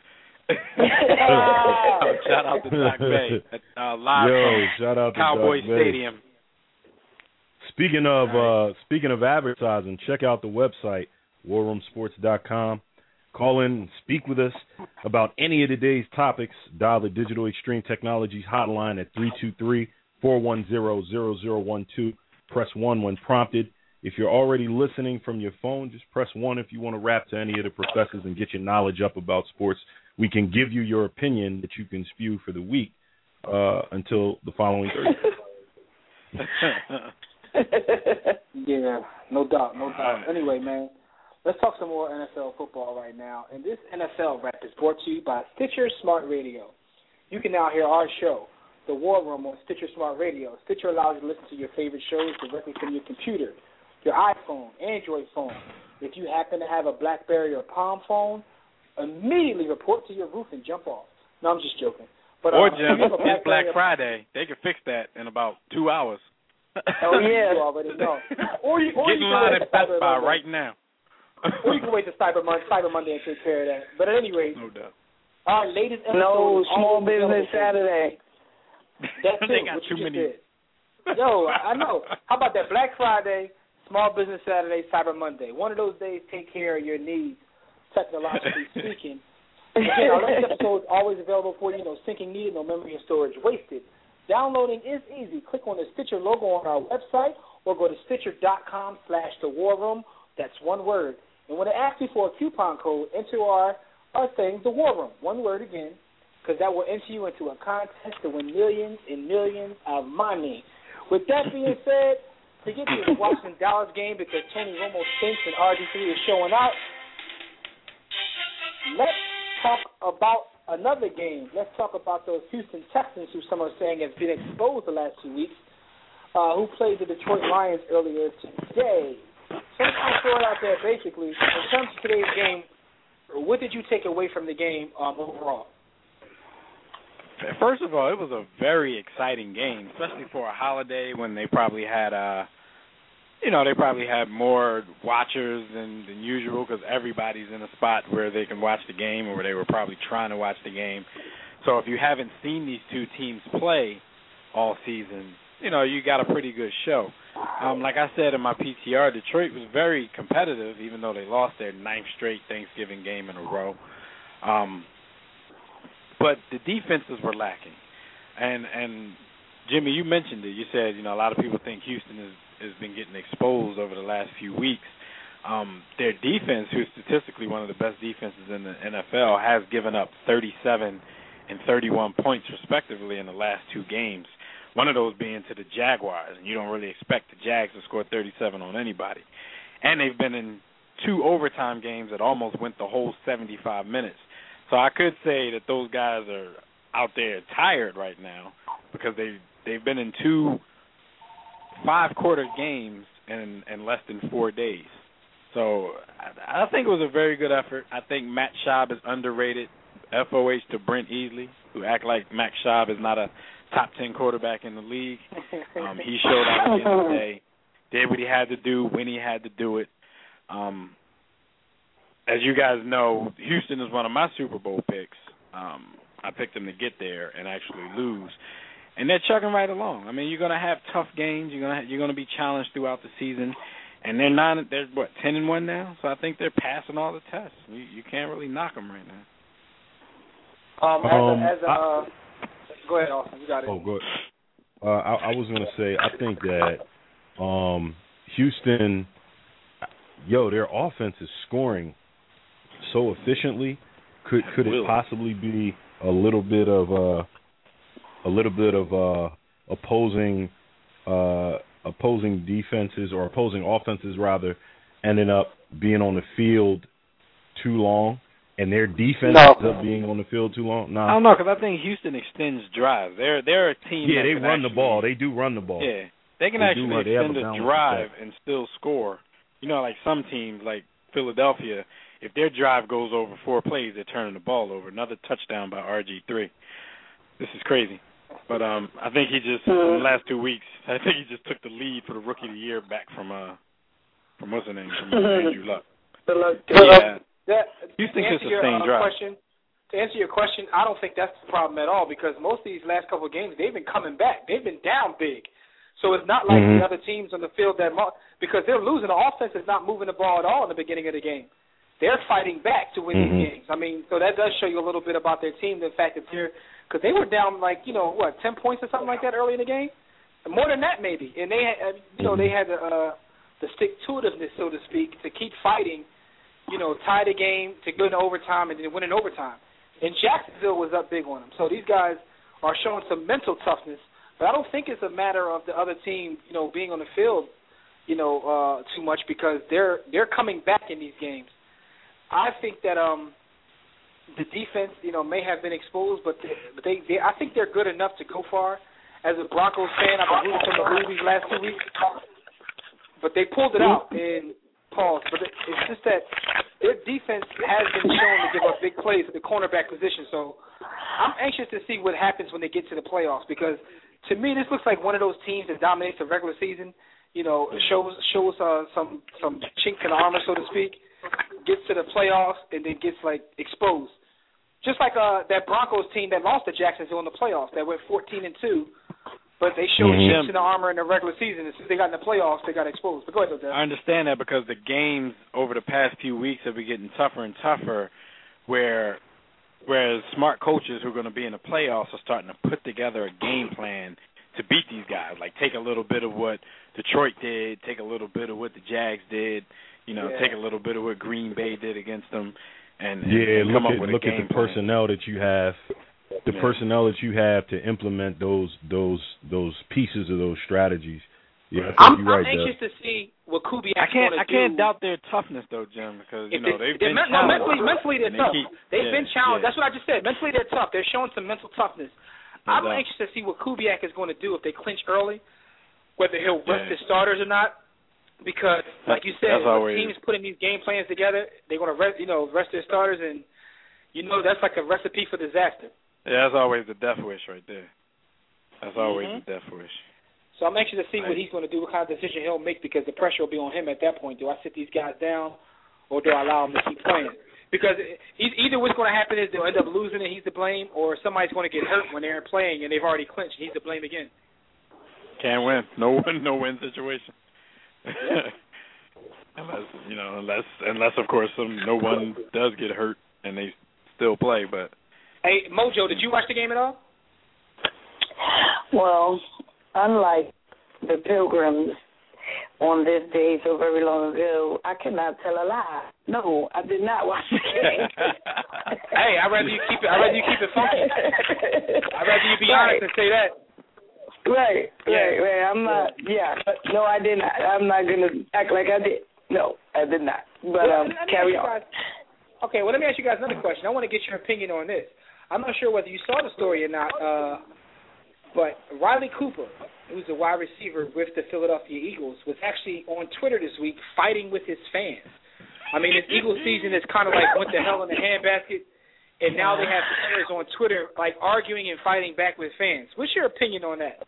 Shout out to Doc Bay. Uh, live Yo, from shout out to Cowboy Doc Bay. Stadium. Speaking of uh, speaking of advertising, check out the website war room sports dot com. Call in and speak with us about any of today's topics. Dial the Digital Extreme Technologies hotline at three two three, four one zero, zero zero one two. Press one when prompted. If you're already listening from your phone, just press one if you want to rap to any of the professors and get your knowledge up about sports. We can give you your opinion that you can spew for the week uh, until the following Thursday. Yeah, no doubt, no doubt. Anyway, man, let's talk some more N F L football right now. And this N F L rap is brought to you by Stitcher Smart Radio. You can now hear our show, The War Room, on Stitcher Smart Radio. Stitcher allows you to listen to your favorite shows directly from your computer, your iPhone, Android phone. If you happen to have a BlackBerry or Palm phone, immediately report to your roof and jump off. No, I'm just joking. But, or uh, Jim, if you have a it's Black BlackBerry or- Friday. They can fix that in about two hours. Oh, yeah. You already know. Or you, or Get you in can line wait at to Best Cyber Buy Monday. right now. Or you can wait to Cyber Monday, Cyber Monday and take care of that. But at any rate, No doubt. our latest episode No is small always available business for you. Saturday. That too, They got what too you just many. did. Yo, I know. How about that? Black Friday, Small Business Saturday, Cyber Monday. One of those days, take care of your needs, technologically speaking. Again, our latest episode is always available for you. No syncing needed, no memory and storage wasted. Downloading is easy. Click on the Stitcher logo on our website or go to stitcher.com slash the war room. That's one word. And when they ask you for a coupon code, enter our, our thing, the war room. One word again, because that will enter you into a contest to win millions and millions of money. With that being said, forget the Washington Dallas game because Tony Romo stinks and R G three is showing out. Let's talk about another game. Let's talk about those Houston Texans, who some are saying have been exposed the last two weeks, uh, who played the Detroit Lions earlier today. So I'm going to throw it out there basically. In terms of today's game, what did you take away from the game um, overall? First of all, it was a very exciting game, especially for a holiday when they probably had, uh, you know, they probably had more watchers than, than usual because everybody's in a spot where they can watch the game or where they were probably trying to watch the game. So if you haven't seen these two teams play all season, you know, you got a pretty good show. Um, like I said in my P T R, Detroit was very competitive, even though they lost their ninth straight Thanksgiving game in a row. Um, but the defenses were lacking. And, and Jimmy, you mentioned it. You said, you know, a lot of people think Houston is, has been getting exposed over the last few weeks. Um, their defense, who's statistically one of the best defenses in the N F L, has given up thirty-seven and thirty-one points, respectively, in the last two games. One of those being to the Jaguars, and you don't really expect the Jags to score thirty-seven on anybody. And they've been in two overtime games that almost went the whole seventy-five minutes. So I could say that those guys are out there tired right now because they they've been in two five-quarter games in, in less than four days. So I, I think it was a very good effort. I think Matt Schaub is underrated. F O H to Brent Easley, who act like Matt Schaub is not a top ten quarterback in the league. Um, he showed out at the end of the day, did what he had to do when he had to do it. Um, as you guys know, Houston is one of my Super Bowl picks. Um, I picked them to get there and actually lose, and they're chugging right along. I mean, you're going to have tough games. You're going to you're going to be challenged throughout the season, and they're nine. They're what ten and one now. So I think they're passing all the tests. You, you can't really knock them right now. Um, as Um, a, as a I- uh, go ahead, Austin. You got it. Oh, good. Uh, I, I was going to say, I think that um, Houston, yo, their offense is scoring so efficiently. Could could it possibly be a little bit of uh, a little bit of uh, opposing uh, opposing defenses or opposing offenses rather ending up being on the field too long? And their defense No. ends up being on the field too long? No. I don't know, because I think Houston extends drives. They're they're a team. Yeah, that they can run actually, the ball. They do run the ball. Yeah, they can They do actually run- they have a extend a balanced drive attack. and still score. You know, like some teams, like Philadelphia, if their drive goes over four plays, they're turning the ball over. Another touchdown by R G three. This is crazy. But um, I think he just in the last two weeks, I think he just took the lead for the Rookie of the Year back from uh from what's his name, from Andrew Luck. Yeah. That, Houston to can answer your sustain uh, drive. question, to answer your question, I don't think that's the problem at all because most of these last couple of games they've been coming back. They've been down big, so it's not like Mhm. the other teams on the field that mo- because they're losing. The offense is not moving the ball at all in the beginning of the game. They're fighting back to win Mhm. these games. I mean, so that does show you a little bit about their team. The fact that they're because they were down like you know what ten points or something like that early in the game, more than that maybe, and they had you know they had the uh, the stick to itiveness so to speak to keep fighting. You know, tie the game to go into overtime and then win in overtime. And Jacksonville was up big on them. So these guys are showing some mental toughness. But I don't think it's a matter of the other team, you know, being on the field, you know, uh, too much because they're they're coming back in these games. I think that um, the defense, you know, may have been exposed, but they, but they, they I think they're good enough to go far. As a Broncos fan, I've been rooting for them to lose these last two weeks. But they pulled it out and pause. But it, it's just that their defense has been shown to give up big plays at the cornerback position. So I'm anxious to see what happens when they get to the playoffs because to me this looks like one of those teams that dominates the regular season. You know, shows shows uh, some some chinks in the armor, so to speak. Gets to the playoffs and then gets like exposed. Just like uh, that Broncos team that lost to Jacksonville in the playoffs that went fourteen and two. But they showed Mhm. chinks in the armor in the regular season. As soon as they got in the playoffs, they got exposed. But go ahead, though, I understand that because the games over the past few weeks have been getting tougher and tougher, where whereas smart coaches who are going to be in the playoffs are starting to put together a game plan to beat these guys. Like take a little bit of what Detroit did, take a little bit of what the Jags did, you know, Yeah. take a little bit of what Green Bay did against them, and, and Yeah, and look come up at with a look game at the plan. personnel that you have, the Yeah. personnel that you have to implement those those those pieces of those strategies. Yeah, I think I'm, you're right, I'm Dub. anxious to see what Kubiak's I can't going I to can't do. doubt their toughness though, Jim, because you If know they, they've they're been men- no, challenged. mentally, mentally they're And they tough. keep- They've yeah, been challenged. yeah. That's what I just said. Mentally they're tough. They're showing some mental toughness. No I'm doubt. anxious to see what Kubiak is going to do if they clinch early, whether he'll rest Yeah. his starters or not. Because, like you said, That's when always- teams putting these game plans together, they're going to rest, you know, rest their starters, and you know that's like a recipe for disaster. Yeah, that's always the death wish right there. That's always Mhm. the death wish. So I'm anxious to see what Right. he's going to do, what kind of decision he'll make, because the pressure will be on him at that point. Do I sit these guys down, or do I allow them to keep playing? Because e- either what's going to happen is they'll end up losing and he's to blame, or somebody's going to get hurt when they're playing and they've already clinched and he's to blame again. Can't win. No win, no win situation. unless you know, unless unless of course some no one does get hurt and they still play. But Hey, Mojo, did you watch the game at all? Well, unlike the Pilgrims on this day so very long ago, I cannot tell a lie. No, I did not watch the game. Hey, I'd rather you keep it. I'd rather you keep it funky. I'd rather you be honest and say that. Right, Yeah. right, right. I'm not. Yeah, no, I did not. I'm not gonna act like I did. No, I did not. But Well, um, let me carry ask you on. guys- Okay, well, let me ask you guys another question. I want to get your opinion on this. I'm not sure whether you saw the story or not, uh, but Riley Cooper, who's a wide receiver with the Philadelphia Eagles, was actually on Twitter this week fighting with his fans. I mean, this Eagles season is kind of like went to hell in a handbasket, and now they have players on Twitter like arguing and fighting back with fans. What's your opinion on that?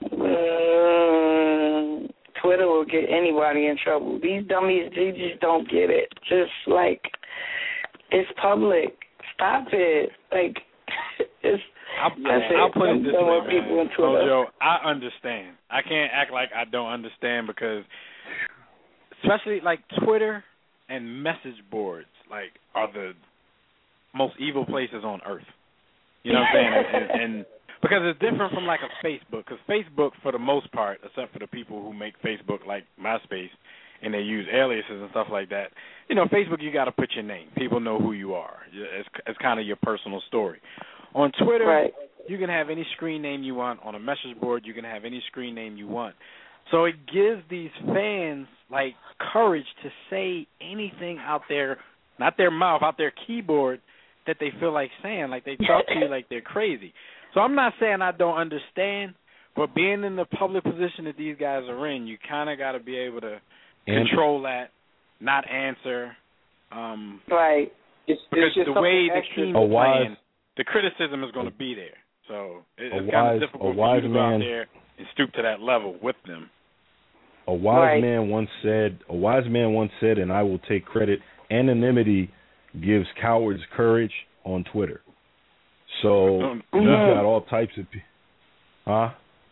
Um, Twitter will get anybody in trouble. These dummies, they just don't get it. Just like It's public. Stop it. Like, it's. I'll, That's it. I'll put it this way, man. People on Twitter. Joe, I understand. I can't act like I don't understand because, especially like Twitter and message boards, like are the most evil places on earth. You know what I'm saying? and, and because it's different from like a Facebook. Because Facebook, for the most part, except for the people who make Facebook like MySpace and they use aliases and stuff like that, you know, Facebook, you got to put your name. People know who you are. It's, it's kind of your personal story. On Twitter, right. you can have any screen name you want. On a message board, you can have any screen name you want. So it gives these fans, like, courage to say anything out there, not their mouth, out their keyboard, that they feel like saying. Like, they talk to you like they're crazy. So I'm not saying I don't understand, but being in the public position that these guys are in, you kind of got to be able to control that, not answer. Um, right. It's, because it's just the way the extra. team is playing, the criticism is going to be there. So it, it's kind of difficult for you to go out there and stoop to that level with them. A wise right. man once said, a wise man once said, and I will take credit, anonymity gives cowards courage on Twitter. So Mm-hmm. you got all types of people. Huh?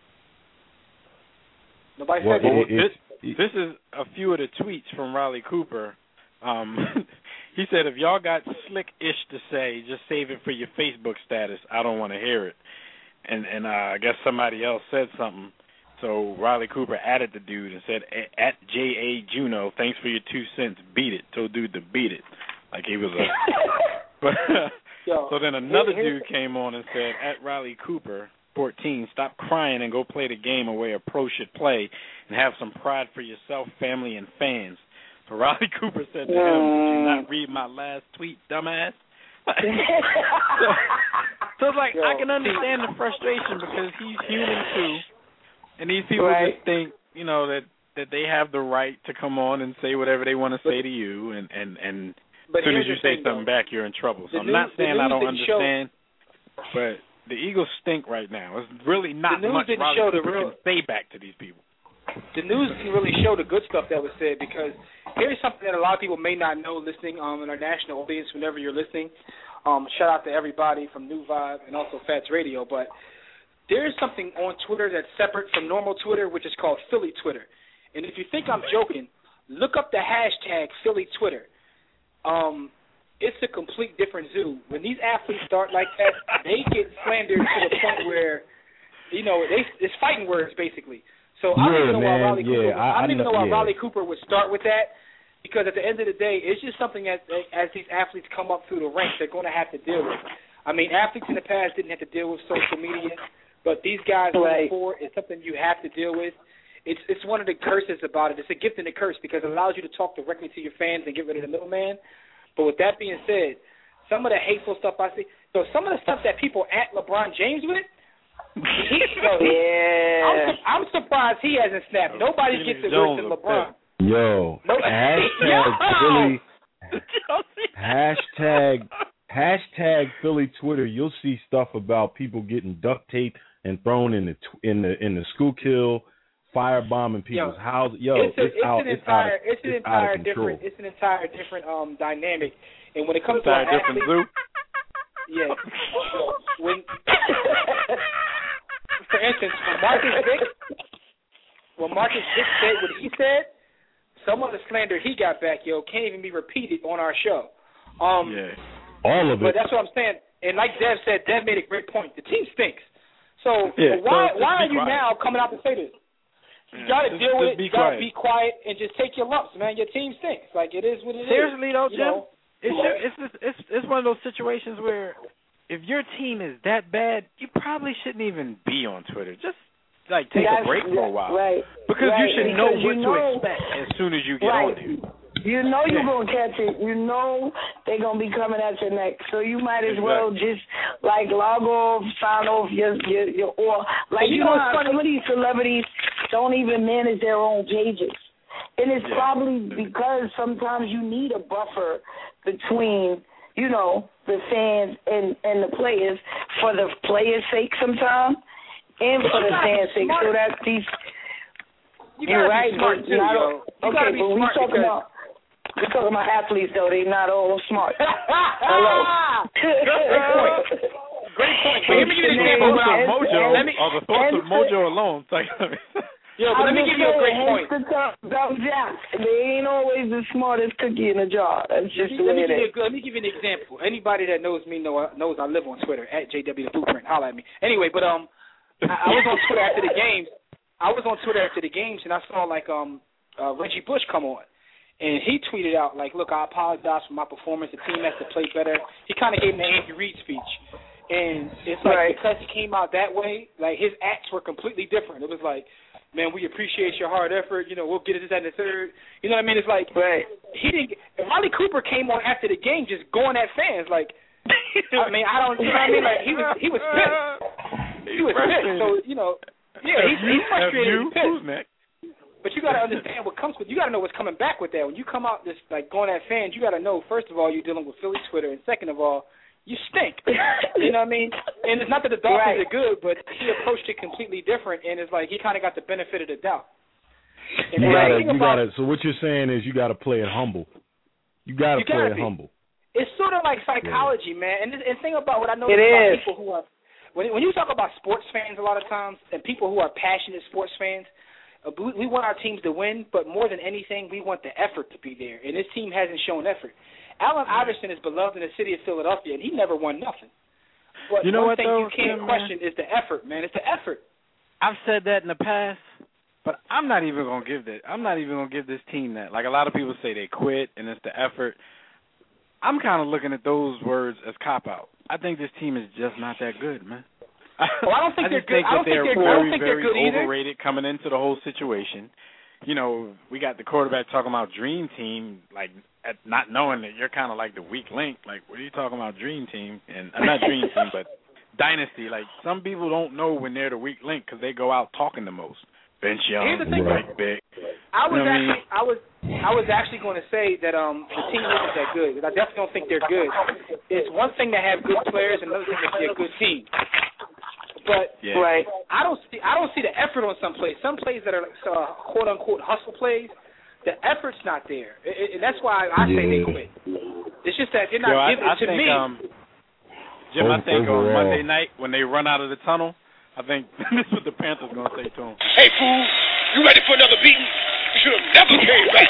Nobody well, said it, this, it, this is a few of the tweets from Riley Cooper. Um, he said, if y'all got slick-ish to say, just save it for your Facebook status. I don't want to hear it. And and uh, I guess somebody else said something. So Riley Cooper added the dude and said, at J A Juno, thanks for your two cents. Beat it. Told dude to beat it. Like he was a... but Yo, So then another here, dude came on and said, at Riley Cooper, fourteen, stop crying and go play the game the way a pro should play and have some pride for yourself, family, and fans. So Riley Cooper said to him, did you not read my last tweet, dumbass? so, so it's like, Yo. I can understand the frustration because he's human too. And these people right. just think, you know, that, that they have the right to come on and say whatever they want to say to you. And, and, and as soon as you say something though. back, you're in trouble. So The I'm news, not saying I don't show, understand, but the Eagles stink right now. It's really not the news much didn't Riley show the Cooper real, can say back to these people. The news didn't really show the good stuff that was said because here's something that a lot of people may not know listening um, in our national audience whenever you're listening. Um, shout out to everybody from New Vibe and also Fats Radio. But there's something on Twitter that's separate from normal Twitter, which is called Philly Twitter. And if you think I'm joking, look up the hashtag Philly Twitter. Um, it's a complete different zoo. When these athletes start like that, they get slandered to the point where, you know, they, it's fighting words basically. So I don't yeah, even know man, why Riley Cooper. yeah, I, I don't I even know why yeah. Riley Cooper would start with that, because at the end of the day, it's just something that as these athletes come up through the ranks, they're going to have to deal with. I mean, athletes in the past didn't have to deal with social media, but these guys right. before, it's something you have to deal with. It's it's one of the curses about it. It's a gift and a curse because it allows you to talk directly to your fans and get rid of the middleman. But with that being said, some of the hateful stuff I see, so some of the stuff that people at LeBron James with. He, yo, yeah. I'm, I'm surprised he hasn't snapped. Nobody gets it worse than LeBron. Yo, No, hashtag yo. Philly, hashtag hashtag Philly Twitter. You'll see stuff about people getting duct taped and thrown in the tw- in the in the Schuylkill, firebombing people's Yo, houses. Yo, it's, a, it's, it's out. an It's entire, out. Of, it's an it's entire out of control. different, it's an entire different um dynamic. And when it comes Entire to an different athlete, zoo. yeah, when. For instance, when Marcus Vick, when Marcus Vick said what he said, some of the slander he got back, yo, can't even be repeated on our show. Um, Yeah. All of it. But that's what I'm saying. And like Dev said, Dev made a great point. The team stinks. So Yeah, why so why are be you quiet. now coming out to say this? You Yeah, got to just- deal with just be it. You got to quiet. be quiet and just take your lumps, man. Your team stinks. Like it is what it is. Seriously though, you Jim, know? it's, it's it's it's it's one of those situations where if your team is that bad, you probably shouldn't even be on Twitter. Just like take That's, a break for a while, right. because right. you should know because what you to know, expect as soon as you get right. on there. You know you're Yeah. gonna catch it. You know they're gonna be coming at your neck. So you might as well just like log off, sign off your your, your or like You you know know what's how funny? some of these celebrities don't even manage their own pages. And it's Yeah. probably because sometimes you need a buffer between, you know, the fans and, and the players for the players' sake sometimes and for the fans' sake. So that these You You're gotta right, be smart but too, not- yo. You okay, gotta be but we smart talking because about We're talking about athletes, though. They're not all smart. Hello. Great point. Great point. But let me give you an example. Thoughts of and- Mojo, and- or the thoughts of and- Mojo alone. It's like, Yo, but let me give you a great point. About Jack. They ain't always the smartest cookie in the jar. That's just Let the me, way let, it me is. give you a, let me give you an example. Anybody that knows me know, knows I live on Twitter, at J W the Blueprint. Holla at me. Anyway, but um, I, I was on Twitter after the games. I was on Twitter after the games, and I saw, like, um, uh, Reggie Bush come on. And he tweeted out, like, look, I apologize for my performance. The team has to play better. He kind of gave him the Andy Reid speech. And it's like, Right. because he came out that way, like, his acts were completely different. It was like, man, we appreciate your hard effort. You know, we'll get it this, that, and the third. You know what I mean? It's like, Right. he didn't. Riley Cooper came on after the game, just going at fans. Like, I mean, I don't. You know what I mean? Like, he was, he was pissed. He was pissed. So, you know, yeah, he's, he's frustrated. you, He's pissed. who's next? But you got to understand what comes with. You got to know what's coming back with that. When you come out this like going at fans, you got to know first of all you're dealing with Philly Twitter, and second of all, you stink. You know what I mean? And it's not that the Dolphins Right. are good, but he approached it completely different, and it's like he kind of got the benefit of the doubt. And You the gotta, thing you about- gotta. So what you're saying is you gotta play it humble. You gotta You play gotta it be. humble. It's sort of like psychology, man. And the and thing about what I know It about is. people who are when when you talk about sports fans a lot of times and people who are passionate sports fans, uh, we, we want our teams to win, but more than anything, we want the effort to be there. And this team hasn't shown effort. Allen Iverson is beloved in the city of Philadelphia, and he never won nothing. But You know one what, thing though, you can't Tim, question is the effort, man. It's the effort. I've said that in the past, but I'm not even gonna give that. I'm not even gonna give this team that. Like a lot of people say, they quit and it's the effort. I'm kind of looking at those words as cop out. I think this team is just not that good, man. Well, I don't think I they're just good. think I don't that think they're they're. I don't very, think they're very good either. overrated coming into the whole situation. You know, we got the quarterback talking about dream team, like at not knowing that you're kind of like the weak link. Like, what are you talking about, dream team? And uh, not dream team, but dynasty. Like, some people don't know when they're the weak link because they go out talking the most. Vince Young, Here's the thing, Mike Big. I was You know what I mean? actually, I was, I was actually going to say that um the team isn't that good. I definitely don't think they're good. It's one thing to have good players, and another thing to be a good team. But Yeah. Right. I don't see, I don't see the effort on some plays. Some plays that are uh, quote unquote hustle plays, the effort's not there, it, it, and that's why I say they Yeah. quit. It's just that they're not Yo, I, giving I it to think, me. um, Jim, I think on Overall. Monday night when they run out of the tunnel, I think this is what the Panthers going to say to them. Hey, fool, you ready for another beating? You should have never came back.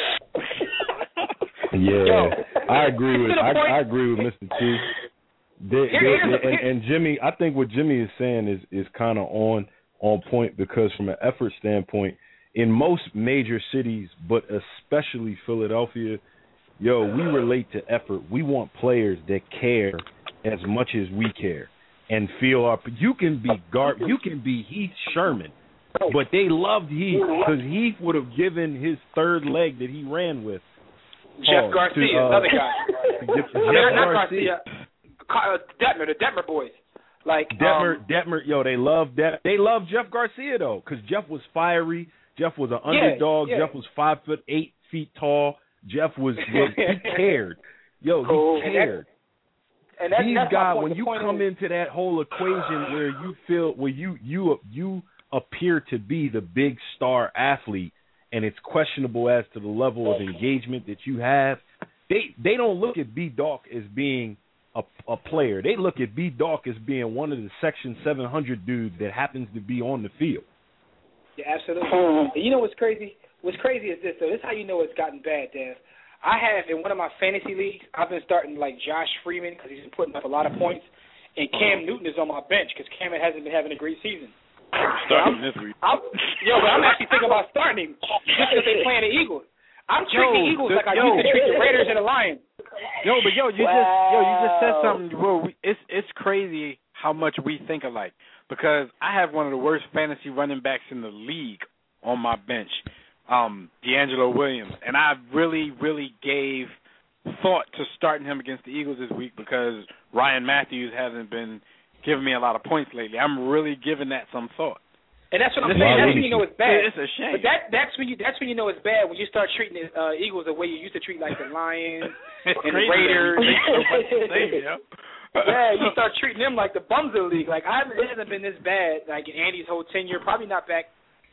Yeah, Yo, I agree with to the I, point- I agree with Mister T. They, Here- they, here's the- and, and Jimmy, I think what Jimmy is saying is is kind of on on point because from an effort standpoint, in most major cities, but especially Philadelphia, yo, we relate to effort. We want players that care as much as we care and feel our. You can be Gar, you can be Heath Sherman, but they loved Heath because Heath would have given his third leg that he ran with. Jeff Pause, Garcia, to, uh, another guy. Jeff I mean, not Garcia. Garcia. Car- uh, Detmer, the Detmer boys. Like Detmer, um, Detmer, yo, they love that. They love Jeff Garcia though, because Jeff was fiery. Jeff was an Yeah, underdog. yeah. Jeff was five foot eight feet tall. Jeff was, was he cared. Yo, Cool. he cared. and that's, These that's my guys, point. when The you point come is, into that whole equation where you feel, where you you you appear to be the big star athlete, and it's questionable as to the level of engagement that you have, they they don't look at B Dawk as being a, a player. They look at B Dawk as being one of the Section seven hundred dudes that happens to be on the field. Yeah, absolutely. And you know what's crazy? What's crazy is this, though. This is how you know it's gotten bad, Dev. I have, in one of my fantasy leagues, I've been starting, like, Josh Freeman because he's been putting up a lot of points, and Cam Newton is on my bench because Cam hasn't been having a great season. Starting this week. I'm, yo, but I'm actually thinking about starting him just because they're playing the Eagles. I'm treating Yo, the Eagles the- like I yo. used to treat the Raiders and the Lions. Yo, but yo, you just yo, you just said Wow. something. Well, we, it's it's crazy how much we think alike because I have one of the worst fantasy running backs in the league on my bench, um, D'Angelo Williams, and I really, really gave thought to starting him against the Eagles this week because Ryan Matthews hasn't been giving me a lot of points lately. I'm really giving that some thought. And that's what I'm Why saying. That's wouldn't when you know it's bad. It's a shame. But that that's when you that's when you know it's bad when you start treating the uh, Eagles the way you used to treat like the Lions It's and the crazy that Raiders. we think so much the same, yo. Yeah, you start treating them like the bums of the league. Like I haven't, it hasn't been this bad. Like in Andy's whole tenure, probably not back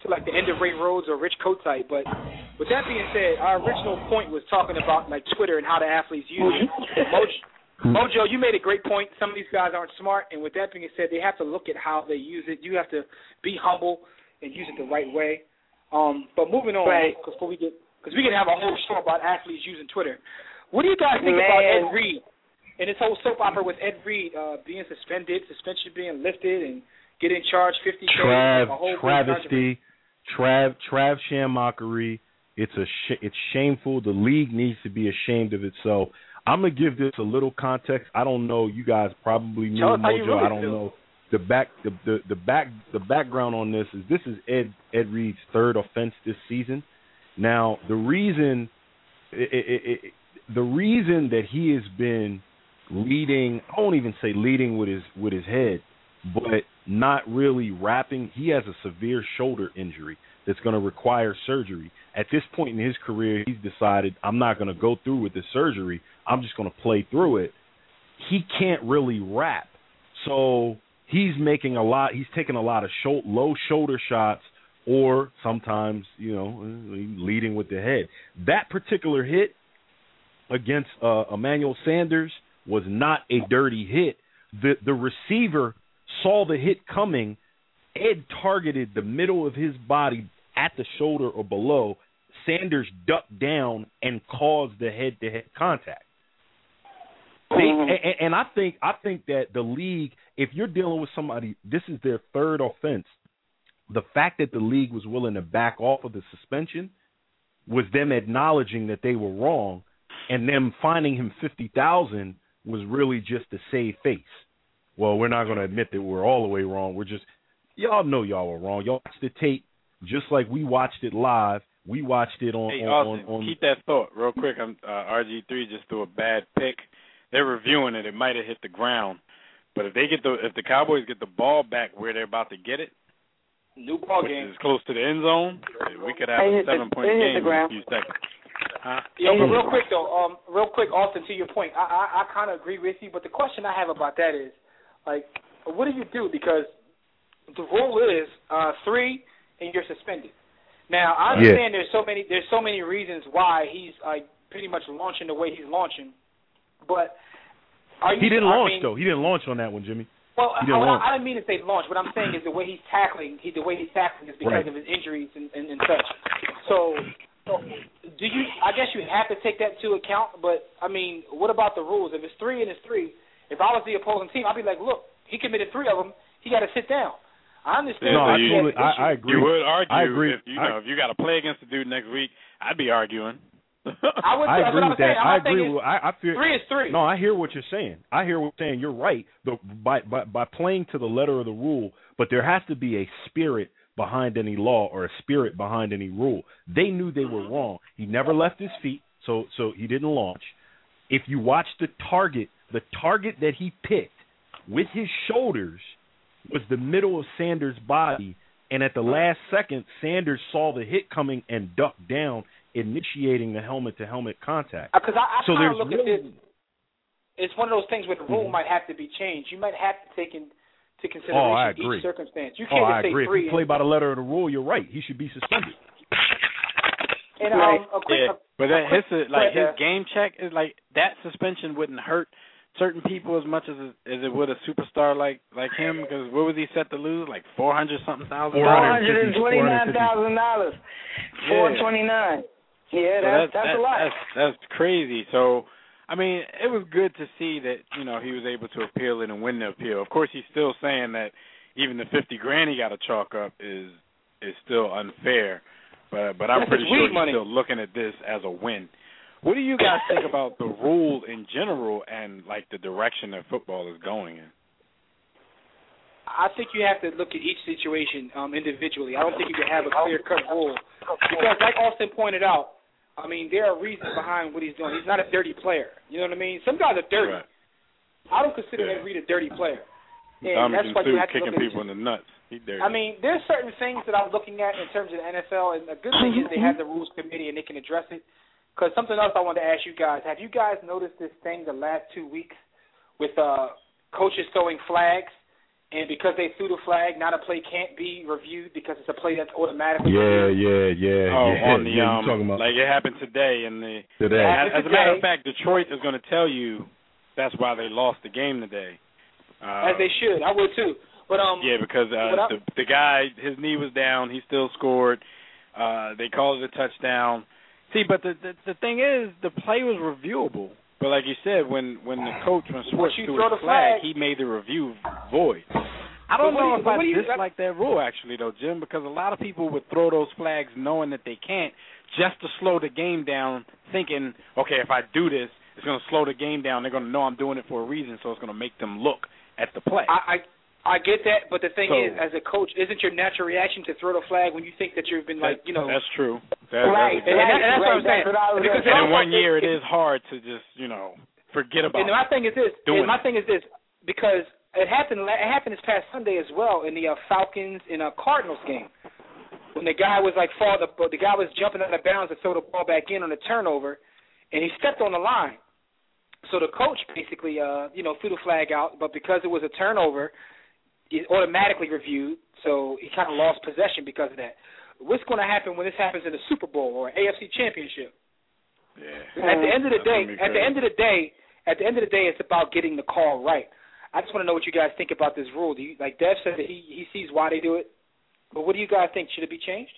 to like the end of Ray Rhodes or Rich Kotite. But with that being said, our original point was talking about like Twitter and how the athletes use it. Mojo, Mojo, you made a great point. Some of these guys aren't smart, and with that being said, they have to look at how they use it. You have to be humble and use it the right way. Um, but moving on, right. before we get, because we can have a whole show about athletes using Twitter. What do you guys think Man. about Ed Reed and this whole soap opera with Ed Reed uh, being suspended, suspension being lifted, and getting charged fifty K? Trav, like a whole travesty, Trav, Trav Shamockery. It's a sh- it's shameful. The league needs to be ashamed of itself. I'm gonna give this a little context. I don't know. You guys probably knew Tell us how Mojo. you really I don't feel. know the back the, the the back the background on this is this is Ed Ed Reed's third offense this season. Now the reason it, it, it, the reason that he has been leading, I won't even say leading with his with his head, but not really rapping. He has a severe shoulder injury that's going to require surgery. At this point in his career, he's decided, I'm not going to go through with the surgery. I'm just going to play through it. He can't really rap. So he's making a lot, he's taking a lot of sho- low shoulder shots, or sometimes, you know, leading with the head. That particular hit against uh, Emmanuel Sanders was not a dirty hit. The the receiver saw the hit coming. Ed targeted the middle of his body at the shoulder or below. Sanders ducked down and caused the head-to-head contact. They, and, and I think I think that the league, if you're dealing with somebody, this is their third offense. The fact that the league was willing to back off of the suspension was them acknowledging that they were wrong, and them fining him fifty thousand dollars was really just to save face. Well, we're not going to admit that we're all the way wrong. We're just, y'all know y'all were wrong. Y'all watched the tape just like we watched it live. We watched it on. Hey, on, Austin, on, on keep that thought real quick. I'm, uh, R G three just threw a bad pick. They're reviewing it. It might have hit the ground, but if they get the if the Cowboys get the ball back where they're about to get it, new ball which game, is close to the end zone, we could have a seven point game in a few seconds. Huh? Yo, but real quick though, um, real quick, Austin, to your point, I I, I kind of agree with you, but the question I have about that is, like, what do you do? Because the rule is uh, three and you're suspended. Now I understand yeah. there's so many there's so many reasons why he's like pretty much launching the way he's launching, but are you? He didn't I launch mean, though. He didn't launch on that one, Jimmy. Well, I, I, I didn't mean to say launch. What I'm saying is the way he's tackling, he, the way he's tackling is because right. of his injuries and, and, and such. So, so, do you? I guess you have to take that into account. But I mean, what about the rules? If it's three and it's three, if I was the opposing team, I'd be like, look, he committed three of them. He got to sit down. I understand. No, I, you, totally, I, I agree. You would argue I agree. if you know I, if you got to play against the dude next week. I'd be arguing. I, would, I agree with that. I agree with. I, I feel three is three. No, I hear what you're saying. I hear what you're saying. You're right. The, by by by playing to the letter of the rule, but there has to be a spirit behind any law or a spirit behind any rule. They knew they were wrong. He never left his feet, so so he didn't launch. If you watch the target, the target that he picked with his shoulders was the middle of Sanders' body, and at the last second, Sanders saw the hit coming and ducked down, initiating the helmet-to-helmet contact. Because I, I so kind of look really... at this. It's one of those things where the rule mm-hmm. might have to be changed. You might have to take into consideration oh, I agree. each circumstance. You can't oh, just I say agree. three. If you play by the letter of the rule, you're right. He should be suspended. And, um, a quick, yeah, a, but that, quick, his like his uh, game check is like that suspension wouldn't hurt certain people as much as as it would a superstar like like him, because what was he set to lose, like four hundred something thousand? Four hundred and twenty nine thousand dollars. Four twenty nine. Yeah, so that's, that's that's that, a lot. That's, that's crazy. So, I mean, it was good to see that, you know, he was able to appeal it and win the appeal. Of course, he's still saying that even the fifty grand he got to chalk up is is still unfair. But but I'm that's pretty sure he's money. still looking at this as a win. What do you guys think about the rule in general and like the direction that football is going in? I think you have to look at each situation um, individually. I don't think you can have a clear-cut rule because, like Austin pointed out, I mean, there are reasons behind what he's doing. He's not a dirty player. You know what I mean? Some guys are dirty. Right. I don't consider Ed Reed a dirty player. And Dominican that's why you have to kicking look at people in the nuts. He dirty. I mean, there's certain things that I'm looking at in terms of the N F L, and a good thing is they have the rules committee and they can address it. Because something else I wanted to ask you guys, have you guys noticed this thing the last two weeks with uh, coaches throwing flags and because they threw the flag, now the play can't be reviewed because it's a play that's automatically Yeah, reviewed. yeah, yeah. Oh, yeah, on the yeah, um, you talking about like it happened today, and the today. As, as a matter of fact, Detroit is going to tell you that's why they lost the game today. Uh, As they should. I would too. But um, yeah, because uh, the the guy, his knee was down. He still scored. Uh, they called it a touchdown. See, but the, the the thing is, the play was reviewable. But like you said, when, when the coach, when Schwartz threw the flag, he made the review void. I don't know if I dislike that rule, actually, though, Jim, because a lot of people would throw those flags knowing that they can't just to slow the game down, thinking, okay, if I do this, it's going to slow the game down. They're going to know I'm doing it for a reason, so it's going to make them look at the play. I, I I get that, but the thing so, is, as a coach, isn't your natural reaction to throw the flag when you think that you've been like, you know? That's true. That, right. That's, and, and that's right. what I'm saying. What because and in one year, it, it is hard to just, you know, forget about. And my thing is this. And my thing is this because it happened. It happened this past Sunday as well in the uh, Falcons and uh, Cardinals game when the guy was like fall. The, the guy was jumping out of bounds to throw the ball back in on a turnover, and he stepped on the line. So the coach basically, uh, you know, threw the flag out, but because it was a turnover, it automatically reviewed. So he kind of lost possession because of that. What's going to happen when this happens in the Super Bowl or A F C Championship? Yeah. At the end of the day, at the end of the day, at the end of the day, it's about getting the call right. I just want to know what you guys think about this rule. Do you, like Dev said that he, he sees why they do it, but what do you guys think? Should it be changed?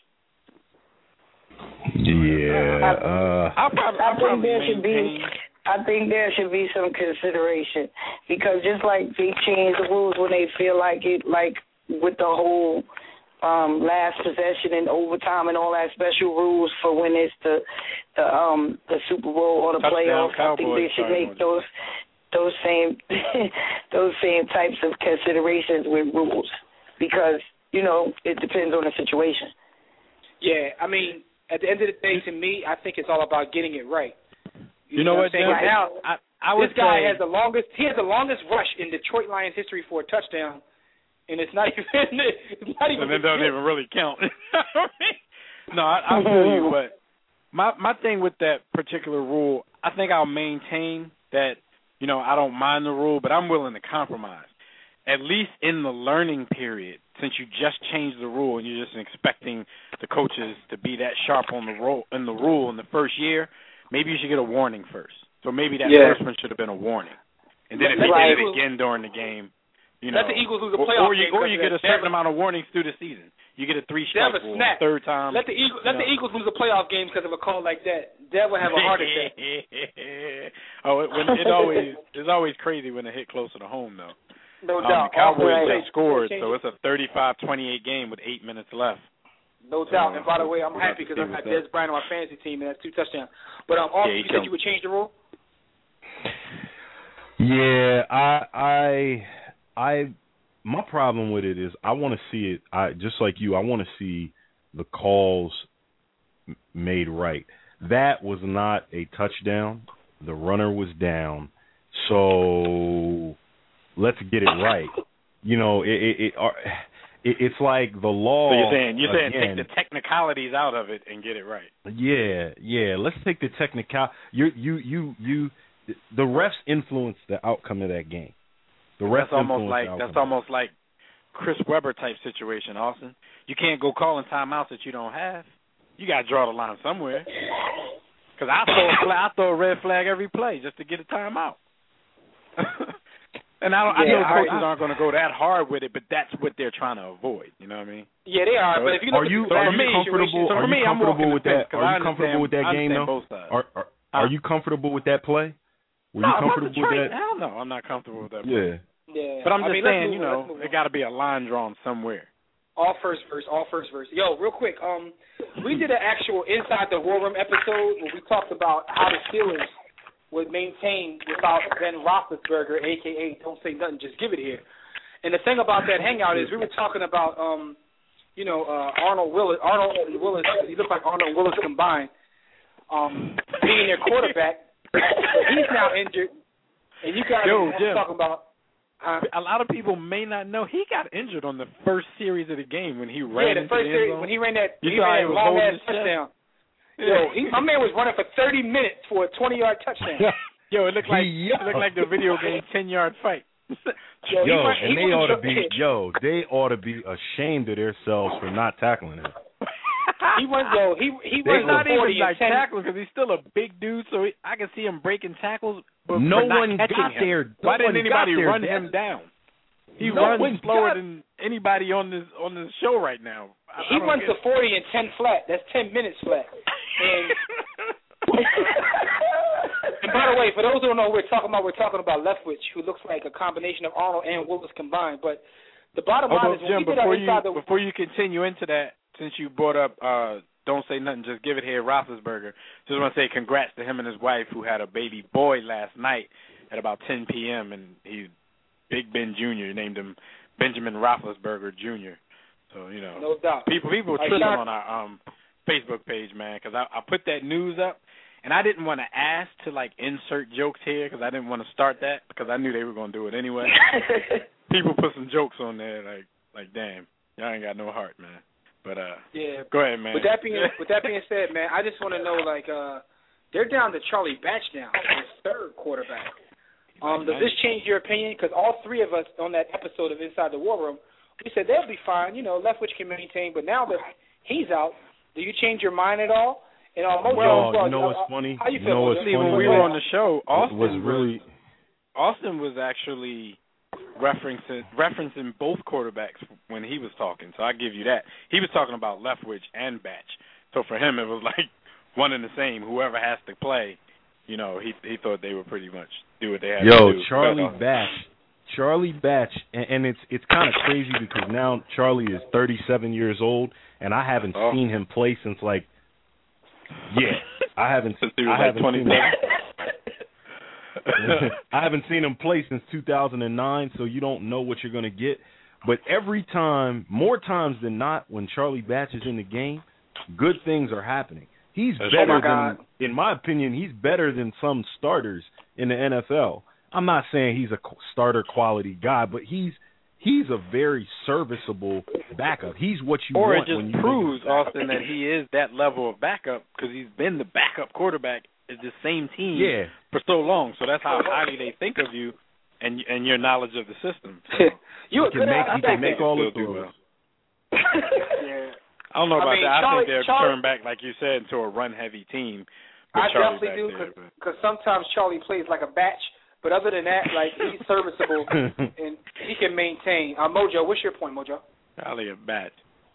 Yeah, uh, I'll probably, I I'll think probably there should maintain. be. I think there should be some consideration because just like they change the rules when they feel like it, like with the whole um, last possession and overtime and all that special rules for when it's the the um, the Super Bowl or the Touchdown playoffs. I think they should make those those same those same types of considerations with rules because you know it depends on the situation. Yeah, I mean, at the end of the day, to me, I think it's all about getting it right. You, you know, know what, Jim? Right now, I, I would this guy say, has the longest. He has the longest rush in Detroit Lions history for a touchdown, and it's not even. It's not even. And it doesn't even really count. No, I, I feel you, but my my thing with that particular rule, I think I'll maintain that. You know, I don't mind the rule, but I'm willing to compromise. At least in the learning period, since you just changed the rule and you're just expecting the coaches to be that sharp on the rule in the rule in the first year. Maybe you should get a warning first. So maybe that yeah. first one should have been a warning. And then if let you the did Eagles, it again during the game, you know. Let the Eagles lose a or, playoff or you, game. Or you get a certain never, amount of warnings through the season. You get a three-strike rule the third time. Let the Eagles, let know. the Eagles lose a playoff game because of a call like that. Dad will have a heart attack. oh, it, when, it always it's always crazy when it hit closer to home, though. No um, doubt. The Cowboys right. scored, so it's a thirty-five twenty-eight game with eight minutes left. No doubt. And by the way, I'm happy because I've got Dez Bryant on my fantasy team, and that's two touchdowns. But um, also, yeah, you said you would change the rule? Yeah, I, I, I, my problem with it is I want to see it. I just like you. I want to see the calls made right. That was not a touchdown. The runner was down. So let's get it right. You know, it. it, it It's like the law. So you're saying you're saying again, take the technicalities out of it and get it right. Yeah, yeah. Let's take the technical. You, you, you, you. The refs influence the outcome of that game. The refs that's almost like the that's almost like Chris Webber type situation, Austin. You can't go calling timeouts that you don't have. You got to draw the line somewhere. Because I throw a flag, I throw a red flag every play just to get a timeout. And I, don't, yeah, I know coaches I, aren't going to go that hard with it, but that's what they're trying to avoid. You know what I mean? Yeah, they are. So but if you look are you, at are the you comfortable? So are me, you comfortable with that? Are you comfortable with that game though? Are, are, are you comfortable with that play? Were no, you comfortable with that? Hell no, I'm not comfortable with that. Yeah. Play. Yeah. But I'm just I mean, saying, move, you know, it got to be a line drawn somewhere. All first verse, all first verse. Yo, real quick, um, we did an actual Inside the War Room episode where we talked about how the Steelers would maintain without Ben Roethlisberger, a k a. Don't Say Nothing, Just Give It Here. And the thing about that hangout is we were talking about, um, you know, uh, Arnold Willis, Arnold and Willis, he looked like Arnold and Willis combined, um, being their quarterback. But he's now injured, and you guys Yo, are Jim, talking about. Uh, a lot of people may not know he got injured on the first series of the game when he ran yeah, the into first the series end zone. when he ran that, you he ran that he long ass touchdown. touchdown. Yo, he, my man was running for thirty minutes for a twenty yard touchdown. Yo, it looked like it looked like the video game ten yard fight. Yo, Yo, went, and they ought to be, yo, they ought to be ashamed of themselves for not tackling him. He went, yo, he he They went not forty even like and ten. tackling because he's still a big dude, so he, I can see him breaking tackles. But No for not one catching got him. there. Why No didn't one anybody got there, run Dad. him down? He No runs one slower got- than anybody on this on this show right now. I, He I don't went get to forty and ten flat. That's ten minutes flat. And, and by the way, for those who don't know who we're talking about, we're talking about Leftwich, who looks like a combination of Arnold and Willis combined. But the bottom Oh, line but is when Jim, we did before our you inside the before you continue into that, since you brought up uh, Don't Say Nothing, Just Give It Here, Roethlisberger, just want to say congrats to him and his wife who had a baby boy last night at about ten p.m. and he, Big Ben Junior, named him Benjamin Roethlisberger Junior So you know, no doubt. people people Like, tripping shout- on our um, Facebook page, man, because I, I put that news up. And I didn't want to ask to, like, insert jokes here because I didn't want to start that because I knew they were going to do it anyway. People put some jokes on there like, like, damn, y'all ain't got no heart, man. But, uh, yeah. go ahead, man. With that being with that being said, man, I just want to know, like, uh, they're down to Charlie Batch now, his third quarterback. Um, does this change your opinion? Because all three of us on that episode of Inside the War Room, we said they'll be fine. You know, Leftwich can maintain, but now that he's out, do you change your mind at all? And, uh, Mojo, Well, well, you know what's uh, funny? How you You feel, know what's Mojo? See, when funny? we were on the show, Austin was really Austin was actually referencing referencing both quarterbacks when he was talking. So I give you that. He was talking about Leftwich and Batch. So for him, it was like one and the same. Whoever has to play, you know, he he thought they would pretty much do what they had Yo, to do. Charlie But, uh, Batch. Charlie Batch, and, and it's it's kind of crazy because now Charlie is thirty-seven years old, and I haven't Oh. seen him play since like, yeah, I haven't Since he was I like haven't seen twenty-seven. him. I haven't seen him play since two thousand nine, so you don't know what you're gonna get. But every time, more times than not, when Charlie Batch is in the game, good things are happening. He's Oh better my God. than, in my opinion, he's better than some starters in the N F L. I'm not saying he's a starter quality guy, but he's he's a very serviceable backup. He's what you Or it want when just you proves, think of Austin, that he is that level of backup because he's been the backup quarterback at the same team Yeah. for so long. So that's how highly they think of you and and your knowledge of the system. So you a he can good make ass he can make all the Still do throws. well. Yeah. I don't know I about mean, that. I Charlie- think they've Charlie- turned back, like you said, into a run-heavy team. With I Charlie definitely back do there, because but- sometimes Charlie plays like a batch, but other than that, like he's serviceable and he can maintain. Uh, Mojo, what's your point, Mojo? Charlie a bat.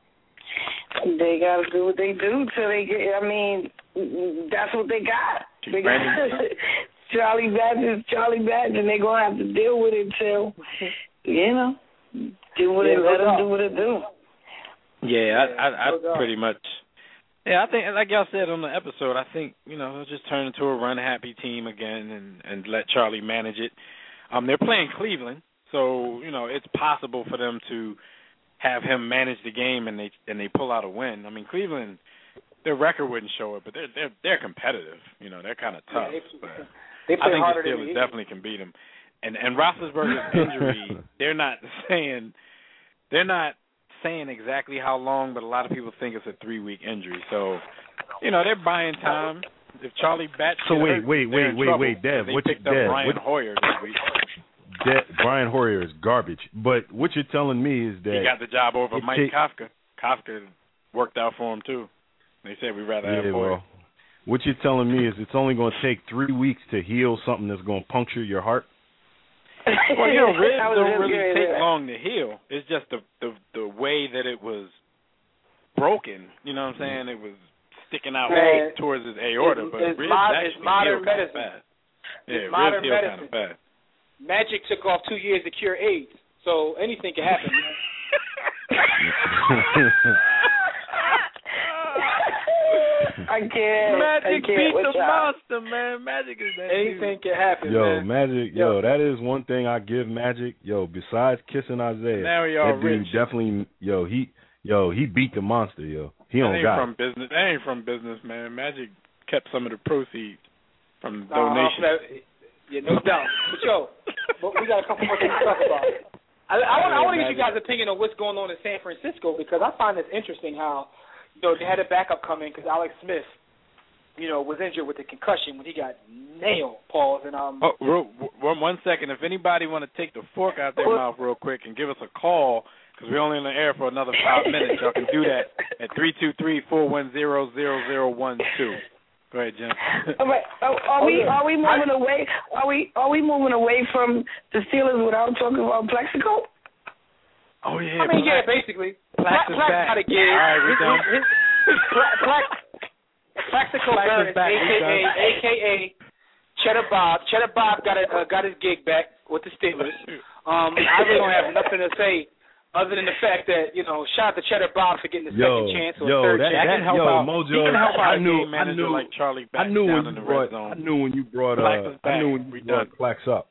They gotta do what they do till they get. I mean, that's what they got. They got Charlie Batch is Charlie Batch, and they're gonna have to deal with it till, you know, do what Yeah, they no let them doubt. do what they do. Yeah, I, I, no doubt. I pretty much. Yeah, I think, like y'all said on the episode, I think you know they'll just turn into a run-happy team again and and let Charlie manage it. Um, they're playing Cleveland, so you know it's possible for them to have him manage the game and they and they pull out a win. I mean, Cleveland, their record wouldn't show it, but they're they're they're competitive. You know, they're kind of tough. Yeah, but They I play think harder the than Steelers the definitely can beat them. And and Roethlisberger's injury, they're not saying they're not saying exactly how long, but a lot of people think it's a three week injury. So, you know, they're buying time. If Charlie Batch So get wait, hurt, wait, they're wait, in wait, trouble. wait, Dev, They what you- picked up Dev, Brian what- Hoyer this week. that Brian Hoyer is garbage. But what you're telling me is that He got the job over it Mike take- Kafka. Kafka worked out for him too. They said we'd rather have yeah, Hoyer. well, what you're telling me is it's only going to take three weeks to heal something that's going to puncture your heart. Well, you know, ribs I was don't just really getting take that. long to heal. It's just the, the the way that it was broken. You know what I'm saying? It was sticking out Man, towards his aorta, it's- but it's ribs mod- actually it's modern heal kind of medicine. fast. It's Yeah, modern ribs heal kind medicine. of fast. Magic took off two years to cure AIDS, so anything can happen. Man. I can't. Magic I can't beat with the y'all. monster, man. Magic is that Anything can happen, Yo, man. Magic, yo, that is one thing I give Magic. Yo, besides kissing Isaiah, Now he all that dude rich. definitely, yo, he, yo, he beat the monster, yo. He That don't ain't got from it. business. That ain't from business, man. Magic kept some of the proceeds from Uh, donations. uh, yeah, no doubt. But yo, but we got a couple more things to talk about. I, I want I want to get you guys' opinion on what's going on in San Francisco because I find this interesting how, you know, they had a backup come in because Alex Smith you know, was injured with a concussion when he got nailed, Pauls. And um. Oh, real, one one second. If anybody want to take the fork out their mouth real quick and give us a call, because we're only in the air for another five minutes, y'all can do that at three two three, four one zero, zero zero one two. Go ahead, Jim. All right. Are, are we are we moving away? Are we are we moving away from the Steelers without talking about Plexico? Oh yeah. I mean, Plax, yeah, basically. Plax is Plax back. got a gig. All right, we His- done. his- his- Plax, Plexico Plax is Burns, back. We aka done. aka Cheddar Bob. Cheddar Bob got a, uh, got his gig back with the Steelers. Um, I really don't have nothing to say other than the fact that, you know, shout out to Cheddar Bob for getting the Yo, second chance or yo, third that, chance. That can help yo, out. Mojo, He can help out I a knew, game manager I knew, like Charlie I Batch knew down when in you the brought, red zone. I knew when you brought, Plax uh, is back. I knew when We you brought done. Plex up.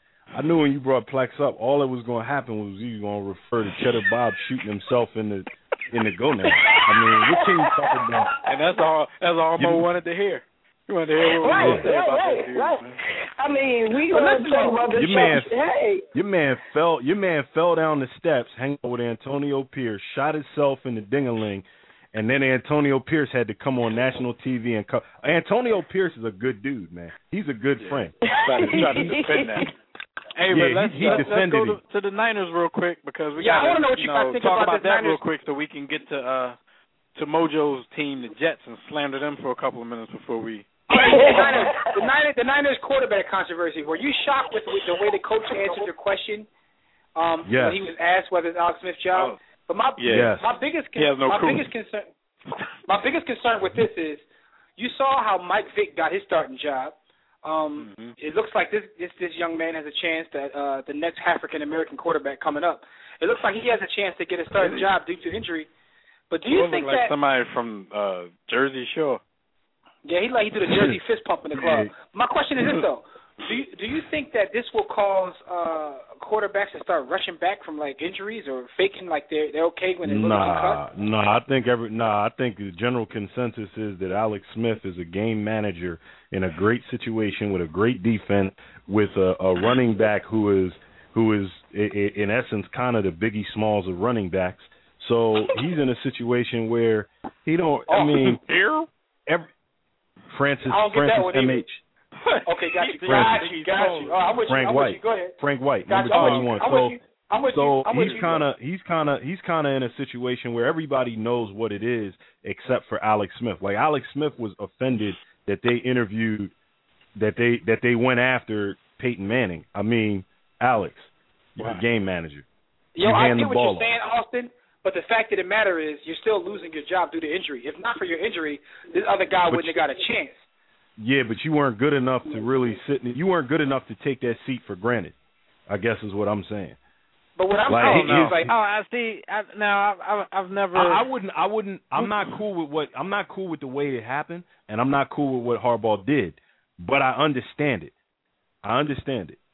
I knew when you brought Plex up, all that was going to happen was you going to refer to Cheddar Bob shooting himself in the in the go now. I mean, what can you talk about? And that's all. That's all Mo You- wanted to hear. He wanted to hear what Right, we were say right, about right, that dude. right. Man. I mean, we Well, gonna listen, talk about the your man, show. Hey, your man fell. Your man fell down the steps, hanging out with Antonio Pierce, shot himself in the ding-a-ling, and then Antonio Pierce had to come on national T V and co- Antonio Pierce is a good dude, man. He's a good Yeah. friend. Try to, try to defend that. Hey, Yeah, but let's, he- he let's, let's defended go to, him. to the Niners real quick because we Yeah, I got wanna know what you guys know, think talk about about this that real Niners- quick so we can get to uh to Mojo's team, the Jets, and slander them for a couple of minutes before we. the, Niners, the, Niners, the Niners quarterback controversy. Were you shocked with, with the way the coach answered your question? Um, Yes. When he was asked whether it's Alex Smith's job. Oh. But my Yes. my biggest He has no my clue. biggest concern my biggest concern with this is you saw how Mike Vick got his starting job. Um, Mhm. It looks like this, this this young man has a chance that uh, the next African American quarterback coming up. It looks like he has a chance to get a starting job due to injury. But do you Look think like that? somebody from uh Jersey Shore? Yeah, he like he do the Jersey fist pump in the club. My question is this though: Do you, do you think that this will cause uh, quarterbacks to start rushing back from like injuries or faking like they're they're okay when they're looking Nah, cut? nah. I think every nah. I think the general consensus is that Alex Smith is a game manager in a great situation with a great defense, with a, a running back who is who is i- i- in essence kind of the Biggie Smalls of running backs. So he's in a situation where he don't. I Oh, mean, here. every, Francis I don't get that Francis one M either. H Okay, got you, got Francis. you, got you. Oh, I'm with you. Frank I'm White. with you. Go ahead. Frank White, Got number you. I'm with you. twenty-one. I'm So. with you. I'm with So you. I'm with he's you. kind of he's kind of he's kind of in a situation where everybody knows what it is except for Alex Smith. Like Alex Smith was offended that they interviewed that they that they went after Peyton Manning. I mean, Alex, you're a game manager. Yo, You I hand get the what ball you're saying, Austin. But the fact of the matter is, you're still losing your job due to injury. If not for your injury, this other guy But wouldn't have got a chance. Yeah, but you weren't good enough to really sit. In, you weren't good enough to take that seat for granted. I guess is what I'm saying. But what I'm Like, saying he- is, like, Oh, I see. I, now I've, I've never. I, I wouldn't. I wouldn't. I'm not cool with what. I'm not cool with the way it happened, and I'm not cool with what Harbaugh did. But I understand it. I understand it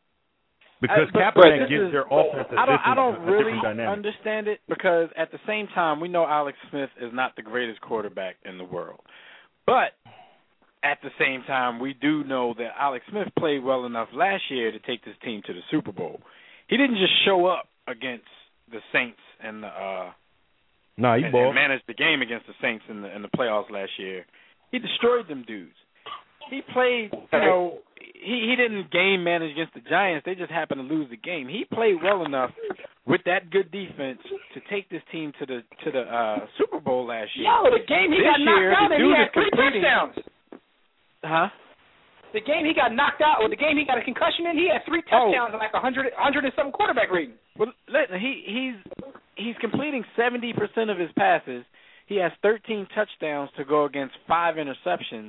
because I- but- Kaepernick but gets this their is- offensive. I don't. I different- don't a really different dynamic. understand it because at the same time we know Alex Smith is not the greatest quarterback in the world, but at the same time we do know that Alex Smith played well enough last year to take this team to the Super Bowl. He didn't just show up against the Saints and the uh, Nah, he and, balled. and managed the game against the Saints in the in the playoffs last year. He destroyed them dudes. He played, you know, he he didn't game manage against the Giants. They just happened to lose the game. He played well enough with that good defense to take this team to the to the uh, Super Bowl last year. yo, the game he This got knocked year, out the and he dude had is three completing- touchdowns. Huh? The game he got knocked out, or the game he got a concussion in, he had three Oh. touchdowns and like a hundred, hundred and something quarterback rating. Well, listen, he he's he's completing seventy percent of his passes. He has thirteen touchdowns to go against five interceptions,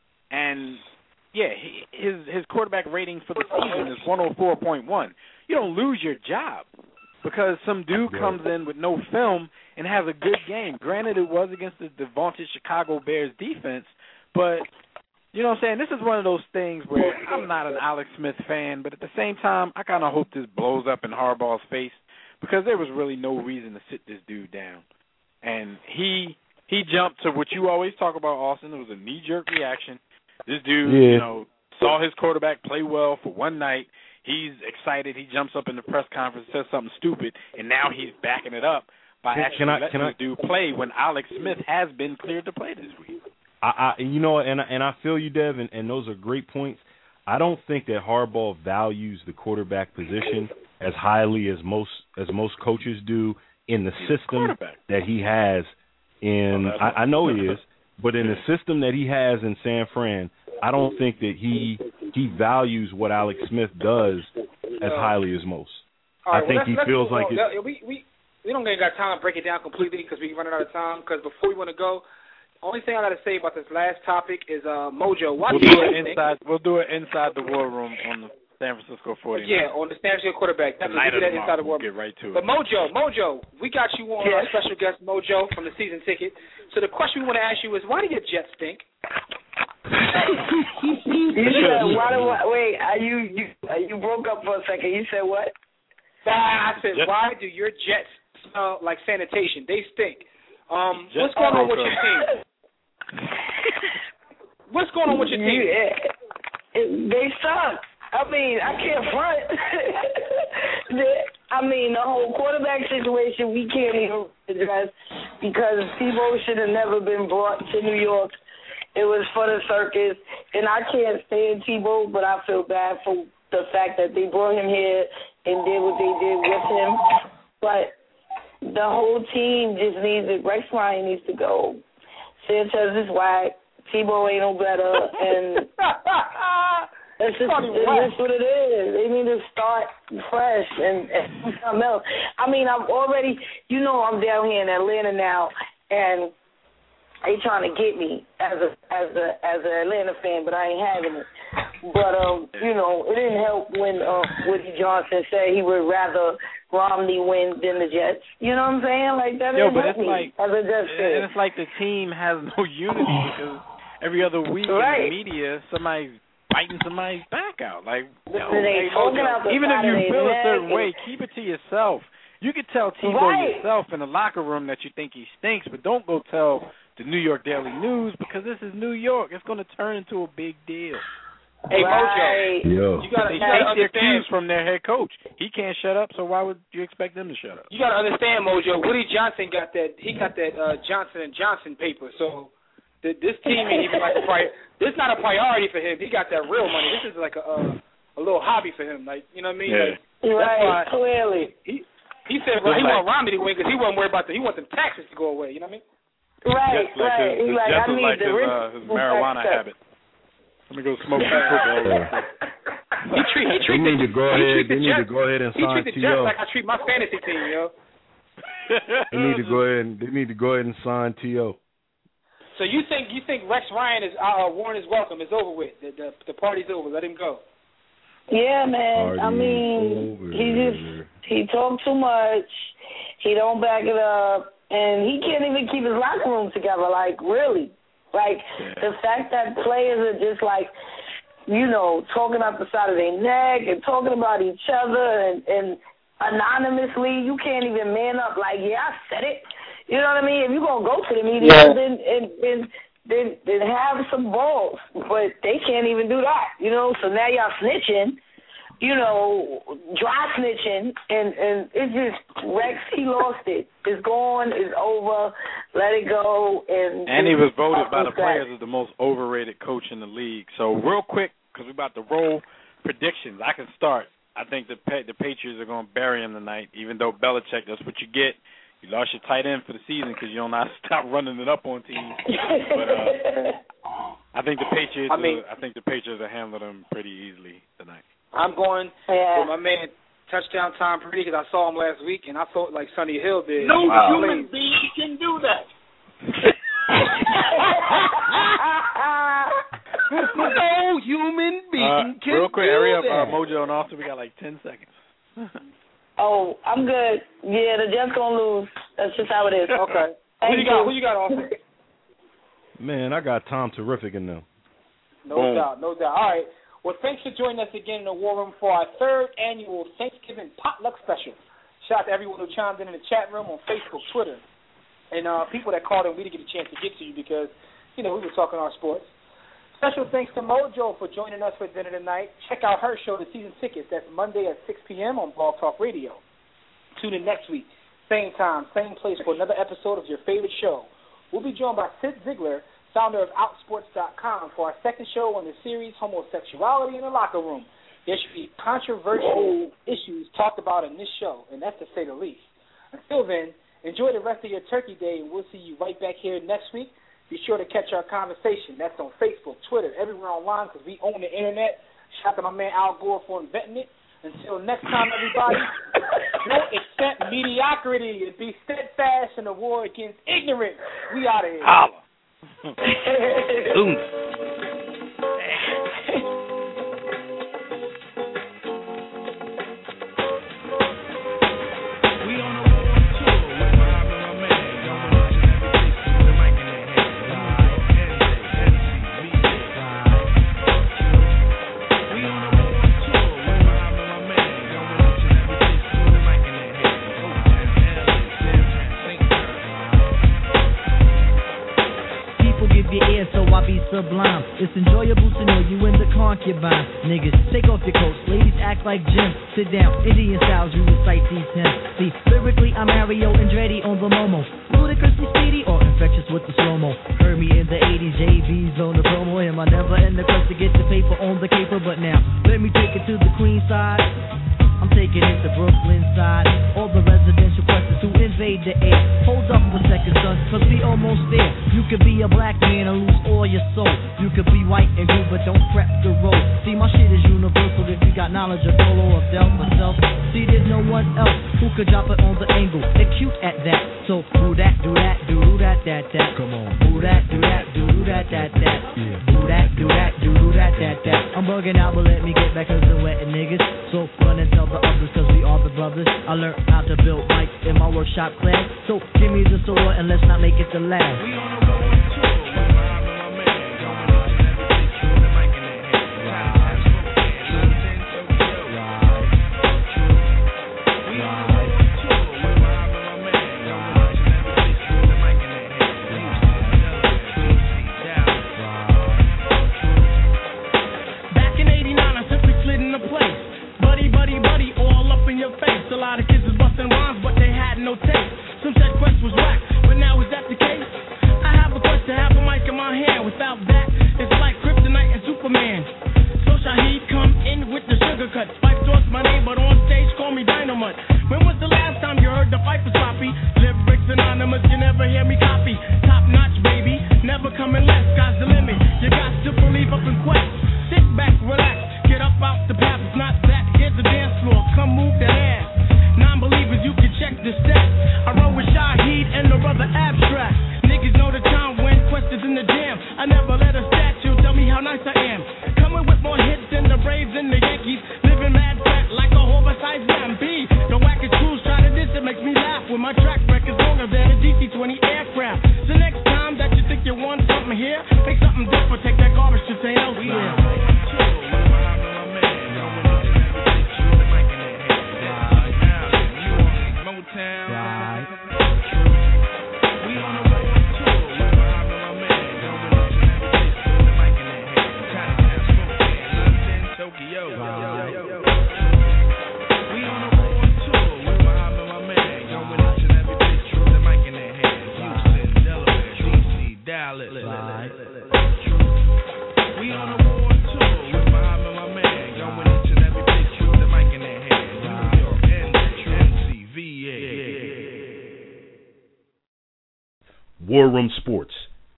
and yeah, he, his his quarterback rating for the season is one hundred four point one. You don't lose your job because some dude comes in with no film and has a good game. Granted, it was against the, the vaunted Chicago Bears defense, but you know what I'm saying? This is one of those things where I'm not an Alex Smith fan, but at the same time, I kind of hope this blows up in Harbaugh's face because there was really no reason to sit this dude down. And he he jumped to what you always talk about, Austin. It was a knee-jerk reaction. This dude, Yeah. you know, saw his quarterback play well for one night. He's excited. He jumps up in the press conference, says something stupid, and now he's backing it up by Can- actually can I- letting can I- this dude play when Alex Smith has been cleared to play this week. I, I you know, and and I feel you, Dev, and, and those are great points. I don't think that Harbaugh values the quarterback position as highly as most as most coaches do in the He's system that he has in. Oh, I, I know he is, but in the system that he has in San Fran, I don't think that he he values what Alex Smith does as highly as most. Right, I think well, he feels like well, it, we we we don't get got time to break it down completely because we're running out of time. Because before we want to go, only thing I got to say about this last topic is uh, Mojo. What we'll do do you it inside. We'll do it inside the war room on the San Francisco forty-niners. Yeah, on the San Francisco quarterback. That's Tonight we'll do that inside the war room. We'll get right to it. But Mojo, Mojo, we got you on yes. our special guest Mojo from the season ticket. So the question we want to ask you is, why do your Jets stink? You said why do I, wait? Are you you uh, you broke up for a second. You said what? Nah, I said, Jets. why do your Jets smell like sanitation? They stink. Um, Jets what's going on with broke your team? What's going on with your team? Yeah, it, they suck. I mean, I can't front. I mean, the whole quarterback situation we can't even address because Tebow should have never been brought to New York. It was for the circus, and I can't stand Tebow, but I feel bad for the fact that they brought him here and did what they did with him. But the whole team just needs it. Rex Ryan needs to go. Sanchez is whack. Tebow ain't no better, and it's just, it's just what it is. They need to start fresh and, and something else. I mean, I'm already, you know, I'm down here in Atlanta now, and they trying to get me as a as a as an Atlanta fan, but I ain't having it. But um, you know, it didn't help when uh, Woody Johnson said he would rather Romney win than the Jets. You know what I'm saying? Like that Yo, didn't but help it's me like, as a Jets fan. and it's like the team has no unity because every other week right. in the media somebody's biting somebody's back out. Like, yo, they hey, talking Mojo, out the even if you side of feel a their certain neck way, keep it to yourself. You could tell Tebow Right. yourself in the locker room that you think he stinks, but don't go tell the New York Daily News because this is New York. It's going to turn into a big deal. Hey, Right. Mojo, Yo. you got to They you gotta take their understand. cues from their head coach. He can't shut up, so why would you expect them to shut up? You got to understand, Mojo. Woody Johnson got that. He got that uh, Johnson and Johnson paper. So th- this team ain't even like a prior. This not a priority for him. He got that real money. This is like a uh, a little hobby for him. Like, you know what I mean? Yeah. Like, Right, why clearly. he he said well, he like, want Romney to win because he wasn't worried about the he wants them taxes to go away. You know what I mean? Right, Just like right. his, He's like, just I need like the his, rich uh, his marijuana stuff. habit. Let me go smoke some football. He treat he They treat need the, to go he ahead. treat the They need to Jets- go ahead and He sign treat the T Jets O. like I treat my fantasy team, yo. They need to go ahead. And, they need to go ahead and sign T O. So you think you think Rex Ryan is uh, Warren is welcome? It's over with. The, the the party's over. Let him go. Yeah, man. I Party's mean, over. he just he talked too much. He don't back it up, and he can't even keep his locker room together. Like really, like Yeah. the fact that players are just like, you know, talking out the side of their neck and talking about each other and, and anonymously. You can't even man up. Like, yeah, I said it. You know what I mean? If you're gonna go to the media, Yeah. then and then then then have some balls. But they can't even do that. You know. So now y'all snitching. You know, dry snitching, and and it's just Rex. He lost it. It's gone. It's over. Let it go. And And he was voted by the that. players as the most overrated coach in the league. So real quick, because we're about to roll predictions, I can start. I think the the Patriots are going to bury him tonight, even though Belichick, that's what you get. You lost your tight end for the season because you don't know how to stop running it up on teams. But uh, I think the Patriots. I mean- are, I think the Patriots will handle them pretty easily tonight. I'm going Yeah. with my man touchdown Tom Brady because I saw him last week and I thought like Sonny Hill did. No Wow. human being can do that. No human being Uh, can real quick, do hurry up, that. uh, Mojo and Austin. We got like ten seconds. Oh, I'm good. Yeah, the Jets gonna lose. That's just how it is. Okay. Thank Who you got? Who you got, Austin? Man, I got Tom Terrific in them. No Boom. doubt, no doubt. All right. Well, thanks for joining us again in the War Room for our third annual Thanksgiving potluck special. Shout out to everyone who chimed in in the chat room on Facebook, Twitter, and uh, people that called in. We didn't get a chance to get to you because, you know, we were talking our sports. Special thanks to Mojo for joining us for dinner tonight. Check out her show, The Season Tickets. That's Monday at six p.m. on Blog Talk Radio. Tune in next week, same time, same place for another episode of your favorite show. We'll be joined by Sid Ziegler, founder of Outsports dot com, for our second show on the series, Homosexuality in the Locker Room. There should be controversial issues talked about in this show, and that's to say the least. Until then, enjoy the rest of your Turkey Day, and we'll see you right back here next week. Be sure to catch our conversation. That's on Facebook, Twitter, everywhere online, because we own the Internet. Shout out to my man Al Gore for inventing it. Until next time, everybody, don't accept mediocrity and be steadfast in the war against ignorance. We out of here. Holla. Sublime. It's enjoyable to know you in the concubine. Niggas, take off your coats. Ladies, act like Jim. Sit down, Indian styles, you recite these hymns. See, lyrically, I'm Mario Andretti on the Momo. Ludicrously speedy or infectious with the slow-mo. Heard me in the eighties, J V's on the promo. Am I never in the quest to get the paper on the caper? But now, let me take it to the Queen side. I'm taking it to Brooklyn side. All the residential questions who invade the air. Hold up a second, son, cause we almost there. You could be a black man and lose all your soul. You could be white and blue, but don't prep the road. See, my shit is universal if you got knowledge of solo or self myself. See, there's no one else who could drop it on the angle. They're cute at that. So do that, do that, do that, that, that. Come on. Do that, do that, do that, that, that. Yeah. Do that, do that, do that, that, that. I'm bugging out, but let me get back cause they're wetting niggas. So run and tell the others cause we are the brothers. I learned how to build mics in my workshop class. So give me the sword and let's not make it the last. We on the road too. War Room Sports,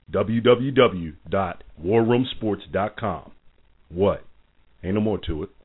w w w dot war room sports dot com. What? Ain't no more to it.